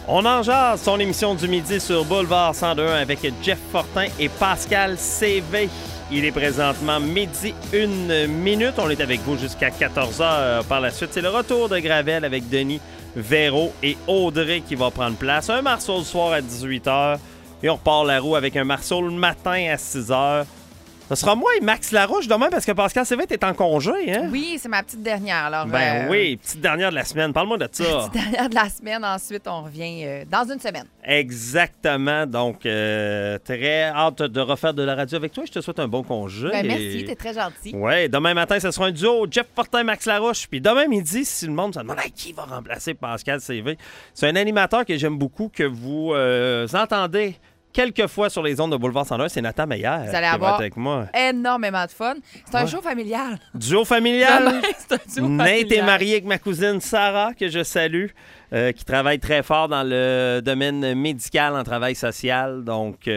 On en jase, son émission du midi sur Boulevard 102 avec Jeff Fortin et Pascal CV. Il est présentement midi 1 minute. On est avec vous jusqu'à 14h. Par la suite, c'est le retour de Gravel avec Denis, Véro et Audrey qui va prendre place. Un Marceau le soir à 18h. Et on repart la roue avec un Marceau le matin à 6h. Ce sera moi et Max Larouche demain parce que Pascal Sévette est en congé, hein? Oui, c'est ma petite dernière. Alors, oui, petite dernière de la semaine. Parle-moi de ça. Petite dernière de la semaine. Ensuite, on revient dans une semaine. Exactement. Donc, très hâte de refaire de la radio avec toi. Je te souhaite un bon congé. Merci, t'es très gentil. Oui, demain matin, ce sera un duo Jeff Fortin, Max Larouche. Puis demain midi, si le monde se demande qui va remplacer Pascal CV, c'est un animateur que j'aime beaucoup, que vous entendez quelques fois sur les ondes de Boulevard 101, c'est Nathan Meyer. Vous allez avoir avec moi. énormément de fun. C'est un show familial. Duo familial. Demain, c'est un duo familial. Nate est marié avec ma cousine Sarah, que je salue, qui travaille très fort dans le domaine médical en travail social. Donc,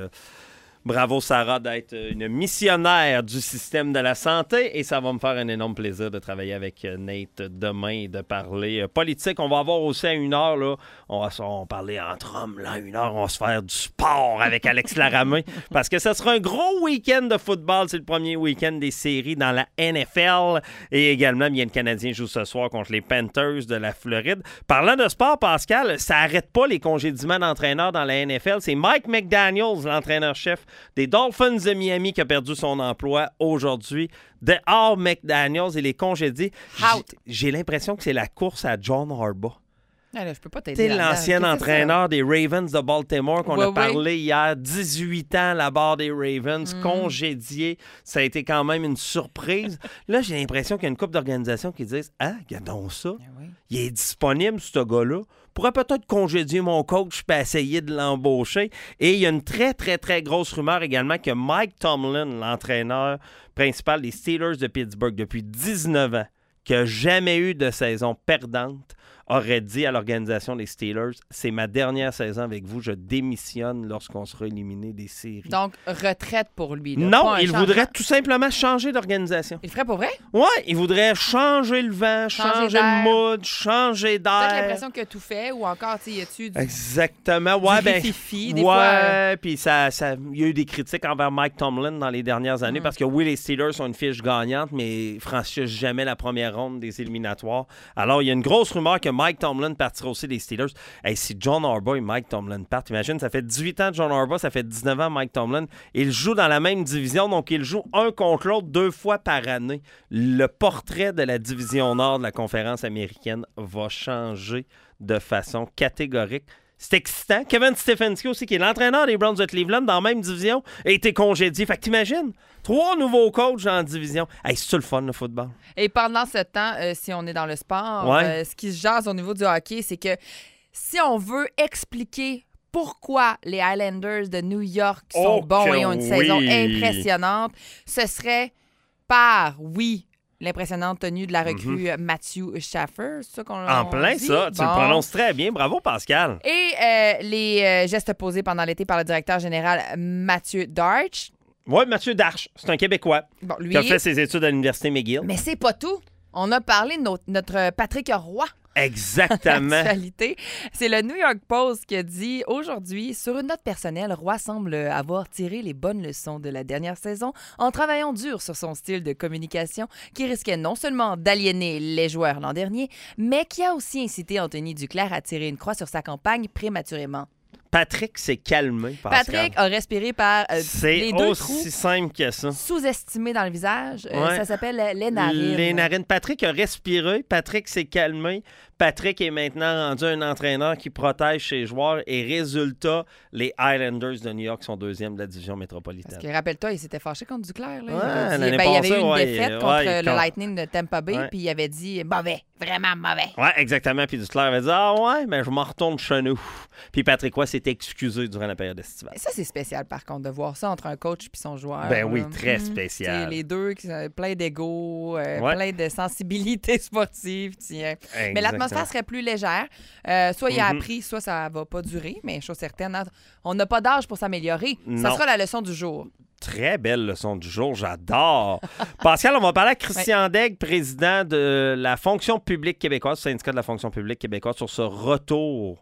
bravo Sarah d'être une missionnaire du système de la santé et ça va me faire un énorme plaisir de travailler avec Nate demain et de parler politique. On va avoir aussi à 1h, là, on va parler entre hommes, là, à 1h, on va se faire du sport avec Alex Laramé parce que ce sera un gros week-end de football. C'est le premier week-end des séries dans la NFL et également, bien le Canadien joue ce soir contre les Panthers de la Floride. Parlant de sport, Pascal, ça n'arrête pas les congédiements d'entraîneurs dans la NFL. C'est Mike McDaniels, l'entraîneur-chef des Dolphins de Miami qui a perdu son emploi aujourd'hui. Dehors McDaniels, il est congédié. J'ai l'impression que c'est la course à John Harbaugh. Là, je peux pas t'aider. C'est l'ancien entraîneur des Ravens de Baltimore qu'on a parlé hier. 18 ans à la barre des Ravens, congédié. Ça a été quand même une surprise. Là, j'ai l'impression qu'il y a une couple d'organisations qui disent « Ah, regardons ça. Il est disponible, ce gars-là. Pourrait peut-être congédier mon coach puis essayer de l'embaucher. » Et il y a une très, très, très grosse rumeur également que Mike Tomlin, l'entraîneur principal des Steelers de Pittsburgh depuis 19 ans, qui n'a jamais eu de saison perdante, aurait dit à l'organisation des Steelers, c'est ma dernière saison avec vous, je démissionne lorsqu'on sera éliminé des séries. Donc, retraite pour lui. Là, non, il voudrait tout simplement changer d'organisation. Il le ferait pour vrai? Oui, il voudrait changer le vent, changer le mood, changer d'air. T'as l'impression qu'il a tout fait ou encore, tu sais, y a-tu du... Exactement, ouais, ben... fifi, des fois... puis il y a eu des critiques envers Mike Tomlin dans les dernières années parce que oui, les Steelers ont une fiche gagnante, mais ils franchissent jamais la première ronde des éliminatoires. Alors, il y a une grosse rumeur que Mike Tomlin partira aussi des Steelers. Hey, si John Harbaugh et Mike Tomlin partent, imagine, ça fait 18 ans de John Harbaugh, ça fait 19 ans Mike Tomlin. Ils jouent dans la même division, donc ils jouent un contre l'autre 2 fois par année. Le portrait de la division Nord de la conférence américaine va changer de façon catégorique. C'est excitant. Kevin Stefanski aussi, qui est l'entraîneur des Browns de Cleveland dans la même division, a été congédié. Fait que t'imagines, 3 nouveaux coachs dans la division. Hey, c'est-tu le fun, le football? Et pendant ce temps, si on est dans le sport, ce qui se jase au niveau du hockey, c'est que si on veut expliquer pourquoi les Islanders de New York sont bons et ont une saison impressionnante, ce serait par, l'impressionnante tenue de la recrue Matthew Schaffer. C'est ça qu'on en plein dit? Ça, tu le prononces très bien. Bravo, Pascal. Et les gestes posés pendant l'été par le directeur général Mathieu Darche. Oui, Mathieu Darche. C'est un Québécois qui a fait ses études à l'Université McGill. Mais c'est pas tout. On a parlé de notre Patrick Roy. Exactement. C'est le New York Post qui a dit aujourd'hui, sur une note personnelle, Roy semble avoir tiré les bonnes leçons de la dernière saison en travaillant dur sur son style de communication qui risquait non seulement d'aliéner les joueurs l'an dernier, mais qui a aussi incité Anthony Duclair à tirer une croix sur sa campagne prématurément. Patrick s'est calmé, Pascal. Patrick a respiré par les deux trous. C'est aussi simple que ça. Sous-estimé dans le visage. Ça s'appelle les narines. Les narines. Patrick a respiré. Patrick s'est calmé. Patrick est maintenant rendu un entraîneur qui protège ses joueurs. Et résultat, les Islanders de New York sont 2e de la division métropolitaine. Parce que rappelle-toi, il s'était fâché contre Duclair. Là. Ouais, il y avait eu une défaite contre le Lightning de Tampa Bay. Puis il avait dit mauvais, vraiment mauvais. Oui, exactement. Puis Duclair avait dit mais je m'en retourne chez nous. Puis Patrick Roy s'est excusé durant la période estivale. Ça, c'est spécial, par contre, de voir ça entre un coach et son joueur. Ben oui, très spécial. Les deux qui sont pleins d'ego, plein de sensibilité sportive. Tiens. Mais l'atmosphère serait plus légère. Soit il a appris, soit ça va pas durer. Mais chose certaine, on n'a pas d'âge pour s'améliorer. Ça sera la leçon du jour. Très belle leçon du jour, j'adore. Pascal, on va parler à Christian Daigle, président de la fonction publique québécoise, syndicat de la fonction publique québécoise, sur ce retour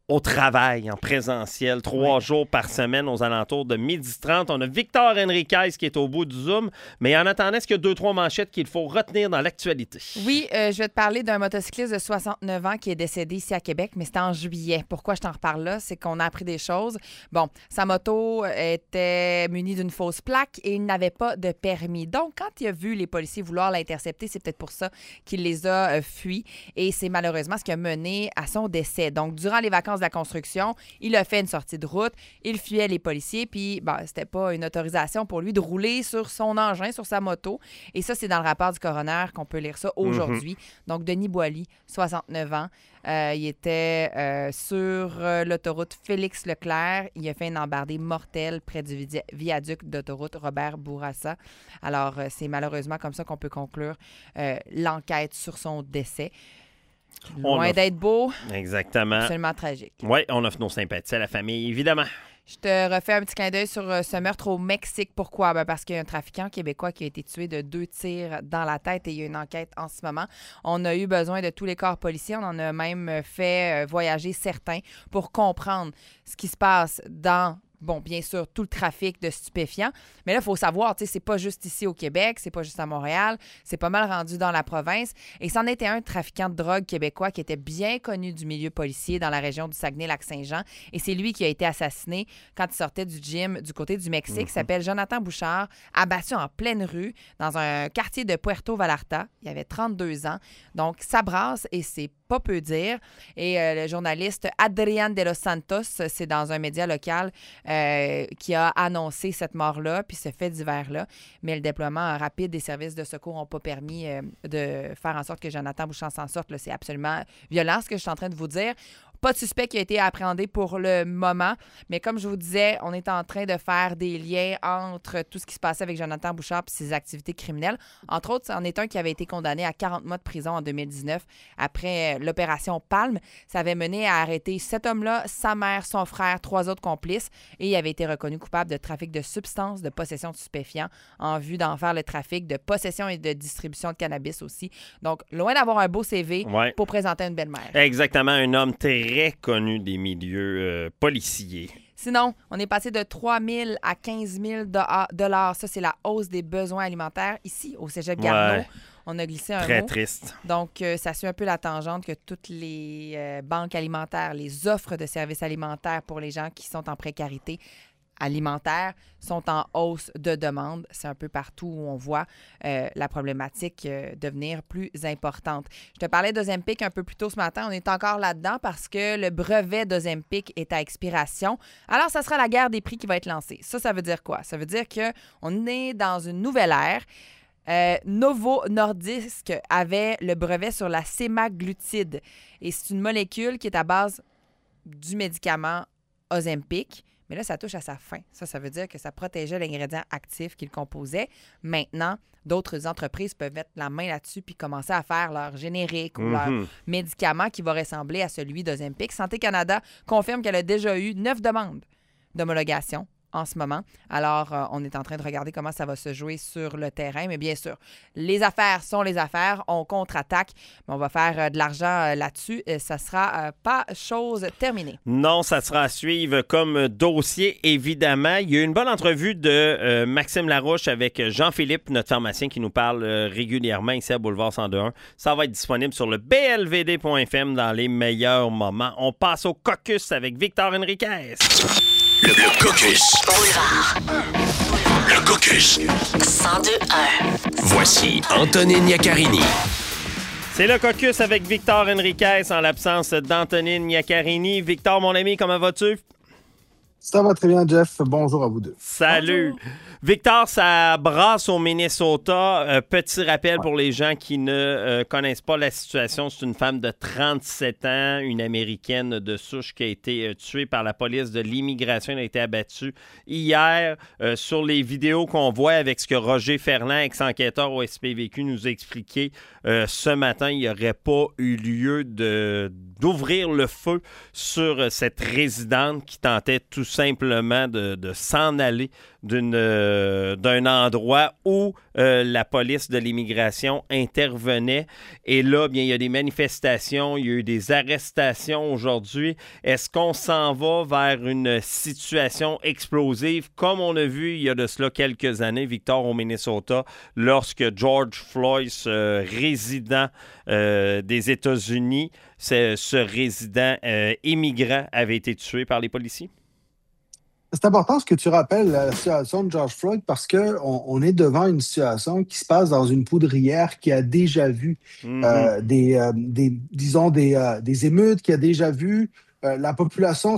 au travail, en présentiel, 3 jours par semaine aux alentours de 12h30. On a Victor Henriquez qui est au bout du Zoom, mais en attendant, est-ce qu'il y a 2-3 manchettes qu'il faut retenir dans l'actualité? Oui, je vais te parler d'un motocycliste de 69 ans qui est décédé ici à Québec, mais c'était en juillet. Pourquoi je t'en reparle là? C'est qu'on a appris des choses. Bon, sa moto était munie d'une fausse plaque et il n'avait pas de permis. Donc, quand il a vu les policiers vouloir l'intercepter, c'est peut-être pour ça qu'il les a fuis et c'est malheureusement ce qui a mené à son décès. Donc, durant les vacances de la construction, il a fait une sortie de route, il fuyait les policiers, puis c'était pas une autorisation pour lui de rouler sur son engin, sur sa moto. Et ça, c'est dans le rapport du coroner qu'on peut lire ça aujourd'hui. Donc, Denis Boily, 69 ans, il était sur l'autoroute Félix-Leclerc. Il a fait une embardée mortelle près du viaduc d'autoroute Robert Bourassa. Alors, c'est malheureusement comme ça qu'on peut conclure l'enquête sur son décès. Loin d'être beau. Exactement. Absolument tragique. Oui, on offre nos sympathies à la famille, évidemment. Je te refais un petit clin d'œil sur ce meurtre au Mexique. Pourquoi? Parce qu'il y a un trafiquant québécois qui a été tué de 2 tirs dans la tête et il y a une enquête en ce moment. On a eu besoin de tous les corps policiers. On en a même fait voyager certains pour comprendre ce qui se passe dans... Bon, bien sûr, tout le trafic de stupéfiants. Mais là, il faut savoir, tu sais, c'est pas juste ici au Québec, c'est pas juste à Montréal, c'est pas mal rendu dans la province. Et c'en était un trafiquant de drogue québécois qui était bien connu du milieu policier dans la région du Saguenay-Lac-Saint-Jean. Et c'est lui qui a été assassiné quand il sortait du gym du côté du Mexique. Il s'appelle Jonathan Bouchard, abattu en pleine rue dans un quartier de Puerto Vallarta. Il avait 32 ans. Donc, ça brasse et c'est pas peu dire. Et le journaliste Adrián de los Santos, c'est dans un média local qui a annoncé cette mort-là, puis ce fait divers-là. Mais le déploiement rapide des services de secours n'ont pas permis de faire en sorte que Jonathan Bouchard s'en sorte. Là, c'est absolument violent ce que je suis en train de vous dire. Pas de suspect qui a été appréhendé pour le moment, mais comme je vous disais, on est en train de faire des liens entre tout ce qui se passait avec Jonathan Bouchard et ses activités criminelles. Entre autres, c'en est un qui avait été condamné à 40 mois de prison en 2019 après l'opération Palme. Ça avait mené à arrêter 7 hommes-là, sa mère, son frère, 3 autres complices, et il avait été reconnu coupable de trafic de substances, de possession de stupéfiants en vue d'en faire le trafic, de possession et de distribution de cannabis aussi. Donc, loin d'avoir un beau CV pour présenter une belle-mère. Exactement, un homme très connu des milieux policiers. Sinon, on est passé de 3 000 à 15 000 $. Ça, c'est la hausse des besoins alimentaires ici, au Cégep Garneau. On a glissé un mot. Très triste. Donc, ça suit un peu la tangente que toutes les banques alimentaires, les offres de services alimentaires pour les gens qui sont en précarité alimentaire sont en hausse de demande. C'est un peu partout où on voit la problématique devenir plus importante. Je te parlais d'Ozempic un peu plus tôt ce matin. On est encore là-dedans parce que le brevet d'Ozempic est à expiration. Alors, ça sera la guerre des prix qui va être lancée. Ça veut dire quoi? Ça veut dire qu'on est dans une nouvelle ère. Novo Nordisk avait le brevet sur la sémaglutide. Et c'est une molécule qui est à base du médicament Ozempic. Mais là, ça touche à sa fin. Ça veut dire que ça protégeait l'ingrédient actif qu'il composait. Maintenant, d'autres entreprises peuvent mettre la main là-dessus puis commencer à faire leur générique ou leur médicament qui va ressembler à celui d'Ozempic. Santé Canada confirme qu'elle a déjà eu 9 demandes d'homologation en ce moment. Alors, on est en train de regarder comment ça va se jouer sur le terrain. Mais bien sûr, les affaires sont les affaires. On contre-attaque, mais on va faire de l'argent là-dessus. Ça sera pas chose terminée. Non, ça sera à suivre comme dossier, évidemment. Il y a eu une bonne entrevue de Maxime Larouche avec Jean-Philippe, notre pharmacien, qui nous parle régulièrement ici à Boulevard 102.1. Ça va être disponible sur le blvd.fm dans les meilleurs moments. On passe au caucus avec Victor Henriquez. Le caucus. Boulevard. Le caucus. 102.1. Voici Antonine Iaccarini. C'est le caucus avec Victor Henriquez en l'absence d'Antonine Iaccarini. Victor, mon ami, comment vas-tu? Ça va très bien, Jeff. Bonjour à vous deux. Salut. Bonjour. Victor, ça brasse au Minnesota. Petit rappel pour les gens qui ne connaissent pas la situation. C'est une femme de 37 ans, une Américaine de souche qui a été tuée par la police de l'immigration. Elle a été abattue hier. Sur les vidéos qu'on voit avec ce que Roger Ferland, ex-enquêteur au SPVQ, nous a expliqué ce matin, il n'y aurait pas eu lieu d'ouvrir le feu sur cette résidente qui tentait tout simplement de s'en aller d'un endroit où la police de l'immigration intervenait. Et là, bien, il y a des manifestations, il y a eu des arrestations aujourd'hui. Est-ce qu'on s'en va vers une situation explosive, comme on a vu il y a de cela quelques années, Victor, au Minnesota, lorsque George Floyd, résident des États-Unis, ce résident immigrant avait été tué par les policiers? C'est important ce que tu rappelles la situation de George Floyd parce qu'on est devant une situation qui se passe dans une poudrière qui a déjà vu des émeutes, qui a déjà vu la population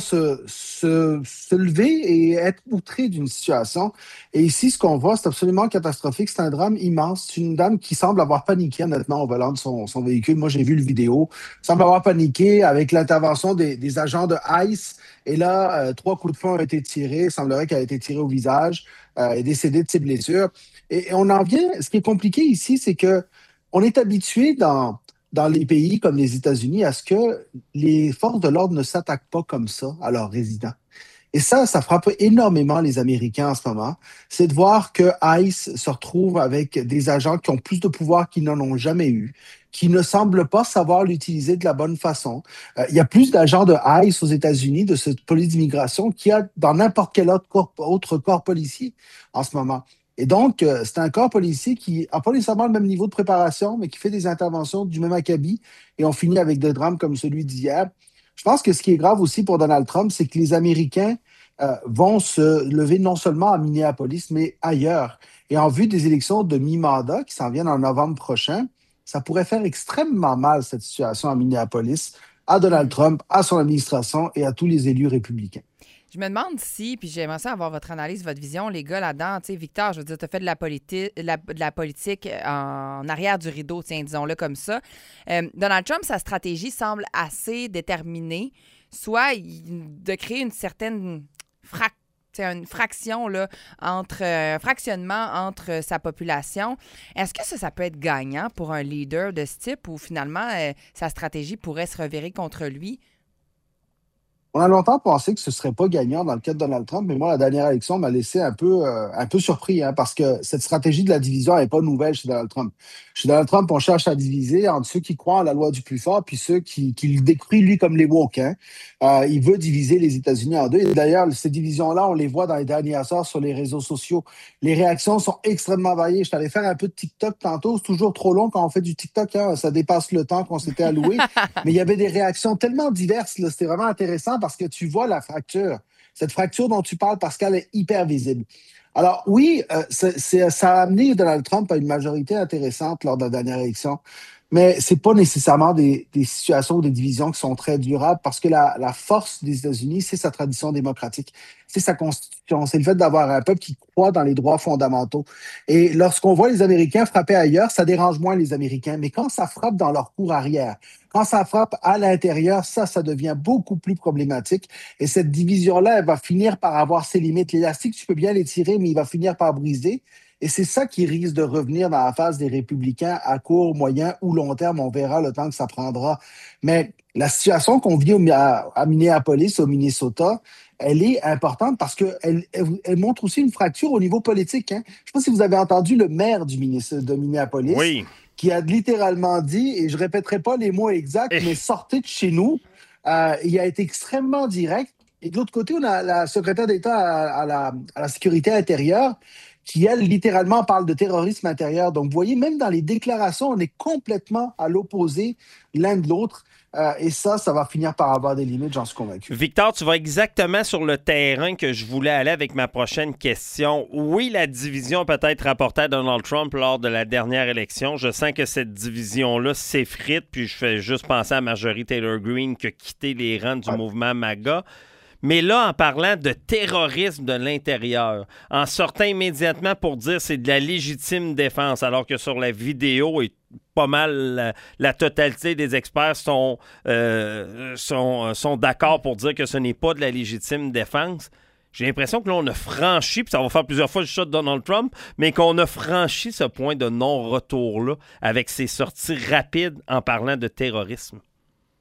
se lever et être outrée d'une situation. Et ici, ce qu'on voit, c'est absolument catastrophique. C'est un drame immense. C'est une dame qui semble avoir paniqué, honnêtement, au volant de son véhicule. Moi, j'ai vu le vidéo. Semble avoir paniqué avec l'intervention des agents de ICE. Et là, 3 coups de feu ont été tirés. Il semblerait qu'elle a été tirée au visage et décédée de ses blessures. Et on en vient. Ce qui est compliqué ici, c'est que on est habitué dans les pays comme les États-Unis à ce que les forces de l'ordre ne s'attaquent pas comme ça à leurs résidents. Et ça frappe énormément les Américains en ce moment. C'est de voir que ICE se retrouve avec des agents qui ont plus de pouvoir qu'ils n'en ont jamais eu, qui ne semblent pas savoir l'utiliser de la bonne façon. Il y a plus d'agents de ICE aux États-Unis, de cette police d'immigration, qu'il y a dans n'importe quel autre corps policier en ce moment. Et donc, c'est un corps policier qui n'a pas nécessairement le même niveau de préparation, mais qui fait des interventions du même acabit. Et on finit avec des drames comme celui d'hier. Je pense que ce qui est grave aussi pour Donald Trump, c'est que les Américains vont se lever non seulement à Minneapolis, mais ailleurs. Et en vue des élections de mi-mandat qui s'en viennent en novembre prochain, ça pourrait faire extrêmement mal, cette situation à Minneapolis, à Donald Trump, à son administration et à tous les élus républicains. Je me demande si, puis j'aimerais ça avoir votre analyse, votre vision, les gars, là-dedans. Tu sais, Victor, je veux dire, tu as fait de la politique en arrière du rideau, tiens, disons-le comme ça. Donald Trump, sa stratégie semble assez déterminée, soit de créer une certaine fraction, là, fractionnement entre sa population. Est-ce que ça peut être gagnant pour un leader de ce type ou finalement, sa stratégie pourrait se revirer contre lui? On a longtemps pensé que ce ne serait pas gagnant dans le cas de Donald Trump, mais moi, la dernière élection m'a laissé un peu surpris, parce que cette stratégie de la division n'est pas nouvelle chez Donald Trump. Chez Donald Trump, on cherche à diviser entre ceux qui croient en la loi du plus fort puis ceux qui le décrivent, lui, comme les woke. Il veut diviser les États-Unis en deux. Et d'ailleurs, ces divisions-là, on les voit dans les dernières heures sur les réseaux sociaux. Les réactions sont extrêmement variées. Je t'allais faire un peu de TikTok tantôt. C'est toujours trop long quand on fait du TikTok. Ça dépasse le temps qu'on s'était alloué. Mais il y avait des réactions tellement diverses. Là. C'était vraiment intéressant parce que tu vois la fracture. Cette fracture dont tu parles, Pascal, est hyper visible. Alors oui, ça a amené Donald Trump à une majorité intéressante lors de la dernière élection, mais c'est pas nécessairement des situations ou des divisions qui sont très durables parce que la force des États-Unis, c'est sa tradition démocratique, c'est sa constitution, c'est le fait d'avoir un peuple qui croit dans les droits fondamentaux. Et lorsqu'on voit les Américains frapper ailleurs, ça dérange moins les Américains, mais quand ça frappe dans leur cour arrière, quand ça frappe à l'intérieur, ça devient beaucoup plus problématique. Et cette division-là, elle va finir par avoir ses limites. L'élastique, tu peux bien l'étirer, mais il va finir par briser. Et c'est ça qui risque de revenir dans la phase des républicains à court, moyen ou long terme. On verra le temps que ça prendra. Mais la situation qu'on vit à Minneapolis, au Minnesota, elle est importante parce qu'elle montre aussi une fracture au niveau politique. Je ne sais pas si vous avez entendu le maire de Minneapolis. Oui. Qui a littéralement dit, et je ne répéterai pas les mots exacts, mais sortez de chez nous. Il a été extrêmement direct. Et de l'autre côté, on a la secrétaire d'État à la sécurité intérieure qui, elle, littéralement parle de terrorisme intérieur. Donc, vous voyez, même dans les déclarations, on est complètement à l'opposé l'un de l'autre. Et ça va finir par avoir des limites, j'en suis convaincu. Victor, tu vas exactement sur le terrain que je voulais aller avec ma prochaine question. Oui, la division peut-être rapportée à Donald Trump lors de la dernière élection. Je sens que cette division-là s'effrite, puis je fais juste penser à Marjorie Taylor Greene qui a quitté les rangs du mouvement MAGA. Mais là, en parlant de terrorisme de l'intérieur, en sortant immédiatement pour dire c'est de la légitime défense, alors que sur la vidéo et pas mal la totalité des experts sont d'accord pour dire que ce n'est pas de la légitime défense. J'ai l'impression que là, on a franchi, puis ça va faire plusieurs fois le shot de Donald Trump, mais qu'on a franchi ce point de non-retour-là avec ses sorties rapides en parlant de terrorisme.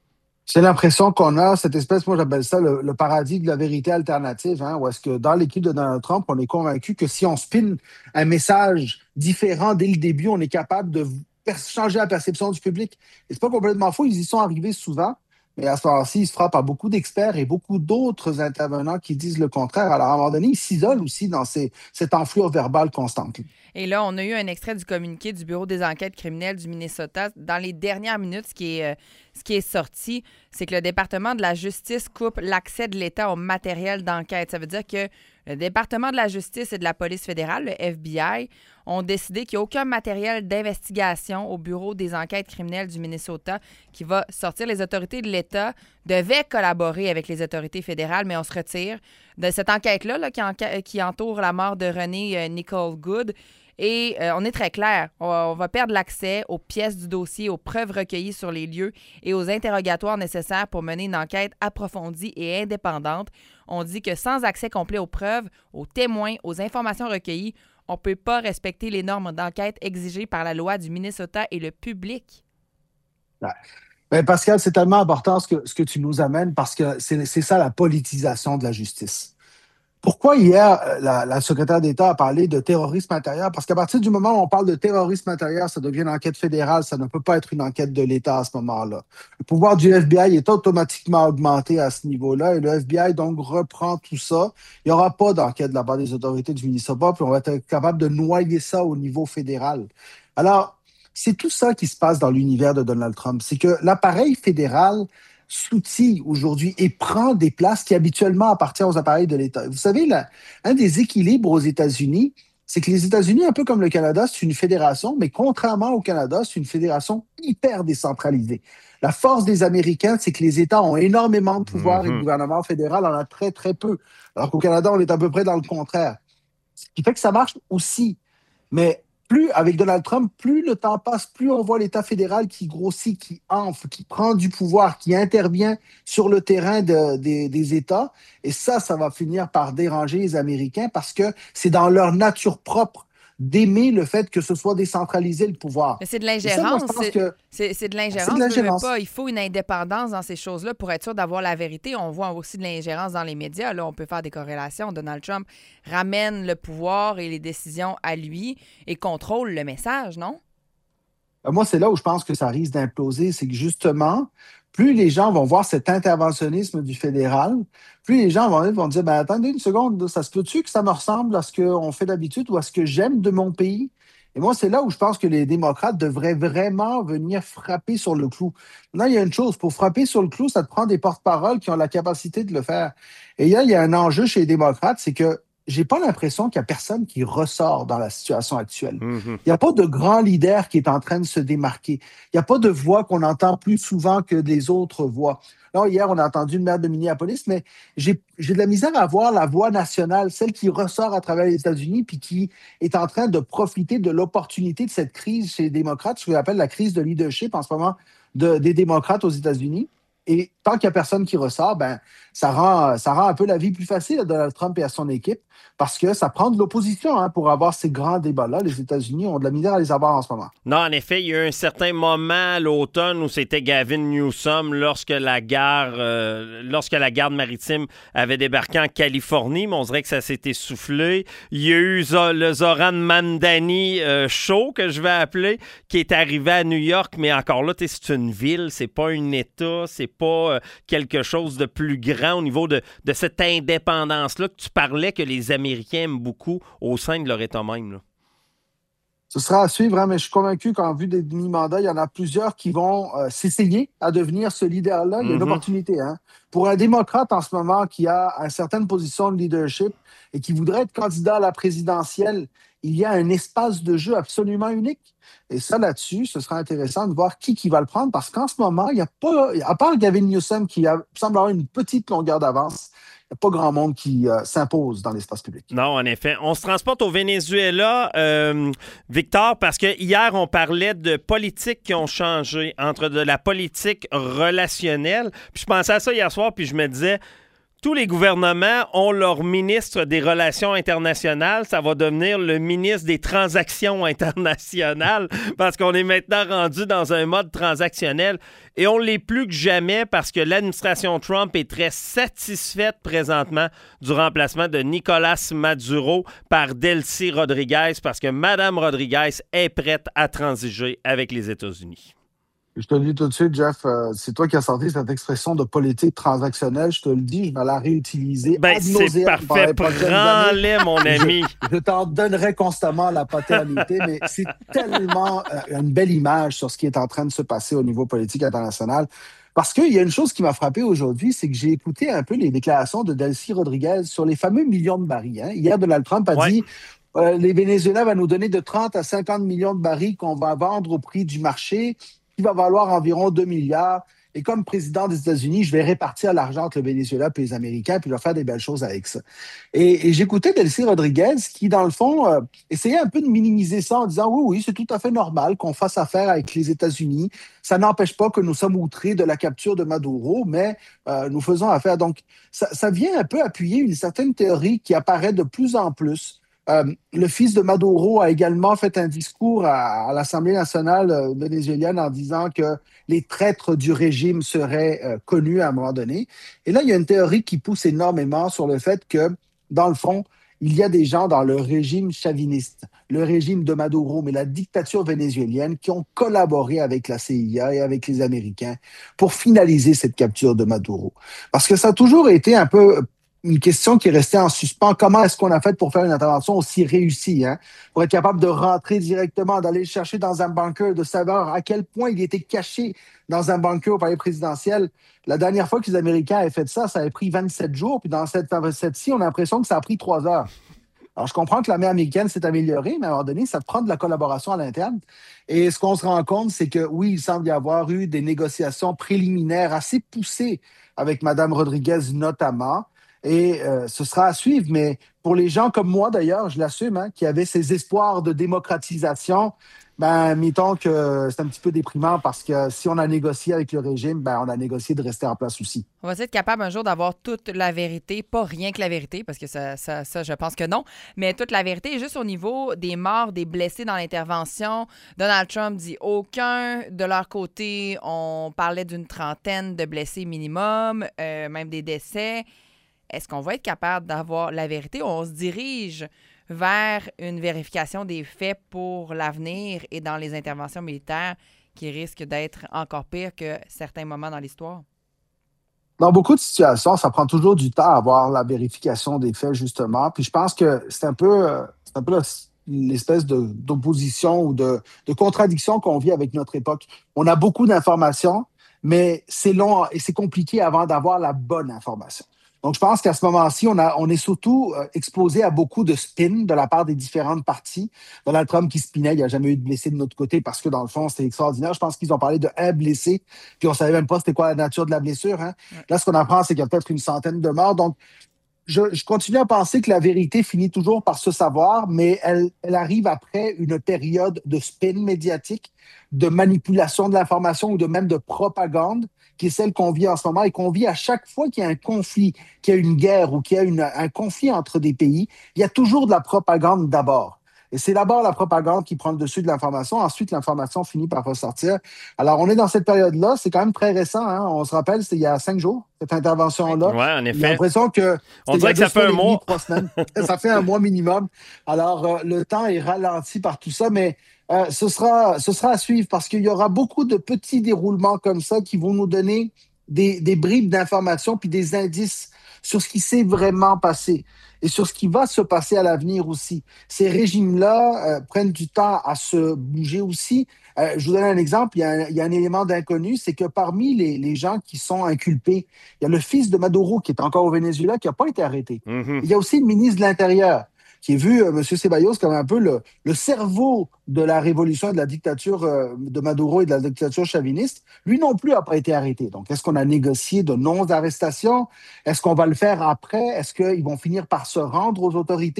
J'ai l'impression qu'on a cette espèce, moi j'appelle ça le paradis de la vérité alternative, hein, où est-ce que dans l'équipe de Donald Trump, on est convaincu que si on spin un message différent dès le début, on est capable de changer la perception du public. Et c'est pas complètement faux, ils y sont arrivés souvent, mais à ce moment-ci, ils se frappent par beaucoup d'experts et beaucoup d'autres intervenants qui disent le contraire. Alors à un moment donné, ils s'isolent aussi dans cette enflure verbale constante. Et là, on a eu un extrait du communiqué du Bureau des enquêtes criminelles du Minnesota. Dans les dernières minutes, ce qui est sorti, c'est que le département de la justice coupe l'accès de l'État au matériel d'enquête. Ça veut dire que le département de la justice et de la police fédérale, le FBI, ont décidé qu'il n'y a aucun matériel d'investigation au Bureau des enquêtes criminelles du Minnesota qui va sortir. Les autorités de l'État devaient collaborer avec les autorités fédérales, mais on se retire de cette enquête-là qui entoure la mort de René Nicole Good. Et on est très clair, on va perdre l'accès aux pièces du dossier, aux preuves recueillies sur les lieux et aux interrogatoires nécessaires pour mener une enquête approfondie et indépendante. On dit que sans accès complet aux preuves, aux témoins, aux informations recueillies, on ne peut pas respecter les normes d'enquête exigées par la loi du Minnesota et le public. Ouais. Ben Pascal, c'est tellement important ce que tu nous amènes parce que c'est ça la politisation de la justice. Pourquoi hier, la secrétaire d'État a parlé de terrorisme intérieur? Parce qu'à partir du moment où on parle de terrorisme intérieur, ça devient une enquête fédérale, ça ne peut pas être une enquête de l'État à ce moment-là. Le pouvoir du FBI est automatiquement augmenté à ce niveau-là et le FBI donc reprend tout ça. Il n'y aura pas d'enquête de la part des autorités du Minnesota, puis on va être capable de noyer ça au niveau fédéral. Alors, c'est tout ça qui se passe dans l'univers de Donald Trump. C'est que l'appareil fédéral s'outille aujourd'hui et prend des places qui habituellement appartiennent aux appareils de l'État. Vous savez, un des équilibres aux États-Unis, c'est que les États-Unis, un peu comme le Canada, c'est une fédération, mais contrairement au Canada, c'est une fédération hyper décentralisée. La force des Américains, c'est que les États ont énormément de pouvoir et le gouvernement fédéral en a très, très peu. Alors qu'au Canada, on est à peu près dans le contraire. Ce qui fait que ça marche aussi. Mais plus, avec Donald Trump, plus le temps passe, plus on voit l'État fédéral qui grossit, qui enfle, qui prend du pouvoir, qui intervient sur le terrain des États. Et ça va finir par déranger les Américains parce que c'est dans leur nature propre d'aimer le fait que ce soit décentralisé le pouvoir. Mais c'est de l'ingérence. C'est de l'ingérence. Il faut une indépendance dans ces choses-là pour être sûr d'avoir la vérité. On voit aussi de l'ingérence dans les médias. Là, on peut faire des corrélations. Donald Trump ramène le pouvoir et les décisions à lui et contrôle le message, non? Moi, c'est là où je pense que ça risque d'imploser. C'est que justement, plus les gens vont voir cet interventionnisme du fédéral, plus les gens vont dire, attendez une seconde, ça se peut-tu que ça me ressemble à ce qu'on fait d'habitude ou à ce que j'aime de mon pays? Et moi, c'est là où je pense que les démocrates devraient vraiment venir frapper sur le clou. Maintenant, il y a une chose, pour frapper sur le clou, ça te prend des porte-paroles qui ont la capacité de le faire. Et là, il y a un enjeu chez les démocrates, c'est que j'ai pas l'impression qu'il y a personne qui ressort dans la situation actuelle. Il n'y a pas de grand leader qui est en train de se démarquer. Il n'y a pas de voix qu'on entend plus souvent que des autres voix. Là, hier, on a entendu le maire de Minneapolis, mais j'ai de la misère à voir la voix nationale, celle qui ressort à travers les États-Unis puis qui est en train de profiter de l'opportunité de cette crise chez les démocrates, ce qu'on appelle la crise de leadership en ce moment des démocrates aux États-Unis. Et tant qu'il n'y a personne qui ressort, ça rend un peu la vie plus facile à Donald Trump et à son équipe parce que ça prend de l'opposition pour avoir ces grands débats-là. Les États-Unis ont de la misère à les avoir en ce moment. Non, en effet, il y a eu un certain moment à l'automne où c'était Gavin Newsom lorsque la garde maritime avait débarqué en Californie, mais on dirait que ça s'est essoufflé. Il y a eu le Zoran Mandani show, que je vais appeler, qui est arrivé à New York, mais encore là, c'est une ville, c'est pas un État, c'est pas quelque chose de plus grand au niveau de cette indépendance-là que tu parlais que les Américains aiment beaucoup au sein de leur État même. Là. Ce sera à suivre, mais je suis convaincu qu'en vue des demi-mandats, il y en a plusieurs qui vont s'essayer à devenir ce leader-là. Il y a une opportunité. Pour un démocrate en ce moment qui a une certaine position de leadership et qui voudrait être candidat à la présidentielle, il y a un espace de jeu absolument unique. Et ça, là-dessus, ce sera intéressant de voir qui va le prendre parce qu'en ce moment, il n'y a pas, à part Gavin Newsom qui semble avoir une petite longueur d'avance, il n'y a pas grand monde qui s'impose dans l'espace public. Non, en effet. On se transporte au Venezuela, Victor, parce que hier, on parlait de politiques qui ont changé, entre de la politique relationnelle. Puis je pensais à ça hier soir, puis je me disais, tous les gouvernements ont leur ministre des Relations internationales. Ça va devenir le ministre des Transactions internationales parce qu'on est maintenant rendu dans un mode transactionnel. Et on l'est plus que jamais parce que l'administration Trump est très satisfaite présentement du remplacement de Nicolás Maduro par Delcy Rodríguez parce que Mme Rodríguez est prête à transiger avec les États-Unis. Je te le dis tout de suite, Jeff, c'est toi qui as sorti cette expression de politique transactionnelle. Je te le dis, je vais la réutiliser. C'est parfait. Prends-les, mon ami. Je t'en donnerai constamment la paternité, mais c'est tellement une belle image sur ce qui est en train de se passer au niveau politique international. Parce qu'il y a une chose qui m'a frappé aujourd'hui, c'est que j'ai écouté un peu les déclarations de Delcy Rodríguez sur les fameux millions de barils. Hein. Hier, Donald Trump a dit les Vénézuéliens vont nous donner de 30 à 50 millions de barils qu'on va vendre au prix du marché, qui va valoir environ 2 milliards. Et comme président des États-Unis, je vais répartir l'argent entre le Venezuela et les Américains, puis leur faire des belles choses avec ça. Et j'écoutais Delcy Rodríguez qui, dans le fond, essayait un peu de minimiser ça en disant oui, c'est tout à fait normal qu'on fasse affaire avec les États-Unis. Ça n'empêche pas que nous sommes outrés de la capture de Maduro, mais nous faisons affaire. Donc, ça vient un peu appuyer une certaine théorie qui apparaît de plus en plus. Le fils de Maduro a également fait un discours à l'Assemblée nationale vénézuélienne en disant que les traîtres du régime seraient connus à un moment donné. Et là, il y a une théorie qui pousse énormément sur le fait que, dans le fond, il y a des gens dans le régime chaviniste, le régime de Maduro, mais la dictature vénézuélienne, qui ont collaboré avec la CIA et avec les Américains pour finaliser cette capture de Maduro. Parce que ça a toujours été un peu une question qui est restée en suspens. Comment est-ce qu'on a fait pour faire une intervention aussi réussie, hein? Pour être capable de rentrer directement, d'aller le chercher dans un bunker, de savoir à quel point il était caché dans un bunker au palais présidentiel. La dernière fois que les Américains avaient fait ça, ça avait pris 27 jours. Puis dans cette-ci, on a l'impression que ça a pris 3 heures. Alors, je comprends que l'armée américaine s'est améliorée, mais à un moment donné, ça prend de la collaboration à l'interne. Et ce qu'on se rend compte, c'est que oui, il semble y avoir eu des négociations préliminaires assez poussées avec Mme Rodríguez notamment. Et ce sera à suivre, mais pour les gens comme moi, d'ailleurs, je l'assume, hein, qui avaient ces espoirs de démocratisation, mettons que c'est un petit peu déprimant parce que si on a négocié avec le régime, on a négocié de rester en place aussi. On va être capable un jour d'avoir toute la vérité, pas rien que la vérité, parce que ça je pense que non, mais toute la vérité, juste au niveau des morts, des blessés dans l'intervention. Donald Trump dit aucun. De leur côté, on parlait d'une trentaine de blessés minimum, même des décès. Est-ce qu'on va être capable d'avoir la vérité ou on se dirige vers une vérification des faits pour l'avenir et dans les interventions militaires qui risquent d'être encore pires que certains moments dans l'histoire? Dans beaucoup de situations, ça prend toujours du temps à avoir la vérification des faits, justement. Puis je pense que c'est un peu l'espèce d'opposition ou de contradiction qu'on vit avec notre époque. On a beaucoup d'informations, mais c'est long et c'est compliqué avant d'avoir la bonne information. Donc, je pense qu'à ce moment-ci, on est surtout exposé à beaucoup de spin de la part des différentes parties. Donald Trump qui spinait, il n'y a jamais eu de blessés de notre côté parce que, dans le fond, c'était extraordinaire. Je pense qu'ils ont parlé de 1 blessé, puis on ne savait même pas c'était quoi la nature de la blessure. Hein. Là, ce qu'on apprend, c'est qu'il y a peut-être une centaine de morts. Donc, je continue à penser que la vérité finit toujours par se savoir, mais elle arrive après une période de spin médiatique, de manipulation de l'information ou de même de propagande, qui est celle qu'on vit en ce moment et qu'on vit à chaque fois qu'il y a un conflit, qu'il y a une guerre ou qu'il y a un conflit entre des pays, il y a toujours de la propagande d'abord. Et c'est d'abord la propagande qui prend le dessus de l'information. Ensuite, l'information finit par ressortir. Alors, on est dans cette période-là. C'est quand même très récent. Hein? On se rappelle, c'était il y a 5 jours, cette intervention-là. Oui, en effet. J'ai l'impression que... On dirait que ça fait un mois. 3 semaines. Ça fait un mois minimum. Alors, le temps est ralenti par tout ça, mais ce sera à suivre parce qu'il y aura beaucoup de petits déroulements comme ça qui vont nous donner des bribes d'informations puis des indices sur ce qui s'est vraiment passé et sur ce qui va se passer à l'avenir aussi. Ces régimes-là prennent du temps à se bouger aussi. Je vous donne un exemple. Il y a un élément d'inconnu, c'est que parmi les gens qui sont inculpés, il y a le fils de Maduro qui est encore au Venezuela qui n'a pas été arrêté. Mm-hmm. Il y a aussi le ministre de l'Intérieur qui est vu, M. Ceballos, comme un peu le cerveau de la révolution et de la dictature de Maduro et de la dictature chaviniste. Lui non plus n'a pas été arrêté. Donc, est-ce qu'on a négocié de non-arrestation? Est-ce qu'on va le faire après? Est-ce qu'ils vont finir par se rendre aux autorités?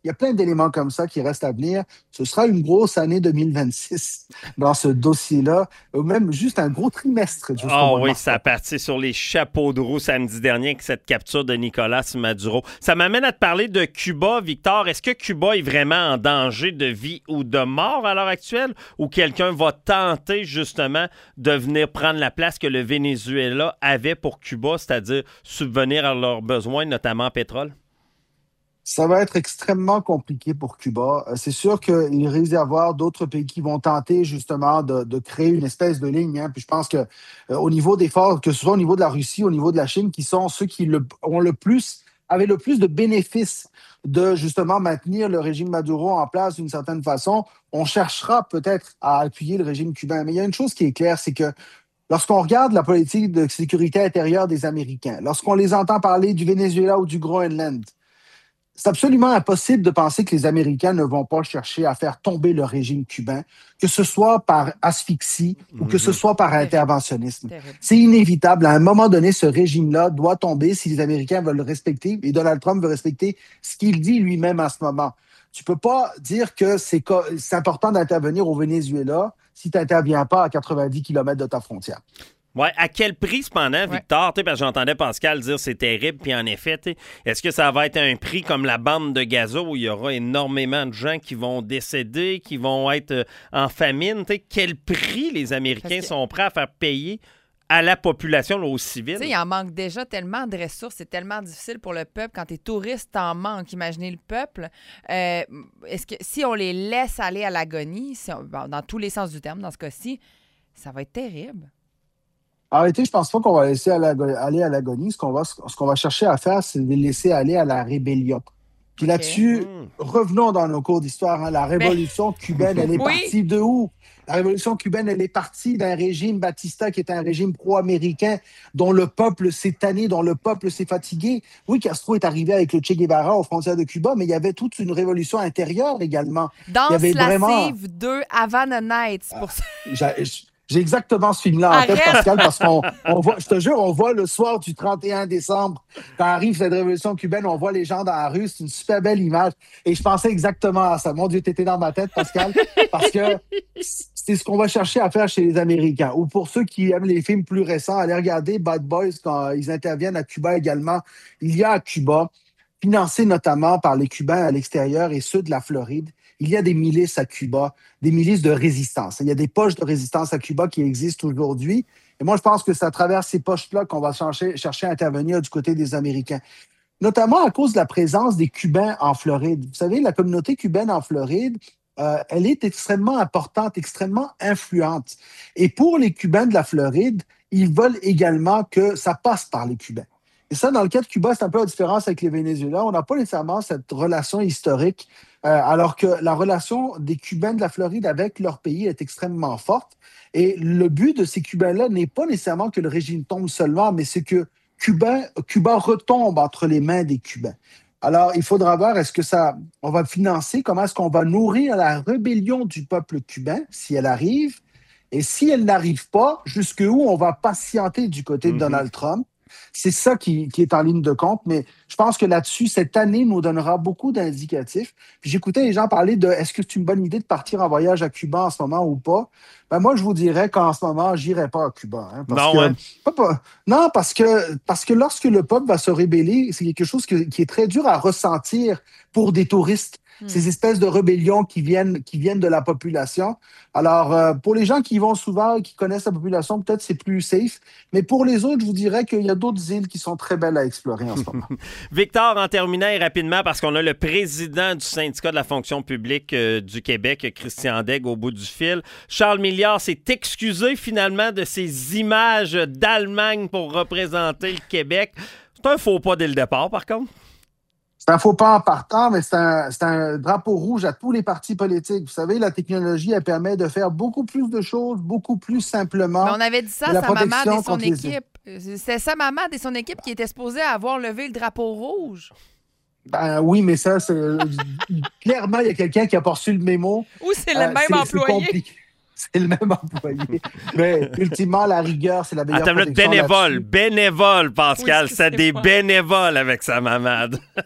Il y a plein d'éléments comme ça qui restent à venir. Ce sera une grosse année 2026 dans ce dossier-là, ou même juste un gros trimestre. Ah oui, ça a parti sur les chapeaux de roue samedi dernier avec cette capture de Nicolas Maduro. Ça m'amène à te parler de Cuba, Victor. Est-ce que Cuba est vraiment en danger de vie ou de mort à l'heure actuelle, ou quelqu'un va tenter justement de venir prendre la place que le Venezuela avait pour Cuba, c'est-à-dire subvenir à leurs besoins, notamment en pétrole? Ça va être extrêmement compliqué pour Cuba. C'est sûr qu'il risque d'y avoir d'autres pays qui vont tenter justement de créer une espèce de ligne. Hein. Puis je pense que au niveau des forces, que ce soit au niveau de la Russie, au niveau de la Chine, qui sont ceux qui avaient le plus de bénéfices de justement maintenir le régime Maduro en place d'une certaine façon, on cherchera peut-être à appuyer le régime cubain. Mais il y a une chose qui est claire, c'est que lorsqu'on regarde la politique de sécurité intérieure des Américains, lorsqu'on les entend parler du Venezuela ou du Groenland, c'est absolument impossible de penser que les Américains ne vont pas chercher à faire tomber le régime cubain, que ce soit par asphyxie ou que ce soit par interventionnisme. C'est inévitable. À un moment donné, ce régime-là doit tomber si les Américains veulent le respecter, et Donald Trump veut respecter ce qu'il dit lui-même en ce moment. Tu peux pas dire que c'est important d'intervenir au Venezuela si tu n'interviens pas à 90 km de ta frontière. Oui, à quel prix, cependant, Victor? Parce que j'entendais Pascal dire c'est terrible, puis en effet, est-ce que ça va être un prix comme la bande de Gaza où il y aura énormément de gens qui vont décéder, qui vont être en famine? Quel prix les Américains sont prêts à faire payer à la population, là, aux civils? Il en manque déjà tellement de ressources, c'est tellement difficile pour le peuple. Quand tu es touriste, t'en manques. Imaginez le peuple. Est-ce que si on les laisse aller à l'agonie, dans tous les sens du terme, dans ce cas-ci, ça va être terrible. En réalité, je pense pas qu'on va laisser aller à l'agonie. Ce qu'on va chercher à faire, c'est de les laisser aller à la rébellion. Puis là-dessus, revenons dans nos cours d'histoire. Hein. La révolution cubaine, elle est partie de où? La révolution cubaine, elle est partie d'un régime Batista qui est un régime pro-américain dont le peuple s'est tanné, dont le peuple s'est fatigué. Oui, Castro est arrivé avec le Che Guevara aux frontières de Cuba, mais il y avait toute une révolution intérieure également. Danse lascive 2 Havana Nights, pour ça. J'ai exactement ce film-là en tête, Pascal, parce qu'on voit, je te jure, on voit le soir du 31 décembre, quand arrive cette révolution cubaine, on voit les gens dans la rue, c'est une super belle image. Et je pensais exactement à ça. Mon Dieu, t'étais dans ma tête, Pascal, parce que c'est ce qu'on va chercher à faire chez les Américains. Ou pour ceux qui aiment les films plus récents, allez regarder Bad Boys quand ils interviennent à Cuba également. Il y a à Cuba, financé notamment par les Cubains à l'extérieur et ceux de la Floride, il y a des milices à Cuba, des milices de résistance. Il y a des poches de résistance à Cuba qui existent aujourd'hui. Et moi, je pense que c'est à travers ces poches-là qu'on va chercher à intervenir du côté des Américains. Notamment à cause de la présence des Cubains en Floride. Vous savez, la communauté cubaine en Floride, elle est extrêmement importante, extrêmement influente. Et pour les Cubains de la Floride, ils veulent également que ça passe par les Cubains. Et ça, dans le cas de Cuba, c'est un peu la différence avec les Vénézuéliens. On n'a pas nécessairement cette relation historique, alors que la relation des Cubains de la Floride avec leur pays est extrêmement forte. Et le but de ces Cubains-là n'est pas nécessairement que le régime tombe seulement, mais c'est que Cuba retombe entre les mains des Cubains. Alors, il faudra voir, on va financer, comment est-ce qu'on va nourrir la rébellion du peuple cubain, si elle arrive, et si elle n'arrive pas, jusqu'où on va patienter du côté de Donald Trump. C'est ça qui est en ligne de compte, mais je pense que là-dessus, cette année nous donnera beaucoup d'indicatifs. Puis j'écoutais les gens parler de est-ce que c'est une bonne idée de partir en voyage à Cuba en ce moment ou pas? Ben moi, je vous dirais qu'en ce moment, j'irai pas à Cuba. Hein, parce que lorsque le peuple va se rébeller, c'est quelque chose qui est très dur à ressentir pour des touristes. Ces espèces de rébellions qui viennent de la population. Alors, pour les gens qui y vont souvent, qui connaissent la population, peut-être c'est plus safe. Mais pour les autres, je vous dirais qu'il y a d'autres îles qui sont très belles à explorer en ce moment. Victor, en terminant et rapidement, parce qu'on a le président du syndicat de la fonction publique du Québec, Christian Daigle, au bout du fil. Charles Milliard s'est excusé finalement de ces images d'Allemagne pour représenter le Québec. C'est un faux pas dès le départ, par contre. C'est un faux pas en partant, mais c'est un drapeau rouge à tous les partis politiques. Vous savez, la technologie, elle permet de faire beaucoup plus de choses, beaucoup plus simplement. Mais on avait dit ça à sa maman et son équipe. C'est sa maman et son équipe qui était supposée avoir levé le drapeau rouge. Ben oui, mais ça, clairement, il y a quelqu'un qui a pas reçu le mémo. Ou c'est le même employé. C'est le même employé. Mais ultimement, la rigueur, c'est la meilleure protection. Bénévole, Pascal. Oui, c'est des bénévoles avec sa mamade.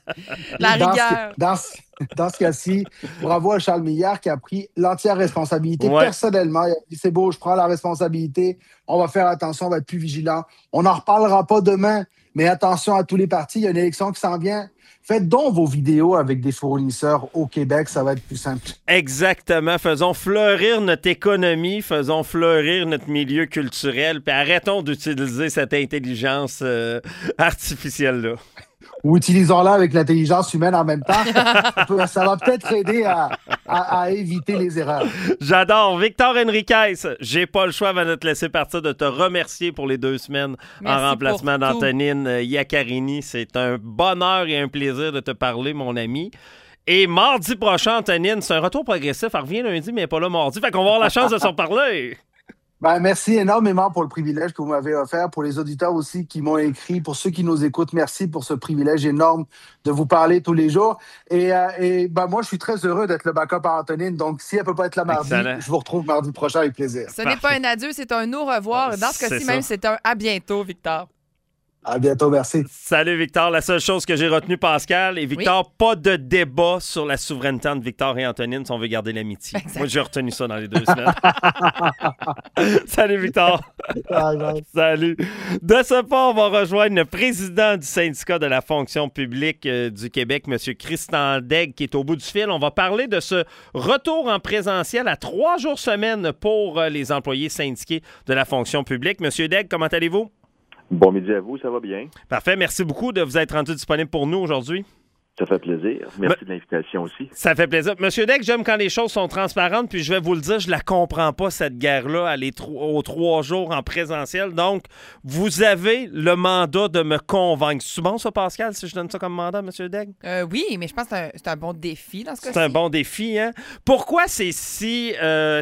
La rigueur. Dans ce cas-ci, bravo à Charles Milliard qui a pris l'entière responsabilité personnellement. Il a dit, c'est beau, je prends la responsabilité. On va faire attention, on va être plus vigilant. On n'en reparlera pas demain, mais attention à tous les partis. Il y a une élection qui s'en vient. Faites donc vos vidéos avec des fournisseurs au Québec, ça va être plus simple. Exactement. Faisons fleurir notre économie, faisons fleurir notre milieu culturel, puis arrêtons d'utiliser cette intelligence artificielle-là. Ou utilisons-la avec l'intelligence humaine en même temps. Ça va peut-être aider à éviter les erreurs. J'adore. Victor Henriquez, j'ai pas le choix avant de te laisser partir de te remercier pour les 2 semaines en remplacement d'Antonine Iaccarini. C'est un bonheur et un plaisir de te parler, mon ami. Et mardi prochain, Antonine, c'est un retour progressif. Elle revient lundi, mais pas là mardi. Fait qu'on va avoir la chance de s'en parler. Merci énormément pour le privilège que vous m'avez offert, pour les auditeurs aussi qui m'ont écrit, pour ceux qui nous écoutent, merci pour ce privilège énorme de vous parler tous les jours. Et moi, je suis très heureux d'être le backup à Antonine, donc si elle ne peut pas être là mardi, je vous retrouve mardi prochain avec plaisir. Ce n'est pas un adieu, c'est un au revoir. Dans ce cas-ci même, c'est un à bientôt, Victor. À bientôt, merci. Salut, Victor. La seule chose que j'ai retenue, Pascal, et Victor, pas de débat sur la souveraineté entre Victor et Antonine si on veut garder l'amitié. Exact. Moi, j'ai retenu ça dans les 2 semaines. Salut, Victor. Salut. De ce pas, on va rejoindre le président du syndicat de la fonction publique du Québec, M. Christian Daigle, qui est au bout du fil. On va parler de ce retour en présentiel à 3 jours semaine pour les employés syndiqués de la fonction publique. M. Daigle, comment allez-vous? Bon midi à vous, ça va bien? Parfait. Merci beaucoup de vous être rendu disponible pour nous aujourd'hui. Ça fait plaisir. Merci de l'invitation aussi. Ça fait plaisir. Monsieur Daigle, j'aime quand les choses sont transparentes, puis je vais vous le dire, je la comprends pas, cette guerre-là, aller aux 3 jours en présentiel. Donc, vous avez le mandat de me convaincre. C'est bon, ça, Pascal, si je donne ça comme mandat, monsieur Daigle? Oui, mais je pense que c'est un bon défi dans ce cas-ci. C'est un bon défi, hein? Pourquoi c'est si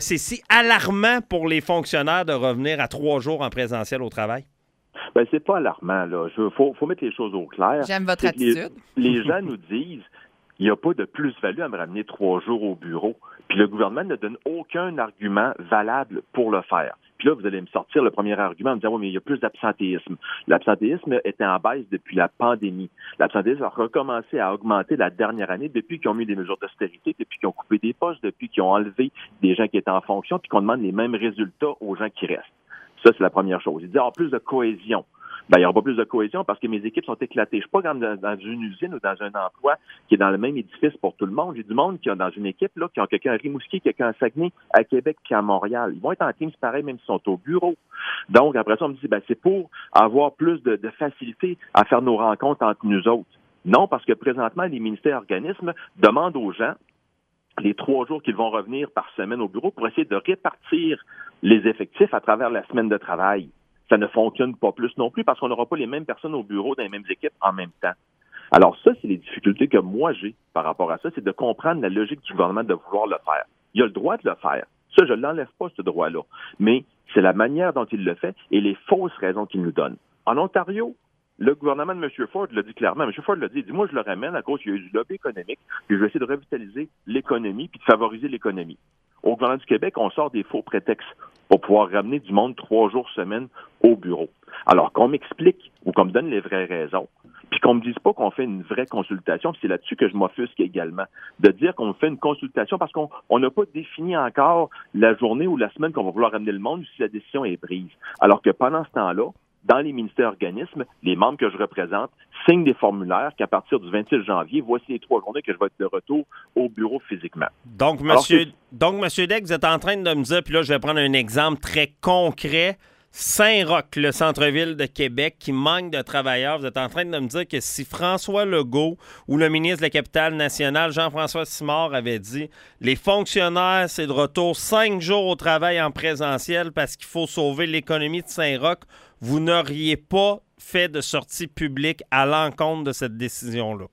alarmant pour les fonctionnaires de revenir à 3 jours en présentiel au travail? Ben, c'est pas alarmant, là. Faut mettre les choses au clair. J'aime votre attitude. Les gens nous disent il n'y a pas de plus-value à me ramener 3 jours au bureau. Puis le gouvernement ne donne aucun argument valable pour le faire. Puis là, vous allez me sortir le premier argument en me disant oui, mais il y a plus d'absentéisme. L'absentéisme était en baisse depuis la pandémie. L'absentéisme a recommencé à augmenter la dernière année depuis qu'ils ont mis des mesures d'austérité, depuis qu'ils ont coupé des postes, depuis qu'ils ont enlevé des gens qui étaient en fonction, puis qu'on demande les mêmes résultats aux gens qui restent. Ça, c'est la première chose. Il dit, plus de cohésion. Ben, il n'y aura pas plus de cohésion parce que mes équipes sont éclatées. Je suis pas comme dans une usine ou dans un emploi qui est dans le même édifice pour tout le monde. J'ai du monde qui est dans une équipe, là, qui ont quelqu'un à Rimouski, quelqu'un à Saguenay, à Québec puis à Montréal. Ils vont être en teams pareil même s'ils sont au bureau. Donc, après ça, on me dit, c'est pour avoir plus de facilité à faire nos rencontres entre nous autres. Non, parce que présentement, les ministères et organismes demandent aux gens les 3 jours qu'ils vont revenir par semaine au bureau pour essayer de répartir les effectifs à travers la semaine de travail. Ça ne fonctionne pas plus non plus parce qu'on n'aura pas les mêmes personnes au bureau dans les mêmes équipes en même temps. Alors ça, c'est les difficultés que moi j'ai par rapport à ça, c'est de comprendre la logique du gouvernement de vouloir le faire. Il a le droit de le faire. Ça, je ne l'enlève pas, ce droit-là. Mais c'est la manière dont il le fait et les fausses raisons qu'il nous donne. En Ontario, le gouvernement de M. Ford l'a dit clairement. M. Ford l'a dit, moi, je le ramène à cause qu'il y a eu du lobby économique, puis je vais essayer de revitaliser l'économie puis de favoriser l'économie. Au gouvernement du Québec, on sort des faux prétextes pour pouvoir ramener du monde 3 jours semaine au bureau. Alors qu'on m'explique ou qu'on me donne les vraies raisons, puis qu'on me dise pas qu'on fait une vraie consultation, puis c'est là-dessus que je m'offusque également, de dire qu'on fait une consultation parce qu'on n'a pas défini encore la journée ou la semaine qu'on va vouloir ramener le monde ou si la décision est prise. Alors que pendant ce temps-là, dans les ministères organismes, les membres que je représente signent des formulaires qu'à partir du 26 janvier, voici les 3 journées que je vais être de retour au bureau physiquement. Donc, monsieur Daigle, vous êtes en train de me dire, puis là, je vais prendre un exemple très concret. Saint-Roch, le centre-ville de Québec, qui manque de travailleurs. Vous êtes en train de me dire que si François Legault ou le ministre de la Capitale-Nationale, Jean-François Simard, avait dit les fonctionnaires, c'est de retour 5 jours au travail en présentiel parce qu'il faut sauver l'économie de Saint-Roch, vous n'auriez pas fait de sortie publique à l'encontre de cette décision-là?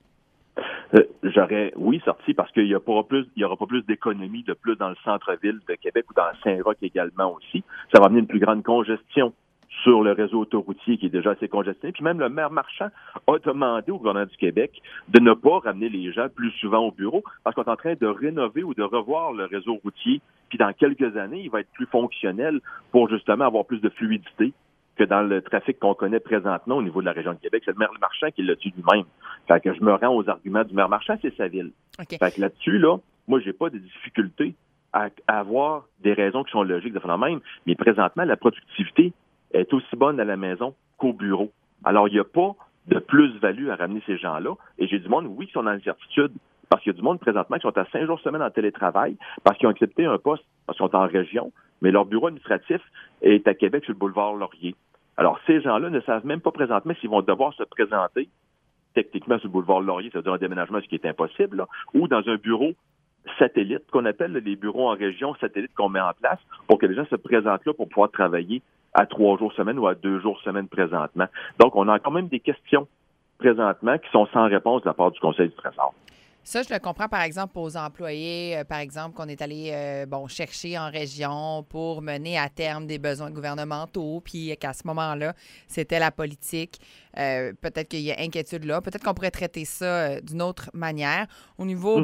J'aurais, oui, sorti parce qu'il y aura pas plus d'économie de plus dans le centre-ville de Québec ou dans Saint-Roch également aussi. Ça va amener une plus grande congestion sur le réseau autoroutier qui est déjà assez congestionné. Puis même le maire Marchand a demandé au gouvernement du Québec de ne pas ramener les gens plus souvent au bureau parce qu'on est en train de rénover ou de revoir le réseau routier. Puis dans quelques années, il va être plus fonctionnel pour justement avoir plus de fluidité. que dans le trafic qu'on connaît présentement au niveau de la région de Québec. C'est le maire Marchand qui l'a dit lui-même. Fait que je me rends aux arguments du maire Marchand, c'est sa ville. Okay. Fait que là-dessus, là, moi, j'ai pas de difficulté à avoir des raisons qui sont logiques de faire même, mais présentement, la productivité est aussi bonne à la maison qu'au bureau. Alors, il n'y a pas de plus-value à ramener ces gens-là. Et j'ai du monde, oui, qui sont dans l'incertitude, parce qu'il y a du monde présentement qui sont à 5 jours semaine en télétravail, parce qu'ils ont accepté un poste, parce qu'ils sont en région, mais leur bureau administratif est à Québec sur le boulevard Laurier. Alors, ces gens-là ne savent même pas présentement s'ils vont devoir se présenter techniquement sur le boulevard Laurier, c'est-à-dire un déménagement, ce qui est impossible, là, ou dans un bureau satellite, qu'on appelle les bureaux en région satellites qu'on met en place pour que les gens se présentent là pour pouvoir travailler à 3 jours semaine ou à 2 jours semaine présentement. Donc, on a quand même des questions présentement qui sont sans réponse de la part du Conseil du Trésor. Ça, je le comprends, par exemple, aux employés, par exemple, qu'on est allé chercher en région pour mener à terme des besoins gouvernementaux, puis qu'à ce moment-là, c'était la politique. Peut-être qu'il y a inquiétude là. Peut-être qu'on pourrait traiter ça d'une autre manière. Au niveau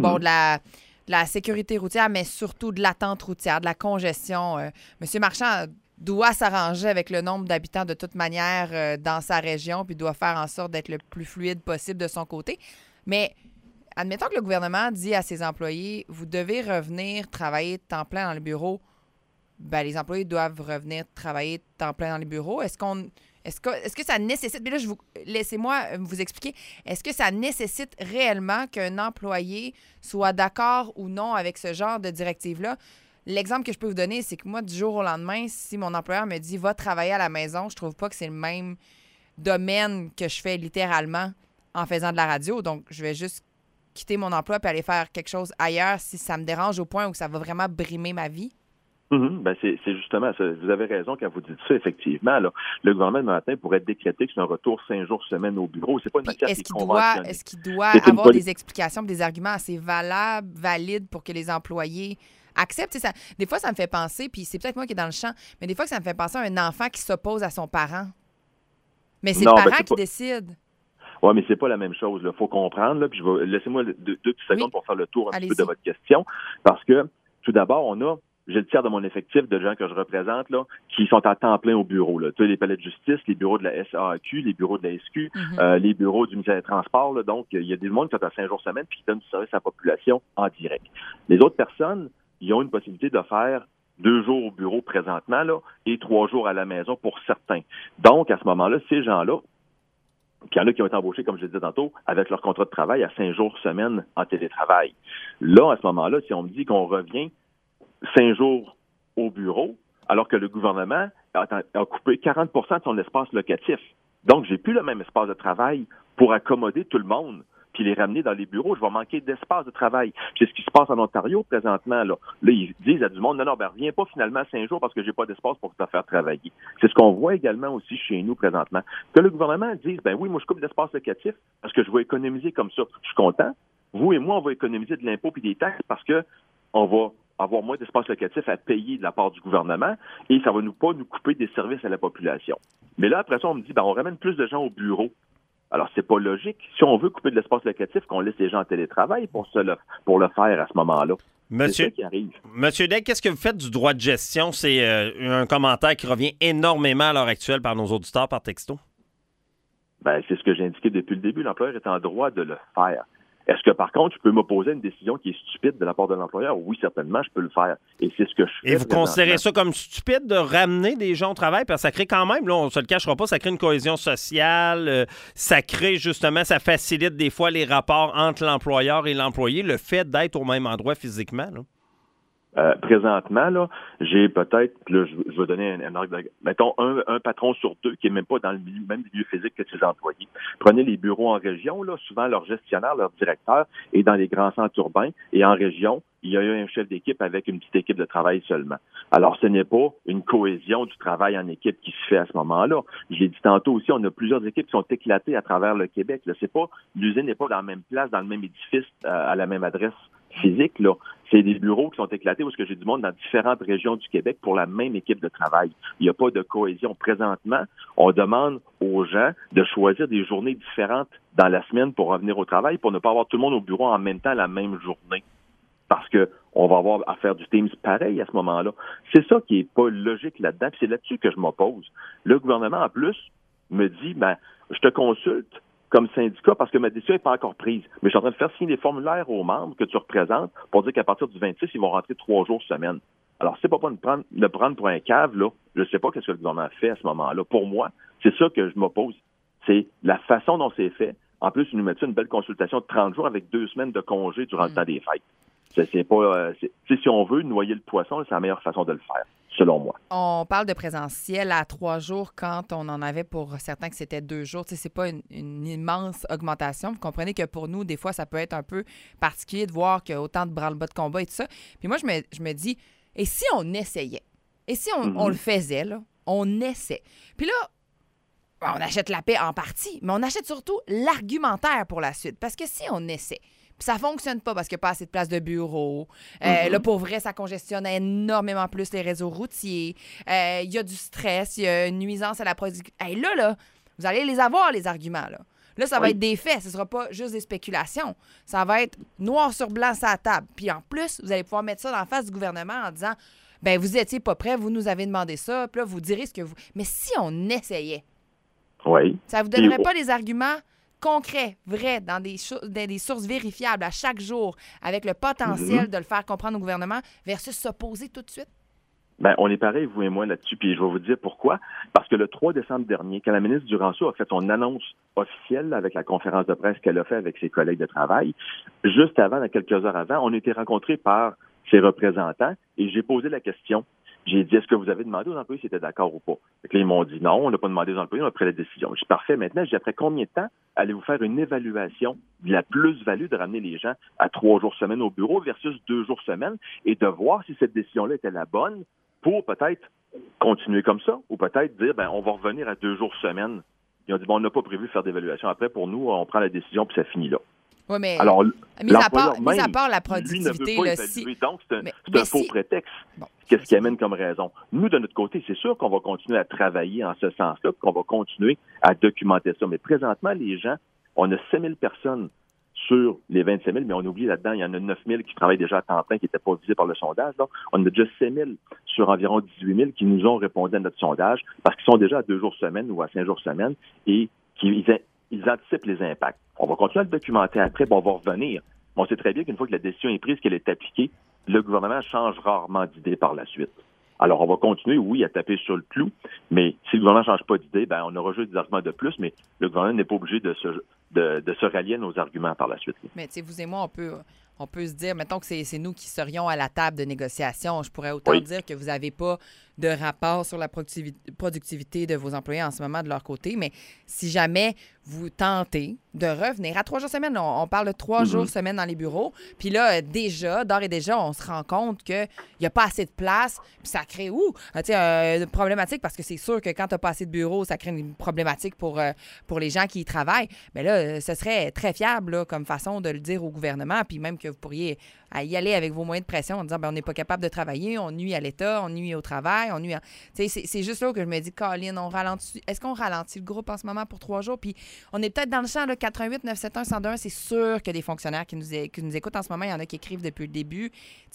de la sécurité routière, mais surtout de l'attente routière, de la congestion. Monsieur Marchand doit s'arranger avec le nombre d'habitants de toute manière dans sa région, puis doit faire en sorte d'être le plus fluide possible de son côté. Mais admettons que le gouvernement dit à ses employés, vous devez revenir travailler temps plein dans le bureau. Ben, les employés doivent revenir travailler temps plein dans les bureaux. Est-ce que ça nécessite, mais là, laissez-moi vous expliquer, est-ce que ça nécessite réellement qu'un employé soit d'accord ou non avec ce genre de directive-là? L'exemple que je peux vous donner, c'est que moi, du jour au lendemain, si mon employeur me dit « va travailler à la maison », je trouve pas que c'est le même domaine que je fais littéralement en faisant de la radio. Donc, je vais juste quitter mon emploi puis aller faire quelque chose ailleurs si ça me dérange au point où ça va vraiment brimer ma vie. Ben c'est justement ça. Vous avez raison quand vous dites ça, effectivement. Là, le gouvernement, le matin, pourrait décréter que c'est un retour 5 jours semaine au bureau. C'est pas une matière qui est conventionnelle. Est-ce qu'il doit avoir des explications, des arguments assez valides pour que les employés acceptent? Ça, des fois, ça me fait penser, puis c'est peut-être moi qui est dans le champ, mais des fois, ça me fait penser à un enfant qui s'oppose à son parent. Mais c'est le parent qui décide. Oui, mais c'est pas la même chose. Il faut comprendre. Là, puis laissez-moi deux petites secondes pour faire le tour un petit peu de votre question. Parce que, tout d'abord, j'ai le tiers de mon effectif de gens que je représente là, qui sont à temps plein au bureau. Là. Tu sais, les palais de justice, les bureaux de la SAQ, les bureaux de la SQ, les bureaux du ministère des Transports. Là. Donc, il y a des gens qui sont à 5 jours semaine puis qui donnent du service à la population en direct. Les autres personnes, ils ont une possibilité de faire 2 jours au bureau présentement là, et 3 jours à la maison pour certains. Donc, à ce moment-là, ces gens-là, puis il y en a qui ont été embauchés, comme je le disais tantôt, avec leur contrat de travail à 5 jours semaine en télétravail. Là, à ce moment-là, si on me dit qu'on revient 5 jours au bureau, alors que le gouvernement a coupé 40 % de son espace locatif. Donc, j'ai plus le même espace de travail pour accommoder tout le monde puis les ramener dans les bureaux. Je vais manquer d'espace de travail. C'est ce qui se passe en Ontario présentement. Là, ils disent à du monde, non, reviens pas finalement 5 jours parce que j'ai pas d'espace pour te faire travailler. C'est ce qu'on voit également aussi chez nous présentement. Que le gouvernement dise, ben oui, moi je coupe d'espace locatif parce que je vais économiser comme ça. Je suis content. Vous et moi, on va économiser de l'impôt puis des taxes parce que on va avoir moins d'espace locatif à payer de la part du gouvernement et ça va pas nous couper des services à la population. Mais là, après ça, on me dit, on ramène plus de gens au bureau. Alors, c'est pas logique. Si on veut couper de l'espace locatif, qu'on laisse les gens en télétravail pour le faire à ce moment-là. C'est ça qui arrive. Monsieur Daigle, qu'est-ce que vous faites du droit de gestion? C'est un commentaire qui revient énormément à l'heure actuelle par nos auditeurs par texto. C'est ce que j'ai indiqué depuis le début. L'employeur est en droit de le faire. Est-ce que, par contre, je peux m'opposer à une décision qui est stupide de la part de l'employeur? Oui, certainement, je peux le faire. Et c'est ce que je fais. Et vous considérez ça comme stupide de ramener des gens au travail? Parce que ça crée quand même, là, on ne se le cachera pas, ça crée une cohésion sociale, ça crée justement, ça facilite des fois les rapports entre l'employeur et l'employé, le fait d'être au même endroit physiquement, là. Présentement, là, j'ai peut-être, là, je vais donner un argument. Mettons, un patron sur 2 qui n'est même pas dans le même milieu physique que ses employés. Prenez les bureaux en région, là, souvent leur gestionnaire, leur directeur est dans les grands centres urbains et en région, il y a eu un chef d'équipe avec une petite équipe de travail seulement. Alors, ce n'est pas une cohésion du travail en équipe qui se fait à ce moment-là. Je l'ai dit tantôt aussi, on a plusieurs équipes qui sont éclatées à travers le Québec. Là, l'usine n'est pas dans la même place, dans le même édifice, à la même adresse physique, là. C'est des bureaux qui sont éclatés où j'ai du monde dans différentes régions du Québec pour la même équipe de travail. Il n'y a pas de cohésion. Présentement, on demande aux gens de choisir des journées différentes dans la semaine pour revenir au travail, pour ne pas avoir tout le monde au bureau en même temps la même journée. parce qu'on va avoir à faire du Teams pareil à ce moment-là. C'est ça qui est pas logique là-dedans, puis c'est là-dessus que je m'oppose. Le gouvernement, en plus, me dit, je te consulte comme syndicat parce que ma décision n'est pas encore prise. Mais je suis en train de faire signer des formulaires aux membres que tu représentes pour dire qu'à partir du 26, ils vont rentrer 3 jours semaine. Alors, c'est pas de prendre pour un cave, là. Je sais pas qu'est-ce que le gouvernement fait à ce moment-là. Pour moi, c'est ça que je m'oppose. C'est la façon dont c'est fait. En plus, ils nous mettent une belle consultation de 30 jours avec 2 semaines de congé durant le temps des fêtes. Si on veut noyer le poisson, c'est la meilleure façon de le faire, selon moi. On parle de présentiel à 3 jours quand on en avait pour certains que c'était 2 jours. C'est pas une immense augmentation. Vous comprenez que pour nous, des fois, ça peut être un peu particulier de voir qu'il y a autant de branle-bas de combat et tout ça. Puis moi, je me dis, et si on essayait? Et si on le faisait, là? On essaie. Puis là, on achète la paix en partie, mais on achète surtout l'argumentaire pour la suite. Parce que si on essaie, puis ça fonctionne pas parce qu'il n'y a pas assez de place de bureau. Là, pour vrai, ça congestionne énormément plus les réseaux routiers. Il y a du stress, il y a une nuisance à la productivité. Là, vous allez les avoir, les arguments. Là, ça va être des faits. Ce ne sera pas juste des spéculations. Ça va être noir sur blanc sur la table. Puis en plus, vous allez pouvoir mettre ça dans la face du gouvernement en disant, vous étiez pas prêts, vous nous avez demandé ça, puis là, vous direz ce que vous... Mais si on essayait, ça vous donnerait pas des arguments concret, vrai, dans des sources vérifiables à chaque jour, avec le potentiel de le faire comprendre au gouvernement, versus s'opposer tout de suite? On est pareil, vous et moi, là-dessus, puis je vais vous dire pourquoi. Parce que le 3 décembre dernier, quand la ministre Duranceau a fait son annonce officielle avec la conférence de presse qu'elle a fait avec ses collègues de travail, juste avant, quelques heures avant, on a été rencontrés par ses représentants et j'ai posé la question. J'ai dit, est-ce que vous avez demandé aux employés s'ils étaient d'accord ou pas? Fait que là, ils m'ont dit non, on n'a pas demandé aux employés, on a pris la décision. Je dis, parfait, maintenant, après combien de temps allez-vous faire une évaluation de la plus-value de ramener les gens à 3 jours semaine au bureau versus 2 jours semaine et de voir si cette décision-là était la bonne pour peut-être continuer comme ça ou peut-être dire, on va revenir à 2 jours semaine. Ils ont dit, on n'a pas prévu de faire d'évaluation. Après, pour nous, on prend la décision puis ça finit là. Oui, mais alors, mis à part la productivité, lui ne veut pas évaluer, donc c'est un faux prétexte. Bon, qu'est-ce qui amène comme raison? Nous, de notre côté, c'est sûr qu'on va continuer à travailler en ce sens-là, qu'on va continuer à documenter ça. Mais présentement, les gens, on a 5 000 personnes sur les 25 000, mais on oublie là-dedans, il y en a 9 000 qui travaillent déjà à temps plein, qui n'étaient pas visés par le sondage. Là. On a déjà 5 000 sur environ 18 000 qui nous ont répondu à notre sondage parce qu'ils sont déjà à 2 jours semaine ou à 5 jours semaine et ils anticipent les impacts. On va continuer à le documenter après, on va revenir. On sait très bien qu'une fois que la décision est prise, qu'elle est appliquée, le gouvernement change rarement d'idée par la suite. Alors, on va continuer, oui, à taper sur le clou, mais si le gouvernement ne change pas d'idée, on aura juste des arguments de plus, mais le gouvernement n'est pas obligé de se rallier à nos arguments par la suite. Mais tu sais, vous et moi, on peut se dire, mettons que c'est nous qui serions à la table de négociation. Je pourrais autant dire que vous n'avez pas de rapport sur la productivité de vos employés en ce moment de leur côté, mais si jamais vous tentez de revenir à 3 jours semaine, on parle de 3 jours semaine dans les bureaux, puis là, d'ores et déjà, on se rend compte qu'il n'y a pas assez de place, puis ça crée une problématique, parce que c'est sûr que quand tu n'as pas assez de bureaux, ça crée une problématique pour les gens qui y travaillent. Mais là, ce serait très fiable là, comme façon de le dire au gouvernement, puis même que vous pourriez y aller avec vos moyens de pression en disant on n'est pas capable de travailler, on nuit à l'État, on nuit au travail, on nuit à... C'est juste là que je me dis, Colin, est-ce qu'on ralentit le groupe en ce moment pour 3 jours? Puis on est peut-être dans le champ, là, 88-971-1021, c'est sûr que des fonctionnaires qui nous écoutent en ce moment, il y en a qui écrivent depuis le début.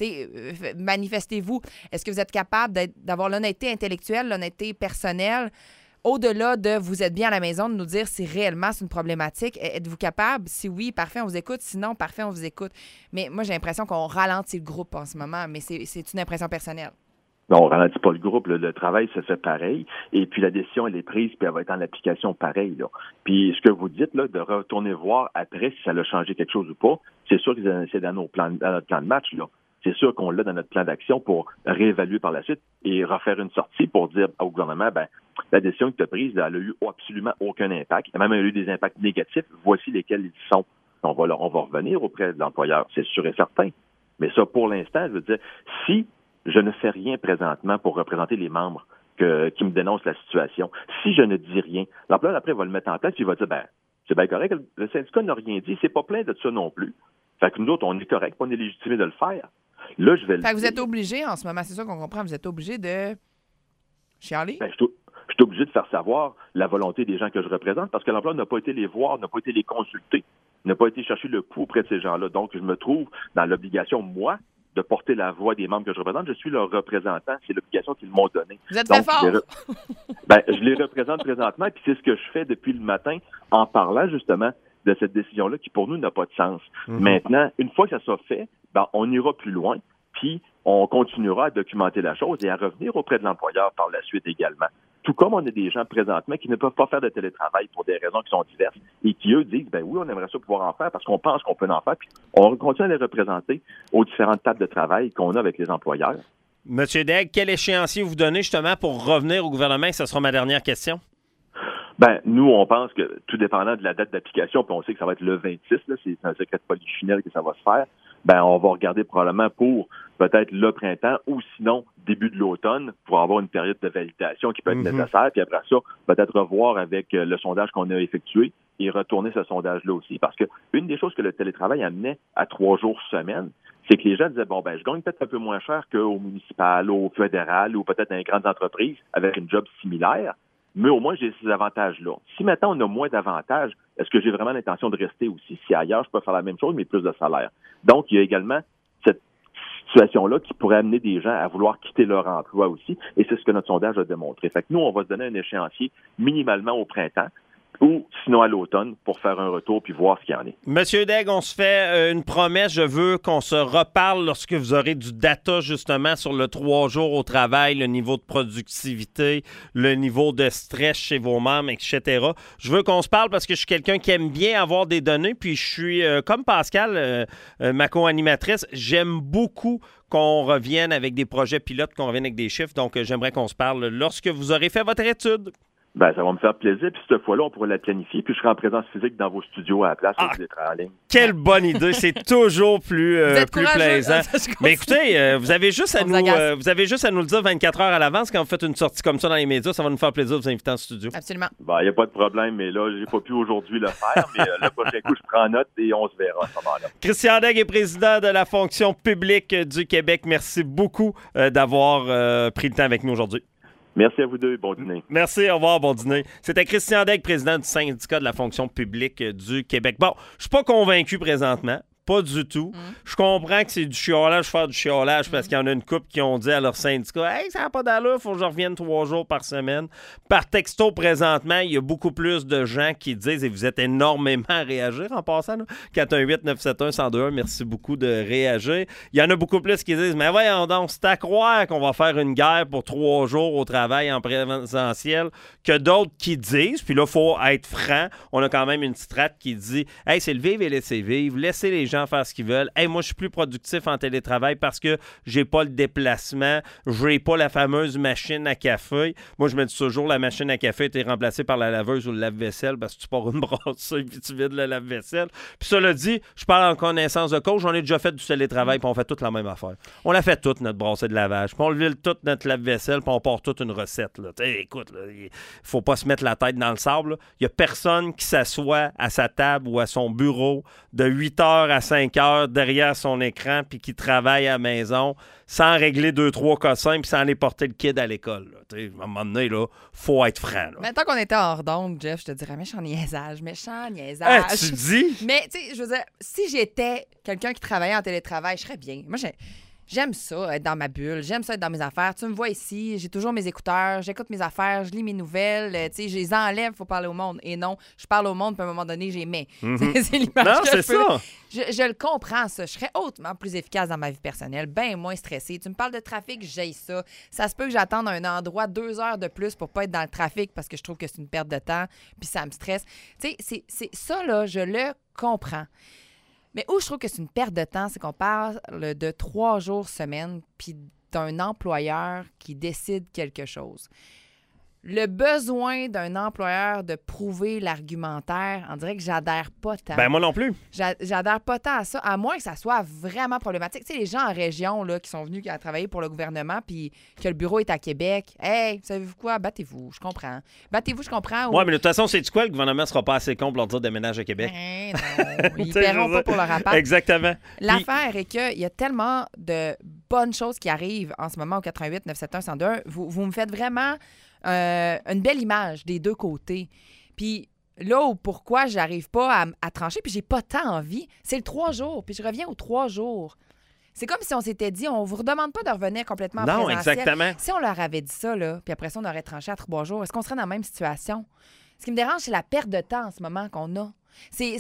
Manifestez-vous. Est-ce que vous êtes capable d'avoir l'honnêteté intellectuelle, l'honnêteté personnelle, au-delà de vous êtes bien à la maison, de nous dire si réellement c'est une problématique? Êtes-vous capable? Si oui, parfait, on vous écoute. Sinon, parfait, on vous écoute. Mais moi, j'ai l'impression qu'on ralentit le groupe en ce moment, mais c'est une impression personnelle. Non, on ne ralentit pas le groupe. Le travail se fait pareil. Et puis la décision, elle est prise, puis elle va être en application pareil. Là. Puis ce que vous dites, là, de retourner voir après si ça a changé quelque chose ou pas, c'est sûr que c'est dans notre plan de match. Là. C'est sûr qu'on l'a dans notre plan d'action pour réévaluer par la suite et refaire une sortie pour dire au gouvernement, la décision que tu as prise, elle n'a eu absolument aucun impact. Même elle a eu des impacts négatifs. Voici lesquels ils sont. On va revenir auprès de l'employeur, c'est sûr et certain. Mais ça, pour l'instant, je veux dire, si je ne fais rien présentement pour représenter les membres qui me dénoncent la situation, si je ne dis rien, l'employeur après va le mettre en place et il va dire, c'est bien correct, le syndicat n'a rien dit, c'est pas plein de ça non plus. Fait que nous autres, on est correct, on est légitimé de le faire. Là, je vais le dire. Vous êtes obligé en ce moment, c'est ça qu'on comprend, vous êtes obligé de chialer? Je suis obligé de faire savoir la volonté des gens que je représente parce que l'employeur n'a pas été les voir, n'a pas été les consulter, n'a pas été chercher le pouls auprès de ces gens-là. Donc, je me trouve dans l'obligation, moi, de porter la voix des membres que je représente. Je suis leur représentant. C'est l'obligation qu'ils m'ont donnée. Vous êtes très fort! Je les représente présentement, puis c'est ce que je fais depuis le matin en parlant justement de cette décision-là qui, pour nous, n'a pas de sens. Maintenant, une fois que ça sera fait, on ira plus loin, puis on continuera à documenter la chose et à revenir auprès de l'employeur par la suite également. Tout comme on a des gens présentement qui ne peuvent pas faire de télétravail pour des raisons qui sont diverses et qui, eux, disent, oui, on aimerait ça pouvoir en faire parce qu'on pense qu'on peut en faire, puis on continue à les représenter aux différentes tables de travail qu'on a avec les employeurs. Monsieur Daigle, quel échéancier vous donnez justement pour revenir au gouvernement? Ce sera ma dernière question. Nous, on pense que, tout dépendant de la date d'application, puis on sait que ça va être le 26, là, c'est un secret de polichinelle que ça va se faire, on va regarder probablement pour peut-être le printemps ou sinon début de l'automne pour avoir une période de validation qui peut être nécessaire. Puis après ça, peut-être revoir avec le sondage qu'on a effectué et retourner ce sondage-là aussi. Parce que une des choses que le télétravail amenait à 3 jours semaine, c'est que les gens disaient, je gagne peut-être un peu moins cher qu'au municipal, au fédéral ou peut-être dans les grandes entreprises avec une job similaire. Mais au moins, j'ai ces avantages-là. Si maintenant on a moins d'avantages, est-ce que j'ai vraiment l'intention de rester aussi? Si ailleurs, je peux faire la même chose, mais plus de salaire. Donc, il y a également cette situation-là qui pourrait amener des gens à vouloir quitter leur emploi aussi. Et c'est ce que notre sondage a démontré. Fait que nous, on va se donner un échéancier minimalement au printemps ou sinon à l'automne pour faire un retour puis voir ce qu'il y en est. Monsieur Daigle, on se fait une promesse. Je veux qu'on se reparle lorsque vous aurez du data justement sur le 3 jours au travail, le niveau de productivité, le niveau de stress chez vos membres, etc. Je veux qu'on se parle parce que je suis quelqu'un qui aime bien avoir des données, puis je suis, comme Pascal, ma co-animatrice, j'aime beaucoup qu'on revienne avec des projets pilotes, qu'on revienne avec des chiffres. Donc, j'aimerais qu'on se parle lorsque vous aurez fait votre étude. Ça va me faire plaisir. Puis cette fois-là, on pourrait la planifier. Puis je serai en présence physique dans vos studios à la place où vous êtes en ligne. Quelle bonne idée. C'est toujours plus plaisant. Mais écoutez, vous avez juste à nous le dire 24 heures à l'avance quand vous faites une sortie comme ça dans les médias. Ça va nous faire plaisir de vous inviter en studio. Absolument. Il n'y a pas de problème. Mais là, j'ai pas pu aujourd'hui le faire. Mais le prochain coup, je prends note et on se verra à ce moment-là. Christian Daigle est président de la fonction publique du Québec. Merci beaucoup d'avoir pris le temps avec nous aujourd'hui. Merci à vous deux. Bon dîner. Merci. Au revoir. Bon dîner. C'était Christian Daigle, président du syndicat de la fonction publique du Québec. Bon, je suis pas convaincu présentement. Pas du tout. Je comprends que c'est du chiolage, faire du chiolage parce qu'il y en a une couple qui ont dit à leur syndicat « Hey, ça n'a pas d'allure, il faut que je revienne 3 jours par semaine. » Par texto, présentement, il y a beaucoup plus de gens qui disent, et vous êtes énormément à réagir en passant, 418-971-1021, merci beaucoup de réagir. Il y en a beaucoup plus qui disent « Mais voyons donc, c'est à croire qu'on va faire une guerre pour 3 jours au travail en présentiel. » Que d'autres qui disent, puis là, il faut être franc, on a quand même une strate qui dit « Hey, c'est le vivre et laisser vivre, laissez les gens faire ce qu'ils veulent. Hey, moi, je suis plus productif en télétravail parce que j'ai pas le déplacement, j'ai pas la fameuse machine à café. Moi, je me dis toujours, la machine à café a été remplacée par la laveuse ou le lave-vaisselle parce que tu pars une brasserie puis tu vides le lave-vaisselle. Puis cela dit, je parle en connaissance de cause, j'en ai déjà fait du télétravail puis on fait toute la même affaire. On la fait toute, notre brassée de lavage. Puis on vide toute notre lave-vaisselle puis on part toute une recette. Là. Écoute, il faut pas se mettre la tête dans le sable. Il y a personne qui s'assoit à sa table ou à son bureau de 8h à 5h derrière son écran puis qui travaille à la maison sans régler 2-3 cossins puis sans aller porter le kid à l'école. À un moment donné, il faut être franc. Mais tant qu'on était hors d'onde, Jeff, je te dirais méchant niaisage. Tu dis? Mais, tu sais, je veux dire, si j'étais quelqu'un qui travaillait en télétravail, je serais bien. Moi, j'aime ça, être dans ma bulle. J'aime ça, être dans mes affaires. Tu me vois ici, j'ai toujours mes écouteurs, j'écoute mes affaires, je lis mes nouvelles. Tu sais, je les enlève, il faut parler au monde. Et non, je parle au monde, puis à un moment donné, j'ai mets. C'est l'image non, que c'est je peux... ça. Je le comprends, ça. Je serais hautement plus efficace dans ma vie personnelle, bien moins stressée. Tu me parles de trafic, j'aille ça. Ça se peut que j'attende à un endroit 2 heures de plus pour pas être dans le trafic parce que je trouve que c'est une perte de temps, puis ça me stresse. Tu sais, c'est ça, là, je le comprends. Mais où je trouve que c'est une perte de temps, c'est qu'on parle de 3 jours semaine puis d'un employeur qui décide quelque chose. Le besoin d'un employeur de prouver l'argumentaire, on dirait que j'adhère pas tant. Ben moi non plus. J'adhère pas tant à ça, à moins que ça soit vraiment problématique. Tu sais, les gens en région là, qui sont venus à travailler pour le gouvernement puis que le bureau est à Québec, hey, savez-vous quoi? Battez-vous, je comprends. Battez-vous, je comprends. Oui, mais de toute façon, c'est quoi? Le gouvernement sera pas assez con pour leur dire déménage à Québec. Ben non, ils paieront pas pour leur appart. Exactement. L'affaire est qu'il y a tellement de bonnes choses qui arrivent en ce moment au 88-971-1021. Vous me faites vraiment... une belle image des deux côtés. Puis là où pourquoi j'arrive pas à trancher, puis j'ai pas tant envie, c'est le 3 jours, puis je reviens aux 3 jours. C'est comme si on s'était dit, on vous redemande pas de revenir complètement en présentiel. Non, exactement. Si on leur avait dit ça, là, puis après ça, on aurait tranché à 3 jours, est-ce qu'on serait dans la même situation? Ce qui me dérange, c'est la perte de temps en ce moment qu'on a. C'est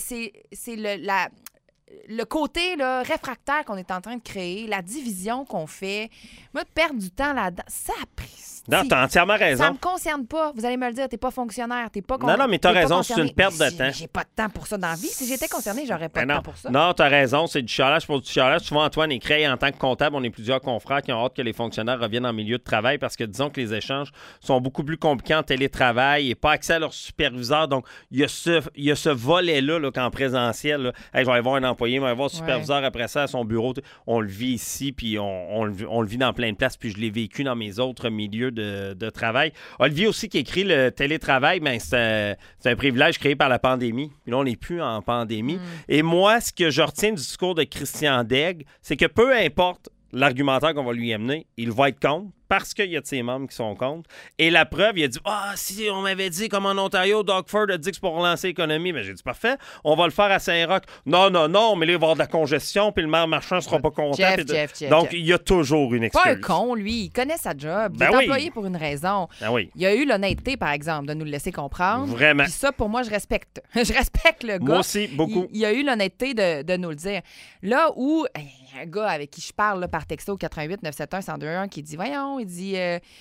le côté là, réfractaire qu'on est en train de créer, la division qu'on fait. Moi, perdre du temps là-dedans, ça a pris. Non, t'as entièrement raison. Ça me concerne pas. Vous allez me le dire, t'es pas fonctionnaire, t'es pas Non, mais t'as raison, c'est une perte de temps. J'ai pas de temps pour ça dans la vie. Si j'étais concernée, j'aurais pas de temps pour ça. Non, t'as raison, c'est du chialage pour du chialage. Souvent, Antoine et Cray, en tant que comptable, on est plusieurs confrères qui ont hâte que les fonctionnaires reviennent en milieu de travail parce que disons que les échanges sont beaucoup plus compliqués en télétravail et pas accès à leur superviseur. Donc, il y a ce volet-là qu'en présentiel. Là, hey, je vais aller voir un employé, je vais aller voir le superviseur après ça à son bureau. On le vit ici, puis on le vit dans plein de places, puis je l'ai vécu dans mes autres milieux de travail. Olivier aussi qui écrit le télétravail, ben c'est un privilège créé par la pandémie. Puis là, on n'est plus en pandémie. Et moi, ce que je retiens du discours de Christian Daigle, c'est que peu importe l'argumentaire qu'on va lui amener, il va être contre parce qu'il y a de ses membres qui sont contre. Et la preuve, il a dit « Ah, si on m'avait dit, comme en Ontario, Doug Ford a dit que c'est pour relancer l'économie. » Mais j'ai dit « Parfait, on va le faire à Saint-Roch. » Non, mais là, il va y avoir de la congestion, puis le maire Marchand ne sera pas content. Jeff. Donc, il y a toujours une excuse. Pas un con, lui. Il connaît sa job. Il est employé pour une raison. Ben oui. Il a eu l'honnêteté, par exemple, de nous le laisser comprendre. Vraiment. Puis ça, pour moi, je respecte. Je respecte le gars. Moi aussi, beaucoup. Il a eu l'honnêteté de nous le dire. Là où un gars avec qui je parle là, par texto 88 971 1021 qui dit voyons, il dit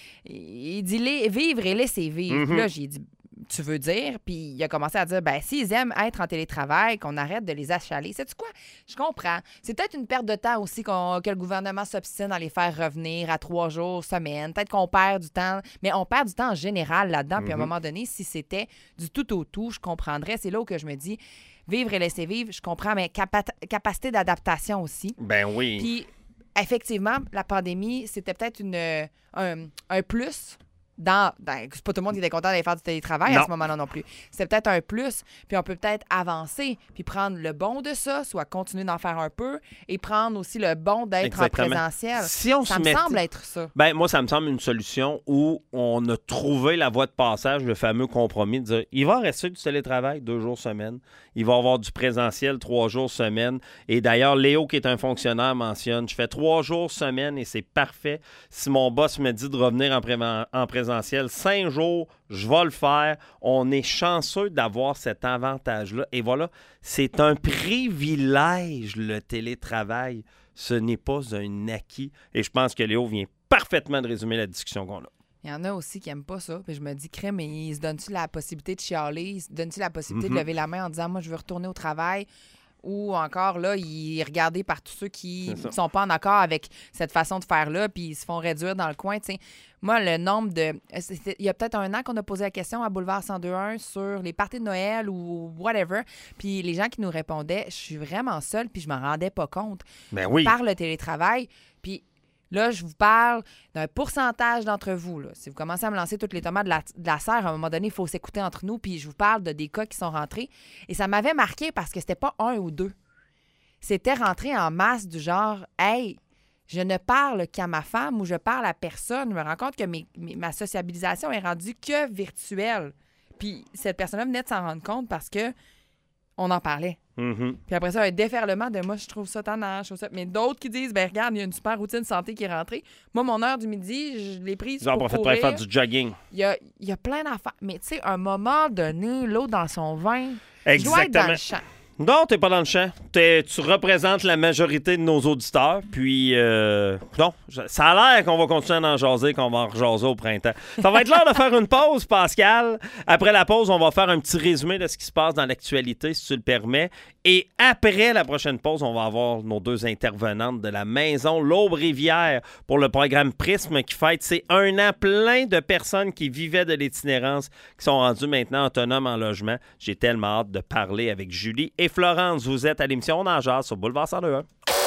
vivre et laisser vivre. Là, j'ai dit tu veux dire? Puis il a commencé à dire ben s'ils aiment être en télétravail, qu'on arrête de les achaler. Sais-tu quoi? Je comprends. C'est peut-être une perte de temps aussi que le gouvernement s'obstine à les faire revenir à 3 jours, semaine. Peut-être qu'on perd du temps, mais on perd du temps en général là-dedans. Puis à un moment donné, si c'était du tout au tout, je comprendrais. C'est là où que je me dis vivre et laisser vivre, je comprends, mais capacité d'adaptation aussi. Ben oui. Puis, effectivement, la pandémie, c'était peut-être un plus. C'est pas tout le monde qui était content d'aller faire du télétravail à ce moment-là non plus. C'est peut-être un plus, puis on peut peut-être avancer, puis prendre le bon de ça, soit continuer d'en faire un peu, et prendre aussi le bon d'être en présentiel. Ça me semble être ça. Ben moi, ça me semble une solution où on a trouvé la voie de passage, le fameux compromis de dire il va rester du télétravail 2 jours semaine, il va y avoir du présentiel 3 jours semaine. Et d'ailleurs, Léo, qui est un fonctionnaire, mentionne je fais 3 jours semaine et c'est parfait. Si mon boss me dit de revenir en présentiel, 5 jours, je vais le faire. On est chanceux d'avoir cet avantage-là. Et voilà, c'est un privilège, le télétravail. Ce n'est pas un acquis. Et je pense que Léo vient parfaitement de résumer la discussion qu'on a. Il y en a aussi qui n'aiment pas ça. Puis je me dis, crème, mais ils se donnent-tu la possibilité de chialer? Ils se donnent-tu la possibilité de lever la main en disant, moi, je veux retourner au travail? Ou encore, là, il est regardé par tous ceux qui ne sont pas en accord avec cette façon de faire-là, puis ils se font réduire dans le coin. T'sais. Moi, le nombre de... Il y a peut-être 1 an qu'on a posé la question à Boulevard 1021 sur les parties de Noël ou whatever, puis les gens qui nous répondaient, je suis vraiment seule, puis je m'en rendais pas compte. Ben oui. Par le télétravail, puis... Là, je vous parle d'un pourcentage d'entre vous. Là. Si vous commencez à me lancer toutes les tomates de la serre, à un moment donné, il faut s'écouter entre nous. Puis je vous parle de des cas qui sont rentrés. Et ça m'avait marqué parce que c'était pas 1 ou 2. C'était rentré en masse du genre « Hey, je ne parle qu'à ma femme ou je parle à personne. Je me rends compte que ma sociabilisation est rendue que virtuelle. » Puis cette personne-là venait de s'en rendre compte parce que on en parlait. Puis après ça, un déferlement de moi, je trouve ça tannant, mais d'autres qui disent, ben regarde, il y a une super routine santé qui est rentrée. Moi, mon heure du midi, je l'ai prise pour courir. Pour faire du jogging. Il y a plein d'affaires. Mais tu sais, à un moment donné, l'eau dans son vin, exactement. Je dois être dans le champ. Non, t'es pas dans le champ. Tu représentes la majorité de nos auditeurs. Puis, non, ça a l'air qu'on va continuer à en jaser, qu'on va en rejaser au printemps. Ça va être l'heure de faire une pause, Pascal. Après la pause, on va faire un petit résumé de ce qui se passe dans l'actualité, si tu le permets. Et après la prochaine pause, on va avoir nos 2 intervenantes de la maison L'Aube-Rivière pour le programme Prisme qui fête ses 1 an plein de personnes qui vivaient de l'itinérance, qui sont rendues maintenant autonomes en logement. J'ai tellement hâte de parler avec Julie et Florence. Vous êtes à l'émission On en jase sur Boulevard 102.1.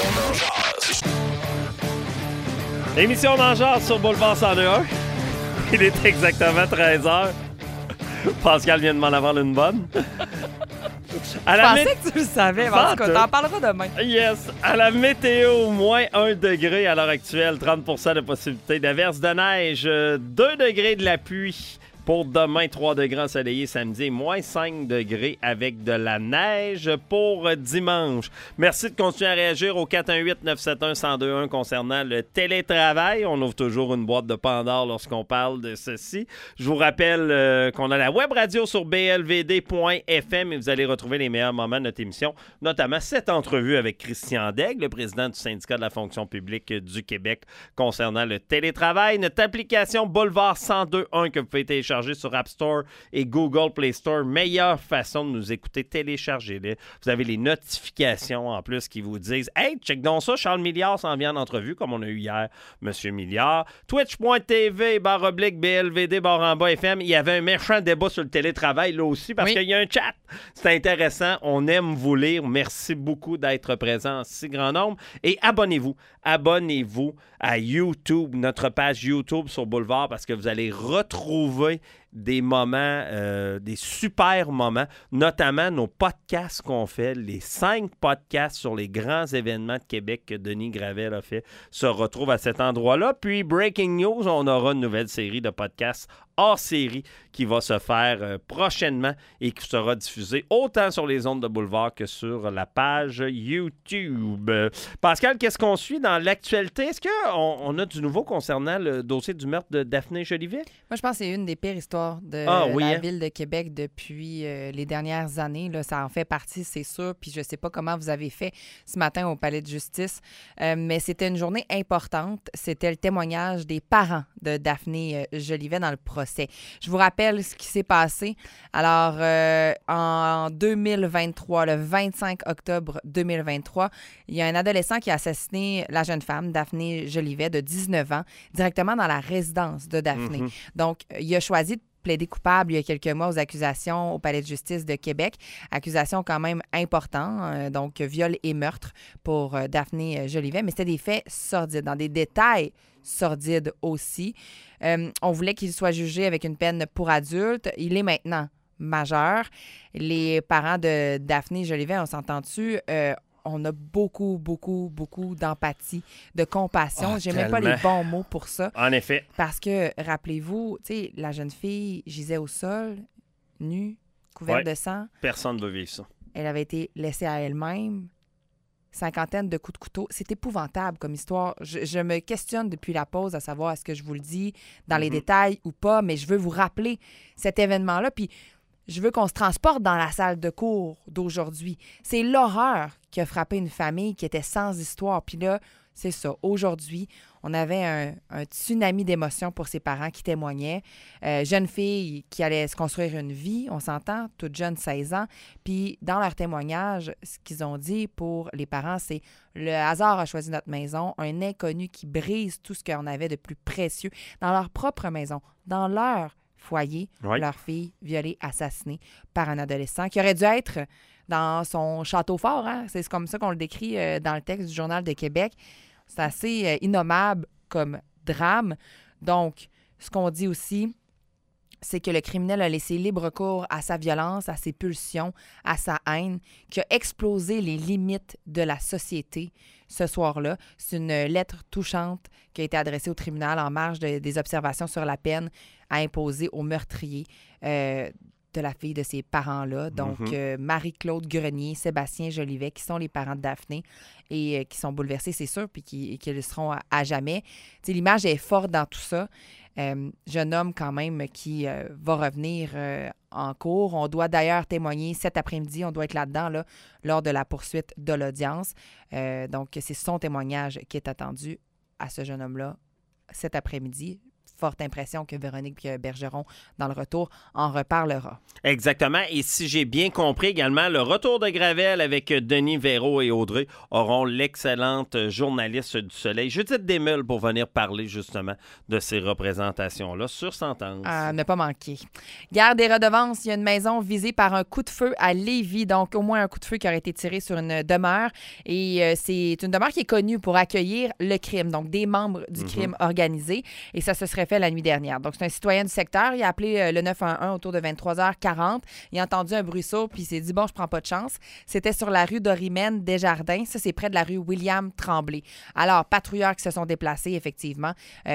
L'émission On en jase sur Boulevard 102.1. Il est exactement 13h. Pascal vient de m'en avoir une bonne. Je pensais que tu le savais. En tout cas, t'en parleras demain. Yes. À la météo, moins 1 degré à l'heure actuelle. 30 de possibilité d'averse de neige. 2 degrés de la pluie. Pour demain, 3 degrés ensoleillés samedi, moins 5 degrés avec de la neige pour dimanche. Merci de continuer à réagir au 418-971-1021 concernant le télétravail. On ouvre toujours une boîte de Pandore lorsqu'on parle de ceci. Je vous rappelle qu'on a la web radio sur blvd.fm et vous allez retrouver les meilleurs moments de notre émission, notamment cette entrevue avec Christian Daigle, le président du syndicat de la fonction publique du Québec concernant le télétravail. Notre application Boulevard 1021 que vous pouvez télécharger sur App Store et Google Play Store. Meilleure façon de nous écouter, téléchargez-les. Vous avez les notifications en plus qui vous disent « Hey, check donc ça, Charles Milliard s'en vient en entrevue, comme on a eu hier, Monsieur Milliard. » Twitch.tv/BLVD/FM. Il y avait un méchant débat sur le télétravail là aussi parce qu'il y a un chat. C'est intéressant. On aime vous lire. Merci beaucoup d'être présent en si grand nombre. Et abonnez-vous. Abonnez-vous à YouTube, notre page YouTube sur Boulevard, parce que vous allez retrouver des moments, des super moments, notamment nos podcasts qu'on fait, les 5 podcasts sur les grands événements de Québec que Denis Gravel a fait, se retrouvent à cet endroit-là. Puis, Breaking News, on aura une nouvelle série de podcasts hors série qui va se faire prochainement et qui sera diffusée autant sur les ondes de Boulevard que sur la page YouTube. Pascal, qu'est-ce qu'on suit dans l'actualité? Est-ce qu'on a du nouveau concernant le dossier du meurtre de Daphné Jolivet? Moi, je pense que c'est une des pires histoires de la ville de Québec depuis les dernières années. Là, ça en fait partie, c'est sûr. Puis je ne sais pas comment vous avez fait ce matin au Palais de justice, mais c'était une journée importante. C'était le témoignage des parents de Daphné Jolivet dans le procès. Je vous rappelle ce qui s'est passé. Alors, en 2023, le 25 octobre 2023, il y a un adolescent qui a assassiné la jeune femme, Daphné Jolivet, de 19 ans, directement dans la résidence de Daphné. Donc, il a choisi de plaidé coupable il y a quelques mois aux accusations au Palais de justice de Québec. Accusations quand même importantes, donc viol et meurtre pour Daphné Jolivet, mais c'était des faits sordides, dans des détails sordides aussi. On voulait qu'il soit jugé avec une peine pour adulte. Il est maintenant majeur. Les parents de Daphné Jolivet, on s'entend-tu? On a beaucoup d'empathie, de compassion. J'ai même pas les bons mots pour ça. En effet. Parce que, rappelez-vous, tu sais, la jeune fille gisait au sol, nue, couverte de sang. Personne ne veut vivre ça. Elle avait été laissée à elle-même. 50 de coups de couteau. C'est épouvantable comme histoire. Je me questionne depuis la pause à savoir est-ce que je vous le dis dans les détails ou pas, mais je veux vous rappeler cet événement-là. Puis, je veux qu'on se transporte dans la salle de cours d'aujourd'hui. C'est l'horreur qui a frappé une famille qui était sans histoire. Puis là, c'est ça. Aujourd'hui, on avait un tsunami d'émotions pour ses parents qui témoignaient. Jeune fille qui allait se construire une vie, on s'entend, toute jeune, 16 ans. Puis dans leur témoignage, ce qu'ils ont dit pour les parents, c'est « Le hasard a choisi notre maison, un inconnu qui brise tout ce qu'on avait de plus précieux dans leur propre maison, dans leur foyer, leur fille violée, assassinée par un adolescent qui aurait dû être dans son château fort. Hein? C'est comme ça qu'on le décrit dans le texte du Journal de Québec. C'est assez innommable comme drame. Donc, ce qu'on dit aussi, c'est que le criminel a laissé libre cours à sa violence, à ses pulsions, à sa haine, qui a explosé les limites de la société ce soir-là. C'est une lettre touchante qui a été adressée au tribunal en marge des observations sur la peine à imposer au meurtrier de la fille de ces parents-là. Donc, Marie-Claude Grenier, Sébastien Jolivet, qui sont les parents de Daphné et qui sont bouleversés, c'est sûr, puis qui le seront à jamais. T'sais, l'image est forte dans tout ça. Jeune homme quand même qui va revenir en cours. On doit d'ailleurs témoigner cet après-midi, on doit être là-dedans là, lors de la poursuite de l'audience. Donc, c'est son témoignage qui est attendu à ce jeune homme-là cet après-midi. Forte impression que Véronique Bergeron, dans le retour, en reparlera. Exactement. Et si j'ai bien compris également, le retour de Gravel avec Denis Véro et Audrey auront l'excellente journaliste du Soleil, Judith Desmeules, pour venir parler justement de ces représentations-là sur Sentence. À ne pas manquer. Guerre des redevances, il y a une maison visée par un coup de feu à Lévis, donc au moins un coup de feu qui aurait été tiré sur une demeure. Et c'est une demeure qui est connue pour accueillir le crime, donc des membres du crime organisé. Et ça se serait fait la nuit dernière. Donc, c'est un citoyen du secteur. Il a appelé le 911 autour de 23h40. Il a entendu un bruit sourd, puis il s'est dit, bon, je prends pas de chance. C'était sur la rue Dorimène Desjardins. Ça, c'est près de la rue William Tremblay. Alors, patrouilleurs qui se sont déplacés, effectivement.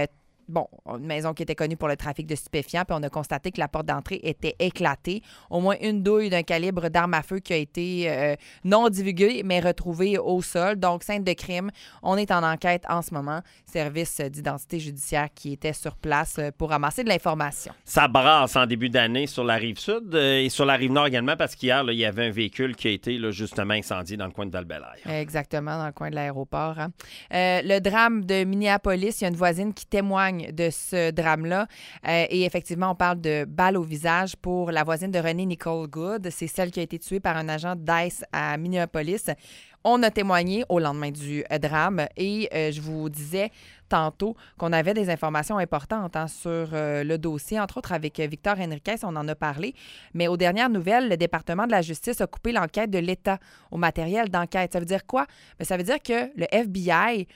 une maison qui était connue pour le trafic de stupéfiants, puis on a constaté que la porte d'entrée était éclatée. Au moins une douille d'un calibre d'arme à feu qui a été non divulguée, mais retrouvée au sol. Donc, scène de crime. On est en enquête en ce moment. Service d'identité judiciaire qui était sur place pour ramasser de l'information. Ça brasse en début d'année sur la Rive-Sud et sur la Rive-Nord également, parce qu'hier, il y avait un véhicule qui a été justement incendié dans le coin de Val-Bélair. Exactement, dans le coin de l'aéroport. Hein. Le drame de Minneapolis, il y a une voisine qui témoigne de ce drame-là. Et effectivement, on parle de balles au visage pour la voisine de René Nicole Good. C'est celle qui a été tuée par un agent d'ICE à Minneapolis. On a témoigné au lendemain du drame et je vous disais tantôt qu'on avait des informations importantes sur le dossier, entre autres avec Victor Henriquez, on en a parlé. Mais aux dernières nouvelles, le département de la justice a coupé l'enquête de l'État au matériel d'enquête. Ça veut dire quoi? Bien, ça veut dire que le FBI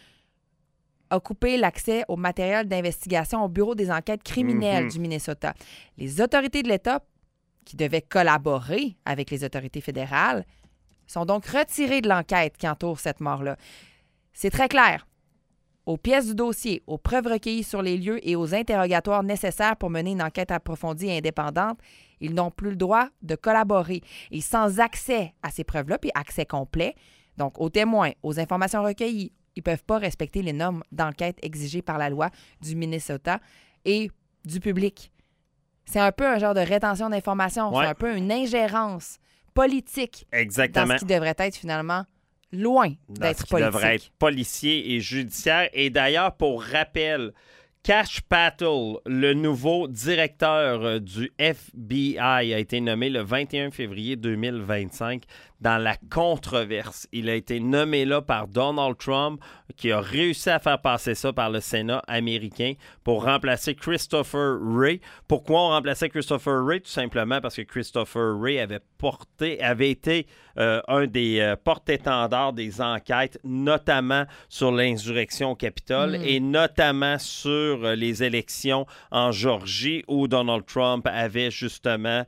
a coupé l'accès au matériel d'investigation au Bureau des enquêtes criminelles du Minnesota. Les autorités de l'État, qui devaient collaborer avec les autorités fédérales, sont donc retirées de l'enquête qui entoure cette mort-là. C'est très clair. Aux pièces du dossier, aux preuves recueillies sur les lieux et aux interrogatoires nécessaires pour mener une enquête approfondie et indépendante, ils n'ont plus le droit de collaborer. Et sans accès à ces preuves-là, puis accès complet, donc aux témoins, aux informations recueillies, ils ne peuvent pas respecter les normes d'enquête exigées par la loi du Minnesota et du public. C'est un peu un genre de rétention d'informations. Ouais. C'est un peu une ingérence politique. Exactement. Dans ce qui devrait être finalement loin d'être politique. Devrait être policier et judiciaire. Et d'ailleurs, pour rappel, Kash Patel, le nouveau directeur du FBI, a été nommé le 21 février 2025 dans la controverse. Il a été nommé là par Donald Trump, qui a réussi à faire passer ça par le Sénat américain pour remplacer Christopher Wray. Pourquoi on remplaçait Christopher Wray? Tout simplement parce que Christopher Wray avait été un des porte-étendards des enquêtes, notamment sur l'insurrection au Capitole et notamment sur les élections en Géorgie, où Donald Trump avait justement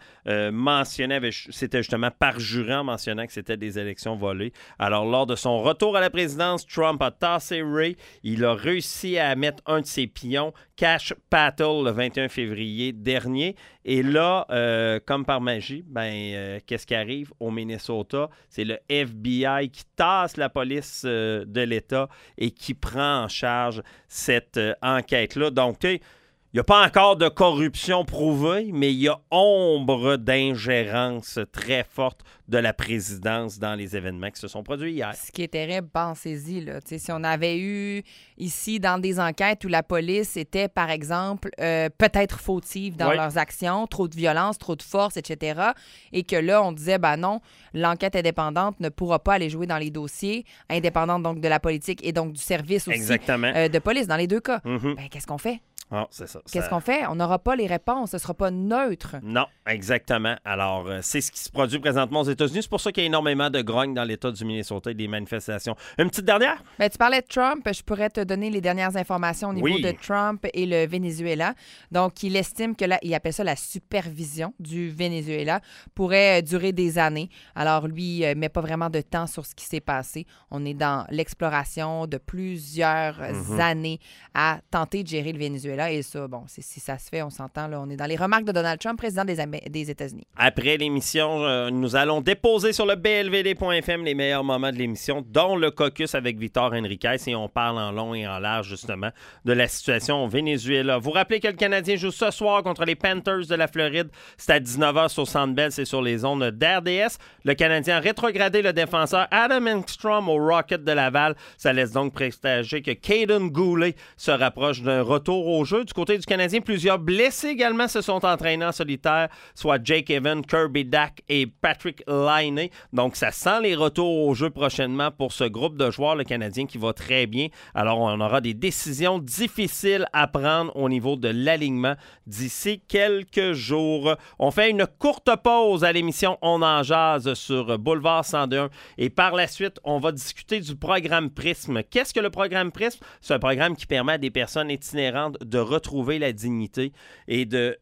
c'était justement parjurant mentionnant que c'était des élections volées. Alors, lors de son retour à la présidence, Trump a tassé Wray. Il a réussi à mettre un de ses pions, Kash Patel, le 21 février dernier. Et là, comme par magie, qu'est-ce qui arrive au Minnesota? C'est le FBI qui tasse la police de l'État et qui prend en charge cette enquête-là. Donc, il n'y a pas encore de corruption prouvée, mais il y a ombre d'ingérence très forte de la présidence dans les événements qui se sont produits hier. Ce qui est terrible, pensez-y, là. Si on avait eu ici dans des enquêtes où la police était, par exemple, peut-être fautive dans leurs actions, trop de violence, trop de force, etc., et que là, on disait, non, l'enquête indépendante ne pourra pas aller jouer dans les dossiers, indépendante donc de la politique et donc du service aussi de police, dans les deux cas. Qu'est-ce qu'on fait? Oh, c'est ça. Qu'est-ce qu'on fait? On n'aura pas les réponses. Ce ne sera pas neutre. Non, exactement. Alors, c'est ce qui se produit présentement aux États-Unis. C'est pour ça qu'il y a énormément de grogne dans l'État du Minnesota et des manifestations. Une petite dernière? Tu parlais de Trump. Je pourrais te donner les dernières informations au niveau de Trump et le Venezuela. Donc, il estime que il appelle ça la supervision du Venezuela, pourrait durer des années. Alors, lui, il ne met pas vraiment de temps sur ce qui s'est passé. On est dans l'exploration de plusieurs années à tenter de gérer le Venezuela. Et ça, si ça se fait, on s'entend, là, on est dans les remarques de Donald Trump, président des États-Unis. Après l'émission, nous allons déposer sur le blvd.fm les meilleurs moments de l'émission, dont le caucus avec Victor Henriquez, et on parle en long et en large, justement, de la situation au Venezuela. Vous rappelez que le Canadien joue ce soir contre les Panthers de la Floride. C'est à 19h sur Centre Bell, c'est sur les ondes d'RDS. Le Canadien a rétrogradé le défenseur Adam Engstrom au Rocket de Laval. Ça laisse donc présager que Caden Goulet se rapproche d'un retour au jeu. Du côté du Canadien, plusieurs blessés également se sont entraînés en solitaire, soit Jake Evans, Kirby Dack et Patrick Laine. Donc, ça sent les retours au jeu prochainement pour ce groupe de joueurs, le Canadien, qui va très bien. Alors, on aura des décisions difficiles à prendre au niveau de l'alignement d'ici quelques jours. On fait une courte pause à l'émission On en jase sur Boulevard 102.1 et par la suite, on va discuter du programme Prisme. Qu'est-ce que le programme Prisme? C'est un programme qui permet à des personnes itinérantes de retrouver la dignité et de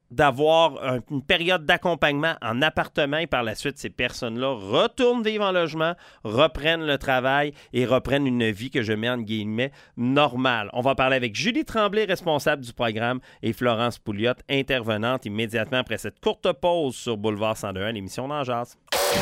d'avoir une période d'accompagnement en appartement et par la suite, ces personnes-là retournent vivre en logement, reprennent le travail et reprennent une vie que je mets entre guillemets normale. On va parler avec Julie Tremblay, responsable du programme, et Florence Pouliot, intervenante immédiatement après cette courte pause sur Boulevard 102.1, l'émission d'En Jase.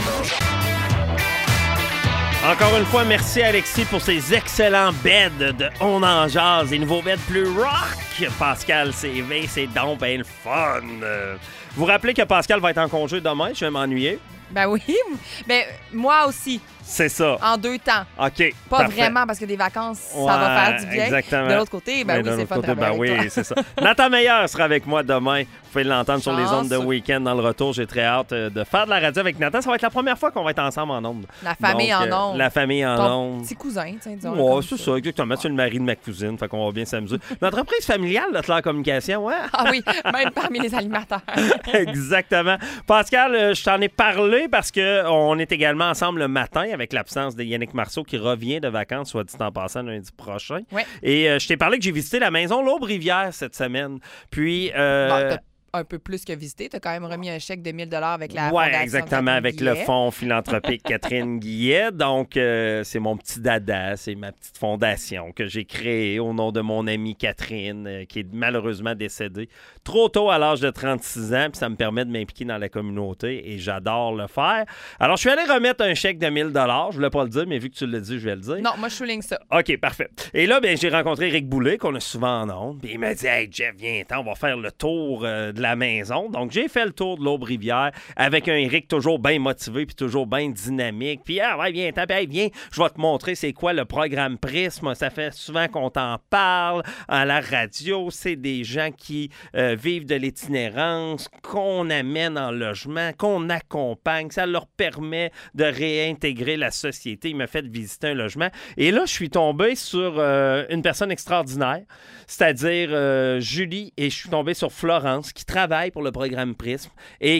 Encore une fois, merci Alexis pour ces excellents beds de On en jase, des nouveaux beds plus rock. Pascal CV, c'est donc bien le fun. Vous rappelez que Pascal va être en congé demain, je vais m'ennuyer. Ben oui, mais moi aussi. C'est ça. En 2 temps. OK. Pas parfait. Vraiment, parce que des vacances, ça va faire du bien. Exactement. De l'autre côté, ben oui, c'est pas de travailler avec toi. C'est ça. Nathan Meilleur sera avec moi demain. Vous pouvez l'entendre sur les ondes de week-end dans le retour. J'ai très hâte de faire de la radio avec Nathan. Ça va être la première fois qu'on va être ensemble en ondes. La famille en ondes. La famille en ondes. Petit cousin, disons. Ouais, c'est ça, exactement. C'est le mari de ma cousine. Fait qu'on va bien s'amuser. Une entreprise familiale de Claire Communication, ouais. Ah oui, même parmi les animateurs. Exactement. Pascal, je t'en ai parlé parce qu'on est également ensemble le matin avec l'absence de Yannick Marceau qui revient de vacances, soit dit en passant, lundi prochain. Ouais. Et je t'ai parlé que j'ai visité la maison L'Aube-Rivière cette semaine. Puis... Bon, un peu plus que visité. Tu as quand même remis un chèque de 1 000 avec la ouais, fondation exactement, avec Guillet. le fonds philanthropique Catherine Guillet. Donc, c'est mon petit dada, c'est ma petite fondation que j'ai créée au nom de mon amie Catherine, qui est malheureusement décédée trop tôt à l'âge de 36 ans, puis ça me permet de m'impliquer dans la communauté et j'adore le faire. Alors, je suis allé remettre un chèque de 1 000 $. Je voulais pas le dire, mais vu que tu l'as dit, je vais le dire. Non, moi, je souligne ça. OK, parfait. Et là, j'ai rencontré Éric Boulay, qu'on a souvent en ondes, puis il m'a dit « Hey, Jeff, viens-t'en, on va faire le tour de la maison. » Donc, j'ai fait le tour de l'Aube-Rivière avec un Éric toujours bien motivé puis toujours bien dynamique. Puis, ouais, viens-t'en, viens, je vais te montrer c'est quoi le programme Prisme. Ça fait souvent qu'on t'en parle à la radio. C'est des gens qui vivent de l'itinérance, qu'on amène en logement, qu'on accompagne. Ça leur permet de réintégrer la société. Il m'a fait visiter un logement. Et là, je suis tombé sur une personne extraordinaire, c'est-à-dire Julie, et je suis tombé sur Florence, qui travaille pour le programme Prisme, et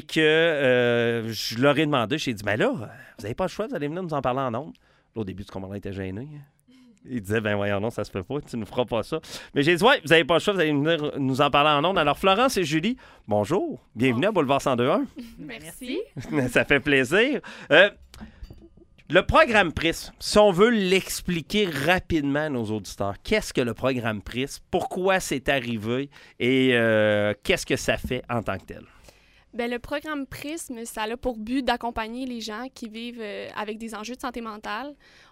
que je leur ai demandé, j'ai dit, mais là, vous n'avez pas le choix, vous allez venir nous en parler en ondes. Là, au début, du commandant était gêné. Il disait, ben voyons, non, ça se fait pas, tu ne feras pas ça. Mais j'ai dit, ouais, vous n'avez pas le choix, vous allez venir nous en parler en ondes. Alors, Florence et Julie, bonjour, bienvenue à Boulevard 102.1. Merci. Ça fait plaisir. Le programme Prisme, si on veut l'expliquer rapidement à nos auditeurs, qu'est-ce que le programme Prisme, pourquoi c'est arrivé et qu'est-ce que ça fait en tant que tel? Bien, le programme Prisme, ça a pour but d'accompagner les gens qui vivent avec des enjeux de santé mentale.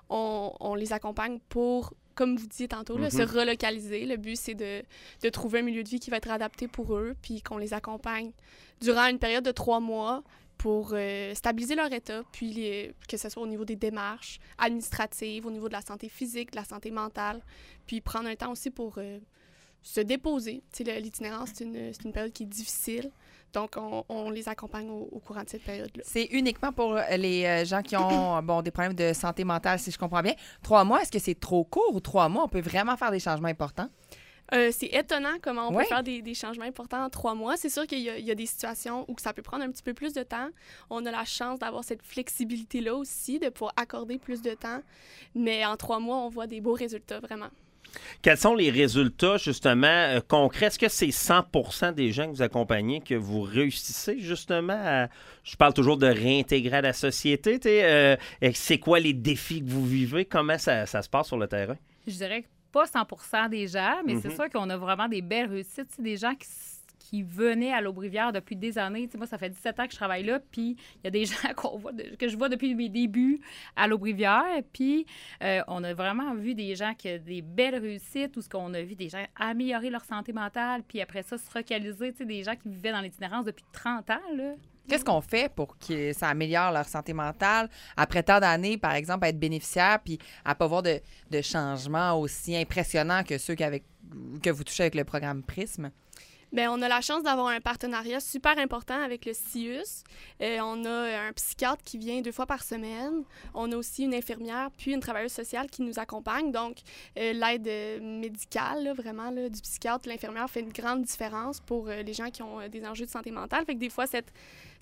On les accompagne pour, comme vous disiez tantôt, là, se relocaliser. Le but, c'est de trouver un milieu de vie qui va être adapté pour eux, puis qu'on les accompagne durant une période de 3 mois pour stabiliser leur état, puis que ce soit au niveau des démarches administratives, au niveau de la santé physique, de la santé mentale, puis prendre un temps aussi pour se déposer. Tu sais, l'itinérance, c'est une période qui est difficile, donc on les accompagne au courant de cette période-là. C'est uniquement pour les gens qui ont des problèmes de santé mentale, si je comprends bien. 3 mois, est-ce que c'est trop court ou 3 mois, on peut vraiment faire des changements importants? C'est étonnant comment on peut faire des changements importants en 3 mois. C'est sûr qu'il y a des situations où ça peut prendre un petit peu plus de temps. On a la chance d'avoir cette flexibilité-là aussi, de pouvoir accorder plus de temps. Mais en 3 mois, on voit des beaux résultats, vraiment. Quels sont les résultats, justement, concrets? Est-ce que c'est 100% des gens que vous accompagnez que vous réussissez, justement, à... Je parle toujours de réintégrer à la société. C'est quoi les défis que vous vivez? Comment ça se passe sur le terrain? Je dirais que pas 100% des gens, mais c'est sûr qu'on a vraiment des belles réussites. C'est des gens qui venaient à l'Aube-Rivière depuis des années. Moi, ça fait 17 ans que je travaille là, puis il y a des gens que je vois depuis mes débuts à l'Aube-Rivière. Puis on a vraiment vu des gens qui ont des belles réussites, ou ce qu'on a vu des gens améliorer leur santé mentale, puis après ça, se relocaliser. Des gens qui vivaient dans l'itinérance depuis 30 ans, là. Qu'est-ce qu'on fait pour que ça améliore leur santé mentale après tant d'années, par exemple, à être bénéficiaire puis à ne pas voir de changements aussi impressionnants que ceux que vous touchez avec le programme Prisme? Bien, on a la chance d'avoir un partenariat super important avec le CIUS. On a un psychiatre qui vient 2 fois par semaine. On a aussi une infirmière puis une travailleuse sociale qui nous accompagne. Donc, l'aide médicale, là, vraiment, là, du psychiatre, de l'infirmière fait une grande différence pour les gens qui ont des enjeux de santé mentale. Fait que des fois,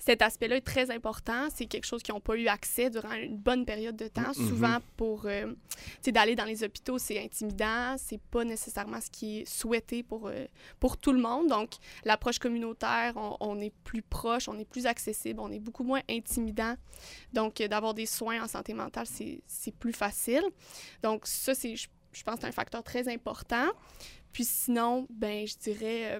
cet aspect-là est très important. C'est quelque chose qu'ils n'ont pas eu accès durant une bonne période de temps. Souvent, pour d'aller dans les hôpitaux, c'est intimidant. C'est pas nécessairement ce qui est souhaité pour tout le monde. Donc, l'approche communautaire, on est plus proche, on est plus accessible, on est beaucoup moins intimidant. Donc, d'avoir des soins en santé mentale, c'est plus facile. Donc, ça, je pense que c'est un facteur très important. Puis sinon, ben je dirais...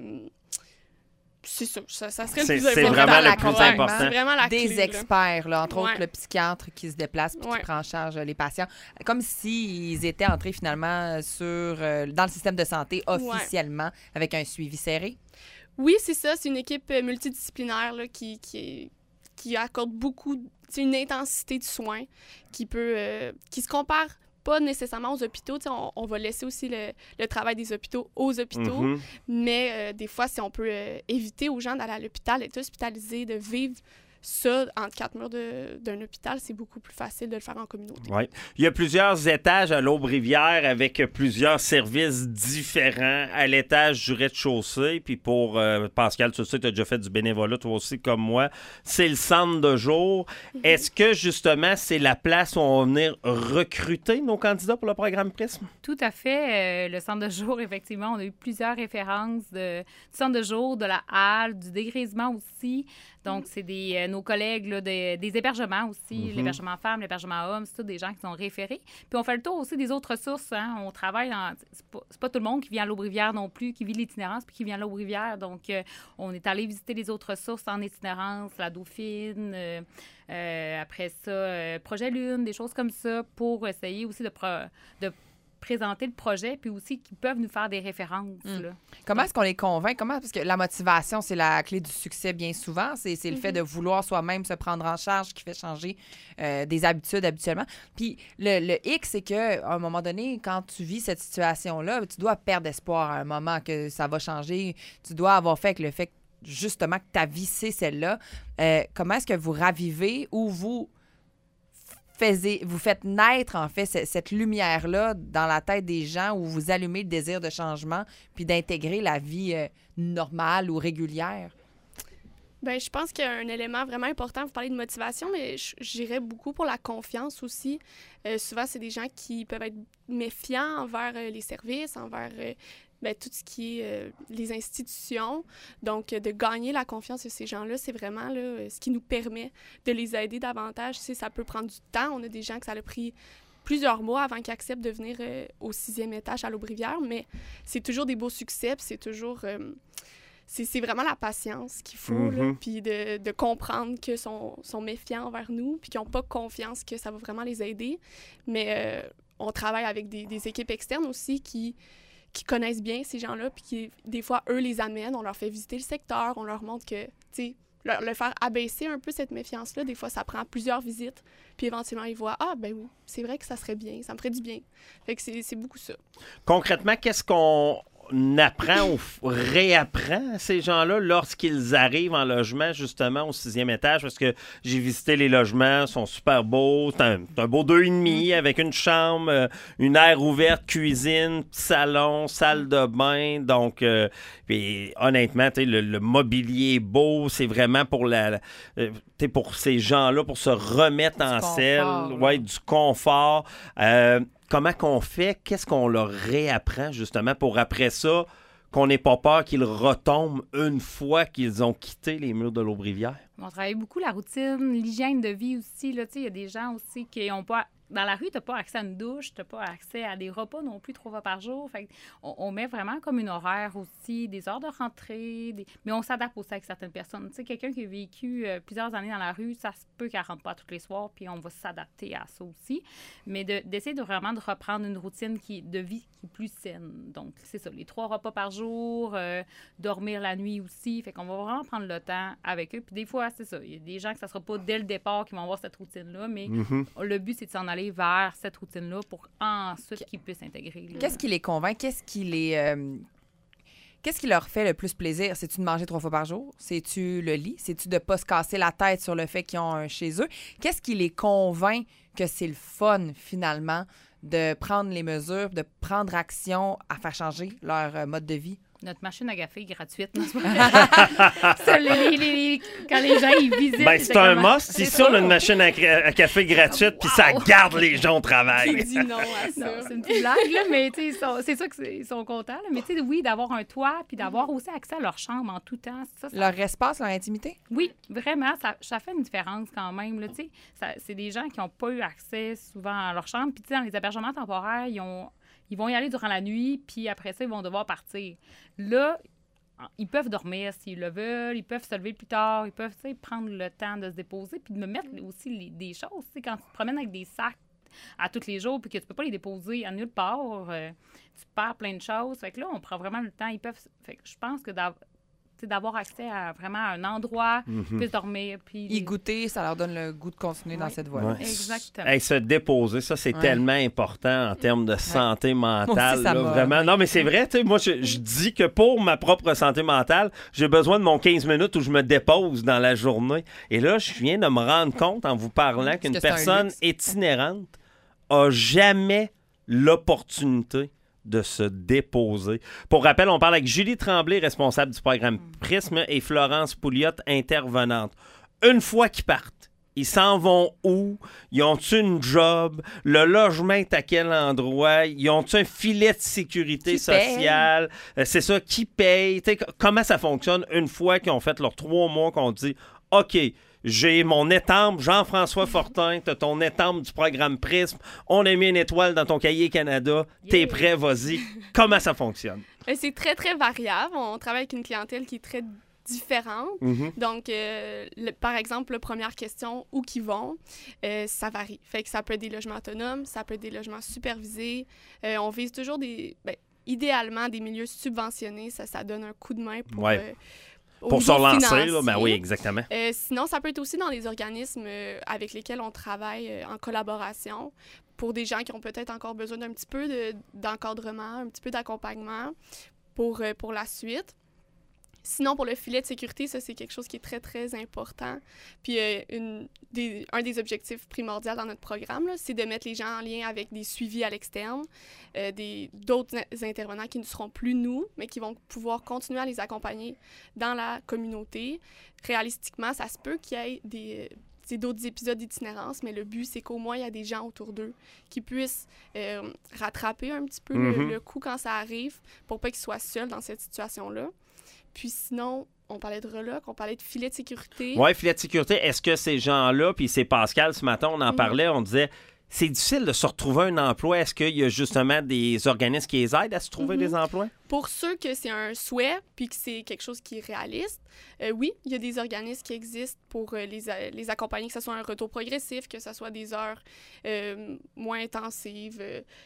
c'est ça serait le plus important. C'est vraiment le plus important. C'est vraiment la des clé, experts, là, entre autres le psychiatre qui se déplace et qui prend en charge les patients. Comme s'ils étaient entrés finalement dans le système de santé officiellement avec un suivi serré. Oui, c'est ça. C'est une équipe multidisciplinaire là, qui accorde beaucoup, une intensité de soins qui se compare pas nécessairement aux hôpitaux. On va laisser aussi le travail des hôpitaux aux hôpitaux, mais des fois, si on peut éviter aux gens d'aller à l'hôpital, d'être hospitalisés, de vivre ça, entre quatre murs d'un hôpital, c'est beaucoup plus facile de le faire en communauté. Oui. Il y a plusieurs étages à l'Aube-Rivière avec plusieurs services différents. À l'étage du rez-de-chaussée, puis pour Pascal, tu sais, tu as déjà fait du bénévolat, toi aussi, comme moi, c'est le centre de jour. Est-ce que, justement, c'est la place où on va venir recruter nos candidats pour le programme Prisme? Tout à fait. Le centre de jour, effectivement, on a eu plusieurs références du centre de jour, de la halle, du dégrisement aussi. Donc, c'est nos collègues là, des hébergements aussi, l'hébergement femmes, l'hébergement hommes, c'est tous des gens qui sont référés. Puis on fait le tour aussi des autres ressources. Hein. On travaille c'est pas tout le monde qui vient à l'Aube-Rivière non plus, qui vit l'itinérance puis qui vient à l'Aube-Rivière. Donc, on est allé visiter les autres ressources en itinérance, la Dauphine, après ça, Projet Lune, des choses comme ça, pour essayer aussi de présenter le projet, puis aussi qu'ils peuvent nous faire des références. Là. Comment est-ce qu'on les convainc? Parce que la motivation, c'est la clé du succès bien souvent. C'est le fait de vouloir soi-même se prendre en charge qui fait changer des habitudes habituellement. Puis le hic, c'est qu'à un moment donné, quand tu vis cette situation-là, tu dois perdre espoir à un moment que ça va changer. Tu dois avoir fait avec le fait justement que ta vie, c'est celle-là. Comment est-ce que vous ravivez ou vous faites naître, en fait, cette lumière-là dans la tête des gens où vous allumez le désir de changement puis d'intégrer la vie normale ou régulière? Bien, je pense qu'il y a un élément vraiment important. Vous parlez de motivation, mais j'irais beaucoup pour la confiance aussi. Souvent, c'est des gens qui peuvent être méfiants envers les services, envers tout ce qui est les institutions. Donc, de gagner la confiance de ces gens-là, c'est vraiment là, ce qui nous permet de les aider davantage. Tu sais, ça peut prendre du temps. On a des gens que ça a pris plusieurs mois avant qu'ils acceptent de venir au 6e étage à l'Aube-Rivière, mais c'est toujours des beaux succès, puis c'est toujours... c'est vraiment la patience qu'il faut, puis de comprendre qu'ils sont méfiants envers nous, puis qu'ils n'ont pas confiance que ça va vraiment les aider. Mais on travaille avec des équipes externes aussi qui connaissent bien ces gens-là, puis qui, des fois, eux, les amènent. On leur fait visiter le secteur, on leur montre que, tu sais, le faire abaisser un peu cette méfiance-là. Des fois, ça prend plusieurs visites, puis éventuellement, ils voient « Ah, ben oui, c'est vrai que ça serait bien, ça me ferait du bien. » Fait que c'est beaucoup ça. Concrètement, qu'est-ce qu'on apprend ou réapprend à ces gens-là lorsqu'ils arrivent en logement, justement, au 6e étage? Parce que j'ai visité les logements, ils sont super beaux. C'est un beau 2,5 avec une chambre, une aire ouverte, cuisine, petit salon, salle de bain. Donc, puis, honnêtement, le mobilier est beau. C'est vraiment pour pour ces gens-là, pour se remettre en selle. Ouais, du confort. Comment qu'on fait? Qu'est-ce qu'on leur réapprend, justement, pour après ça, qu'on n'ait pas peur qu'ils retombent une fois qu'ils ont quitté les murs de l'Aube-Rivière? On travaille beaucoup la routine, l'hygiène de vie aussi. Il y a des gens aussi qui n'ont pas... Dans la rue, tu n'as pas accès à une douche, tu n'as pas accès à des repas non plus 3 fois par jour. Fait on met vraiment comme une horaire aussi, des heures de rentrée, mais on s'adapte aussi avec certaines personnes. Tu sais, quelqu'un qui a vécu plusieurs années dans la rue, ça se peut qu'elle ne rentre pas tous les soirs, puis on va s'adapter à ça aussi. Mais d'essayer vraiment de reprendre une routine de vie qui est plus saine. Donc, c'est ça, les 3 repas par jour, dormir la nuit aussi. Fait qu'on va vraiment prendre le temps avec eux. Puis des fois, c'est ça, il y a des gens que ça ne sera pas dès le départ qui vont avoir cette routine-là, mais le but, c'est de s'en aller vers cette routine-là pour ensuite qu'ils puissent intégrer. Là. Qu'est-ce qui les convainc? Qu'est-ce qui leur fait le plus plaisir? C'est-tu de manger 3 fois par jour? C'est-tu le lit? C'est-tu de ne pas se casser la tête sur le fait qu'ils ont un chez eux? Qu'est-ce qui les convainc que c'est le fun, finalement, de prendre les mesures, de prendre action à faire changer leur mode de vie? Notre machine à café gratuite. Ça, quand les gens y visitent... Ben, c'est un must. Ici, on a une machine à café gratuite, puis ça garde les gens au travail. Qui dit non à ça? Non, c'est une petite blague, là, mais c'est sûr qu'ils sont contents. Là. Mais tu sais, oui, d'avoir un toit, puis d'avoir aussi accès à leur chambre en tout temps. Ça... Leur espace, leur intimité? Oui, vraiment. Ça fait une différence quand même. Là, c'est des gens qui n'ont pas eu accès souvent à leur chambre. Puis dans les hébergements temporaires, ils vont y aller durant la nuit, puis après ça, ils vont devoir partir. Là, ils peuvent dormir s'ils le veulent, ils peuvent se lever plus tard, ils peuvent prendre le temps de se déposer, puis de me mettre aussi des choses. Quand tu te promènes avec des sacs à tous les jours, puis que tu peux pas les déposer à nulle part, tu perds plein de choses. Fait que là, on prend vraiment le temps. Fait que je pense que d'avoir accès à vraiment un endroit, puis dormir. Puis y goûter, ça leur donne le goût de continuer dans cette voie-là. Ouais. Exactement. Hey, se déposer, ça, c'est tellement important en termes de santé mentale. Moi aussi, vraiment. Non, mais c'est vrai, tu sais, moi, je dis que pour ma propre santé mentale, j'ai besoin de mon 15 minutes où je me dépose dans la journée. Et là, je viens de me rendre compte en vous parlant qu'une personne itinérante a jamais l'opportunité de se déposer. Pour rappel, on parle avec Julie Tremblay, responsable du programme Prisme, et Florence Pouliot, intervenante. Une fois qu'ils partent, ils s'en vont où? Ils ont-tu une job? Le logement est à quel endroit? Ils ont-tu un filet de sécurité sociale? C'est ça, qui paye? Comment ça fonctionne une fois qu'ils ont fait leurs 3 mois qu'on dit « OK, j'ai mon étampe, Jean-François Fortin, t'as ton étampe du programme Prisme, on a mis une étoile dans ton cahier Canada, t'es prêt, vas-y. » Comment ça fonctionne? C'est très, très variable. On travaille avec une clientèle qui est très différente. Donc, par exemple, la première question, où qu'ils vont, ça varie. Fait que ça peut être des logements autonomes, ça peut être des logements supervisés. On vise toujours idéalement, des milieux subventionnés. Ça donne un coup de main pour se relancer, là, ben oui, exactement. Sinon, ça peut être aussi dans les organismes avec lesquels on travaille en collaboration pour des gens qui ont peut-être encore besoin d'un petit peu d'encadrement, un petit peu d'accompagnement pour la suite. Sinon, pour le filet de sécurité, ça, c'est quelque chose qui est très, très important. Puis, un des objectifs primordiaux dans notre programme, là, c'est de mettre les gens en lien avec des suivis à l'externe, d'autres intervenants qui ne seront plus nous, mais qui vont pouvoir continuer à les accompagner dans la communauté. Réalistiquement, ça se peut qu'il y ait d'autres épisodes d'itinérance, mais le but, c'est qu'au moins, il y a des gens autour d'eux qui puissent rattraper un petit peu le coup quand ça arrive pour pas qu'ils soient seuls dans cette situation-là. Puis sinon, on parlait de reloc, on parlait de filet de sécurité. Oui, filet de sécurité. Est-ce que ces gens-là, puis c'est Pascal ce matin, on en parlait, on disait, c'est difficile de se retrouver un emploi. Est-ce qu'il y a justement des organismes qui les aident à se trouver des emplois? Pour ceux que c'est un souhait, puis que c'est quelque chose qui est réaliste, oui, il y a des organismes qui existent pour les accompagner, que ce soit un retour progressif, que ce soit des heures moins intensives,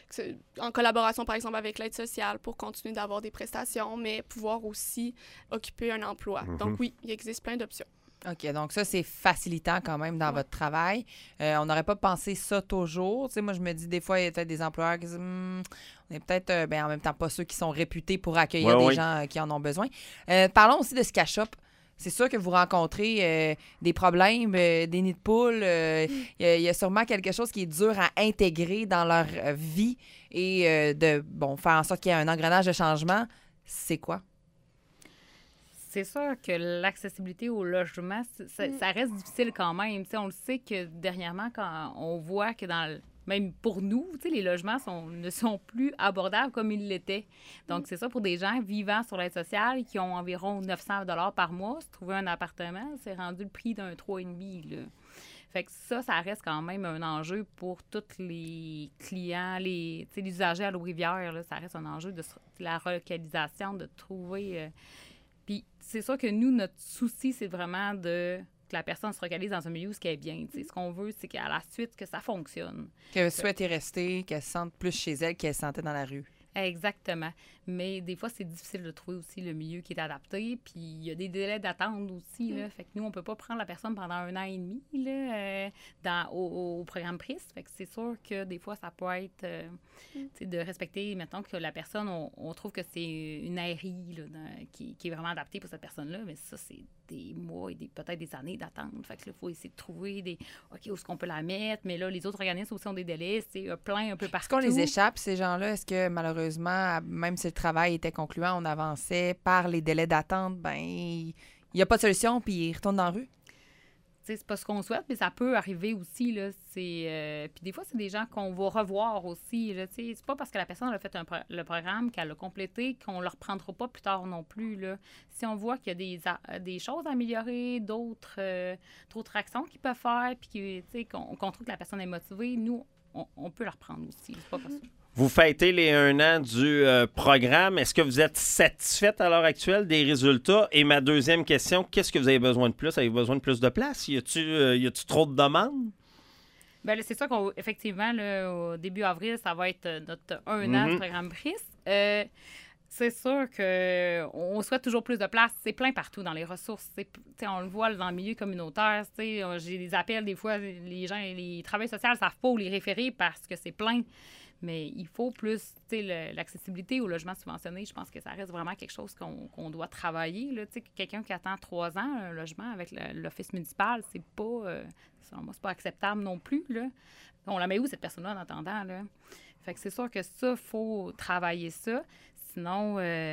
en collaboration, par exemple, avec l'aide sociale pour continuer d'avoir des prestations, mais pouvoir aussi occuper un emploi. Donc oui, il existe plein d'options. OK, donc ça, c'est facilitant quand même dans votre travail. On n'aurait pas pensé ça toujours. Tu sais, moi, je me dis, des fois, il y a peut-être des employeurs qui disent, on est peut-être, en même temps, pas ceux qui sont réputés pour accueillir des gens qui en ont besoin. Parlons aussi de Cash Shop. C'est sûr que vous rencontrez des problèmes, des nids de poules. Il y a sûrement quelque chose qui est dur à intégrer dans leur vie et faire en sorte qu'il y ait un engrenage de changement. C'est quoi? C'est sûr que l'accessibilité au logement, ça reste difficile quand même. T'sais, on le sait que dernièrement, quand on voit que même pour nous, les logements ne sont plus abordables comme ils l'étaient. Donc, c'est ça pour des gens vivant sur l'aide sociale qui ont environ 900 $ par mois. Se trouver un appartement, c'est rendu le prix d'un 3,5 $. Fait que ça reste quand même un enjeu pour tous les clients, les usagers à l'eau-rivière. Ça reste un enjeu de la relocalisation, de trouver... Puis c'est sûr que nous, notre souci, c'est vraiment que la personne se localise dans un milieu où ce qu'elle est bien. Ce qu'on veut, c'est qu'à la suite, que ça fonctionne. Qu'elle souhaite y rester, qu'elle se sente plus chez elle qu'elle se sentait dans la rue. Exactement. Mais des fois, c'est difficile de trouver aussi le milieu qui est adapté. Puis il y a des délais d'attente aussi. Là. Fait que nous, on peut pas prendre la personne pendant 1 an et demi là, au programme Prisme. Fait que c'est sûr que des fois, ça peut être de respecter, mettons, que la personne, on trouve que c'est une aérie là, qui est vraiment adaptée pour cette personne-là. Mais ça, c'est des mois et peut-être des années d'attente. Fait que là, il faut essayer de trouver OK, où est-ce qu'on peut la mettre? Mais là, les autres organismes aussi ont des délais. C'est plein un peu partout. Est-ce qu'on les échappe, ces gens-là? Est-ce que, malheureusement, même si le travail était concluant, on avançait par les délais d'attente, il n'y a pas de solution, puis ils retournent dans la rue? C'est pas ce qu'on souhaite, mais ça peut arriver aussi. Là. Puis des fois, c'est des gens qu'on va revoir aussi. Là, c'est pas parce que la personne a fait le programme qu'elle l'a complété qu'on ne le reprendra pas plus tard non plus. Là. Si on voit qu'il y a des choses à améliorer, d'autres actions qu'ils peuvent faire, puis qu'on trouve que la personne est motivée, nous, on peut la reprendre aussi. C'est pas possible. Vous fêtez les 1 an du programme. Est-ce que vous êtes satisfaite à l'heure actuelle des résultats? Et ma deuxième question, qu'est-ce que vous avez besoin de plus? Avez-vous besoin de plus de place? Y a-tu trop de demandes? Bien, là, c'est sûr qu'effectivement, au début avril, ça va être notre 1 an du programme PRIS. C'est sûr qu'on souhaite toujours plus de place. C'est plein partout dans les ressources. On le voit dans le milieu communautaire. J'ai des appels, des fois, les gens, les travailleurs sociaux ne savent pas où les référer parce que c'est plein. Mais il faut plus, l'accessibilité au logement subventionné, je pense que ça reste vraiment quelque chose qu'on doit travailler. Là. Quelqu'un qui attend 3 ans un logement avec l'office municipal, c'est pas, selon moi, c'est pas acceptable non plus. Là. On la met où, cette personne-là, en attendant? Là? Fait que c'est sûr que ça, il faut travailler ça. Sinon,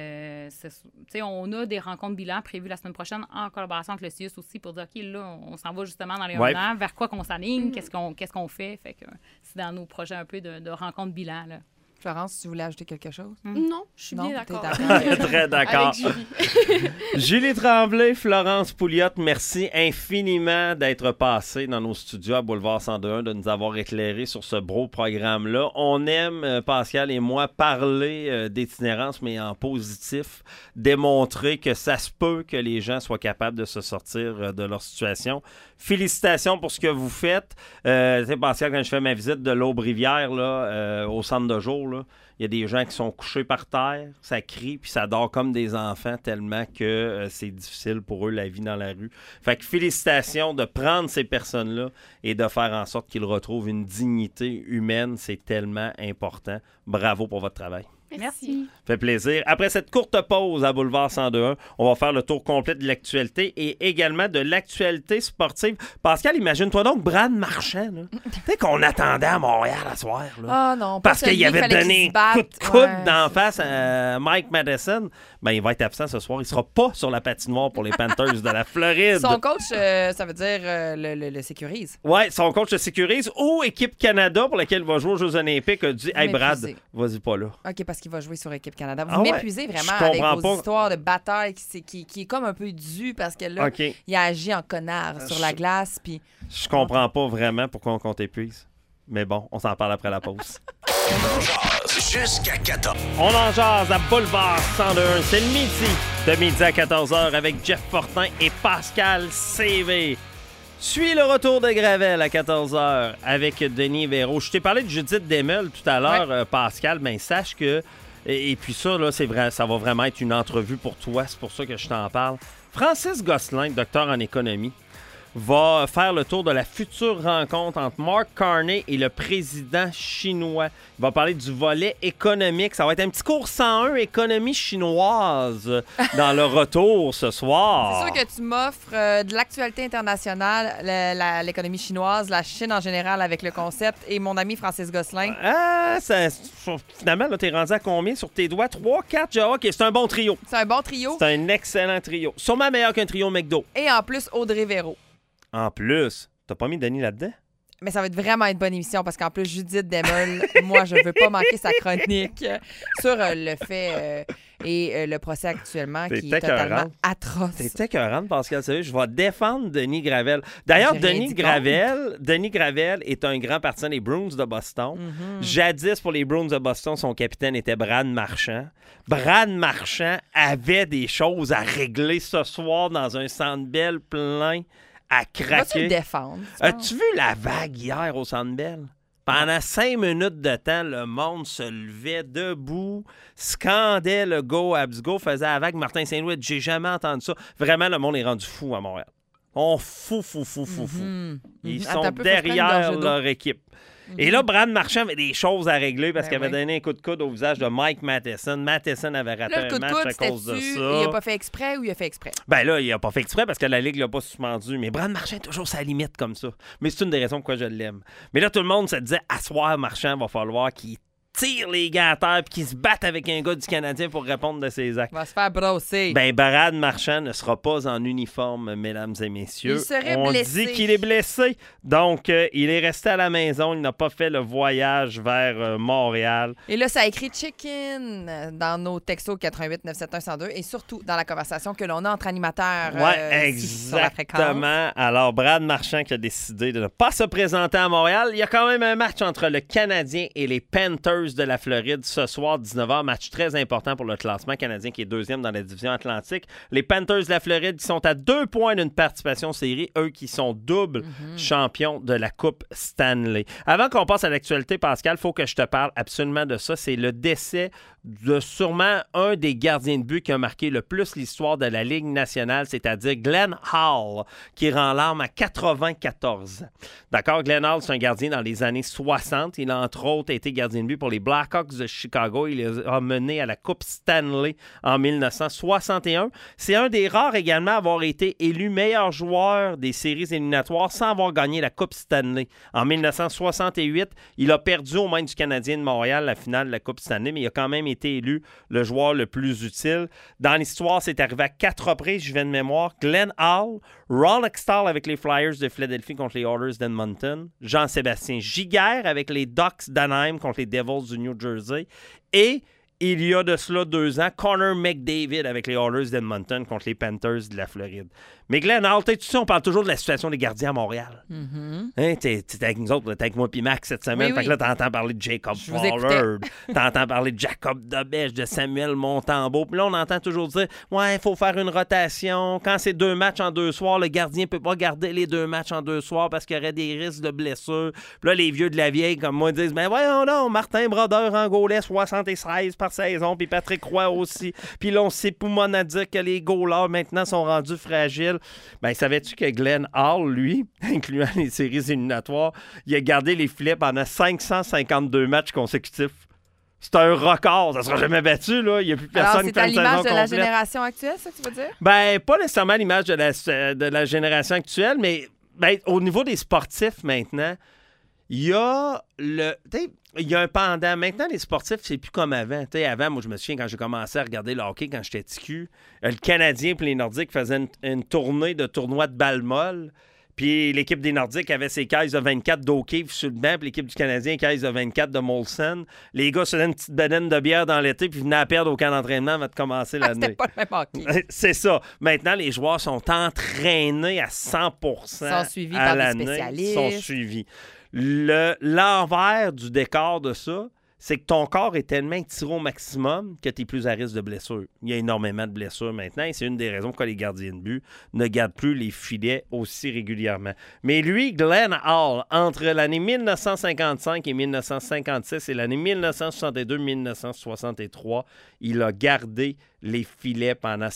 on a des rencontres bilan prévues la semaine prochaine en collaboration avec le CIUS aussi pour dire, OK, là, on s'en va justement dans les 1 an, vers quoi qu'on s'aligne, qu'est-ce qu'on fait. Fait que c'est dans nos projets un peu de rencontres bilan, là. Florence, tu voulais ajouter quelque chose? Non, je suis bien d'accord. Très d'accord. Avec Julie. Julie Tremblay, Florence Pouliot, merci infiniment d'être passée dans nos studios à Boulevard 102.1, de nous avoir éclairé sur ce beau programme-là. On aime, Pascal et moi, parler d'itinérance, mais en positif, démontrer que ça se peut que les gens soient capables de se sortir de leur situation. Félicitations pour ce que vous faites. Pascal, quand je fais ma visite de l'Aube-Rivière au centre de jour, il y a des gens qui sont couchés par terre, ça crie, puis ça dort comme des enfants tellement que c'est difficile pour eux, la vie dans la rue. Fait que félicitations de prendre ces personnes-là et de faire en sorte qu'ils retrouvent une dignité humaine. C'est tellement important. Bravo pour votre travail. Merci. Ça fait plaisir. Après cette courte pause à Boulevard 102.1, on va faire le tour complet de l'actualité et également de l'actualité sportive. Pascal, imagine-toi donc Brad Marchand, tu sais qu'on attendait à Montréal à soir. Là, ah non, parce qu'il avait donné un coup de coude d'en face à Mike Madison. Ben, il va être absent ce soir. Il sera pas sur la patinoire pour les Panthers de la Floride. Son coach, ça veut dire le sécurise. Oui, son coach le sécurise. Ou Équipe Canada, pour laquelle il va jouer aux Jeux olympiques, a dit « Hey Brad, vas-y pas là. » OK, parce qu'il va jouer sur Équipe Canada. Vous m'épuisez vraiment avec vos histoires de bataille qui est comme un peu dû parce que là, il a agi en connard sur la glace. Puis... Je comprends pas vraiment pourquoi on t'épuise. Mais bon, on s'en parle après la pause. On en jase jusqu'à 14. On en jase à Boulevard 102.1. C'est le midi. De midi à 14h avec Jeff Fortin et Pascal CV. Suis le retour de Gravel à 14h avec Denis Véro. Je t'ai parlé de Judith Demel tout à l'heure, Pascal. Ben, sache que... Et puis ça, là, c'est vrai, ça va vraiment être une entrevue pour toi. C'est pour ça que je t'en parle. Francis Gosselin, docteur en économie, va faire le tour de la future rencontre entre Mark Carney et le président chinois. Il va parler du volet économique. Ça va être un petit cours 101 économie chinoise dans le retour ce soir. C'est sûr que tu m'offres de l'actualité internationale, l'économie chinoise, la Chine en général avec le concept et mon ami Francis Gosselin. Ah, finalement, là, t'es rendu à combien sur tes doigts? 3, 4? OK, c'est un bon trio. C'est un bon trio. C'est un excellent trio. Sûrement meilleur qu'un trio McDo. Et en plus, Audrey Véro. En plus, t'as pas mis Denis là-dedans? Mais ça va être vraiment une bonne émission parce qu'en plus, Judith Demel, moi, je veux pas manquer sa chronique sur le fait et le procès actuellement qui est totalement atroce. C'est écœurant, Pascal. Je vais défendre Denis Gravel. D'ailleurs, Denis Gravel est un grand partisan des Bruins de Boston. Mm-hmm. Jadis, pour les Bruins de Boston, son capitaine était Brad Marchand. Brad Marchand avait des choses à régler ce soir dans un Centre Bell plein à craquer. Vas-tu le défendre? As-tu vu la vague hier au Centre Bell? Pendant 5 minutes de temps, le monde se levait debout, scandait le Go Habs Go, faisait la vague. Martin Saint-Louis, j'ai jamais entendu ça. Vraiment, le monde est rendu fou à Montréal. On fou. Ils sont derrière leur équipe. Et là, Brad Marchand avait des choses à régler parce qu'il avait donné un coup de coude au visage de Mike Matheson. Matheson avait raté un match à cause de ça. Il n'a pas fait exprès ou il a fait exprès? Ben là, il n'a pas fait exprès parce que la Ligue l'a pas suspendu. Mais Brad Marchand est toujours sa limite comme ça. Mais c'est une des raisons pourquoi je l'aime. Mais là, tout le monde se disait, à soir, Marchand, va falloir qu'il tire les gars à terre et qu'ils se battent avec un gars du Canadien pour répondre de ses actes. Il va se faire brosser. Ben, Brad Marchand ne sera pas en uniforme, mesdames et messieurs. Il serait On blessé. dit qu'il est blessé. Donc, il est resté à la maison. Il n'a pas fait le voyage vers Montréal. Et là, ça a écrit check-in dans nos textos 88 971 102 et surtout dans la conversation que l'on a entre animateurs. Sur la fréquence. Exactement. Alors, Brad Marchand qui a décidé de ne pas se présenter à Montréal. Il y a quand même un match entre le Canadien et les Panthers de la Floride ce soir, 19h. Match très important pour le classement canadien qui est deuxième dans la division Atlantique. Les Panthers de la Floride qui sont à 2 points d'une participation série, eux qui sont double champions de la Coupe Stanley. Avant qu'on passe à l'actualité, Pascal, il faut que je te parle absolument de ça. C'est le décès de sûrement un des gardiens de but qui a marqué le plus l'histoire de la Ligue nationale, c'est-à-dire Glenn Hall, qui rend l'âme à 94 ans. D'accord, Glenn Hall, c'est un gardien dans les années 60. Il a entre autres été gardien de but pour les Blackhawks de Chicago. Il les a menés à la Coupe Stanley en 1961. C'est un des rares également à avoir été élu meilleur joueur des séries éliminatoires sans avoir gagné la Coupe Stanley. En 1968, il a perdu au mains du Canadien de Montréal la finale de la Coupe Stanley, mais il a quand même été élu le joueur le plus utile. Dans l'histoire, c'est arrivé à 4 reprises, je vais de mémoire. Glenn Hall, Ron Extall avec les Flyers de Philadelphie contre les Oilers d'Edmonton, Jean-Sébastien Giguère avec les Ducks d'Anaheim contre les Devils du New Jersey et il y a de cela 2 ans, Connor McDavid avec les Oilers d'Edmonton contre les Panthers de la Floride. Mais Glenn Hall, tu sais, on parle toujours de la situation des gardiens à Montréal. Hein, t'es avec nous autres, t'es avec moi puis Max cette semaine. Oui, fait que là, t'entends parler de Jacob Pollard, t'entends parler de Jacob Debèche, de Samuel Montembeault. Puis là, on entend toujours dire, ouais, il faut faire une rotation. Quand c'est 2 matchs en 2 soirs, le gardien peut pas garder les 2 matchs en 2 soirs parce qu'il y aurait des risques de blessures. Puis là, les vieux de la vieille, comme moi, disent, ben voyons non, Martin Brodeur angolais, 76 par saison, puis Patrick Roy aussi. Puis là, on s'époumonne à dire que les goalers, maintenant, sont rendus fragiles. Ben, savais-tu que Glenn Hall, lui, incluant les séries éliminatoires, il a gardé les filets pendant 552 matchs consécutifs? C'est un record. Ça ne sera jamais battu, là. Il n'y a plus personne qui fait une saison complète. C'est à l'image de la génération actuelle, ça, tu veux dire? Ben, pas nécessairement à l'image de la génération actuelle, mais ben, au niveau des sportifs, maintenant, il y a un pendant. Maintenant, les sportifs, c'est plus comme avant. T'sais, avant, moi, je me souviens quand j'ai commencé à regarder le hockey quand j'étais TQ, le Canadien et les Nordiques faisaient une tournée de tournois de balles molles. Puis l'équipe des Nordiques avait ses caisses de 24 d'O'Keefe sur le banc, puis l'équipe du Canadien, caisse de 24 de Molson. Les gars se donnaient une petite bedaine de bière dans l'été, puis venaient à perdre au camp d'entraînement avant de commencer l'année. C'était pas le même hockey. C'est ça. Maintenant, les joueurs sont entraînés à 100% sont suivis par des spécialistes. Sont suivis. L'envers du décor de ça, c'est que ton corps est tellement étiré au maximum que tu es plus à risque de blessures. Il y a énormément de blessures maintenant et c'est une des raisons pourquoi les gardiens de but ne gardent plus les filets aussi régulièrement. Mais lui, Glenn Hall, entre l'année 1955 et 1956 et l'année 1962-1963, il a gardé les filets pendant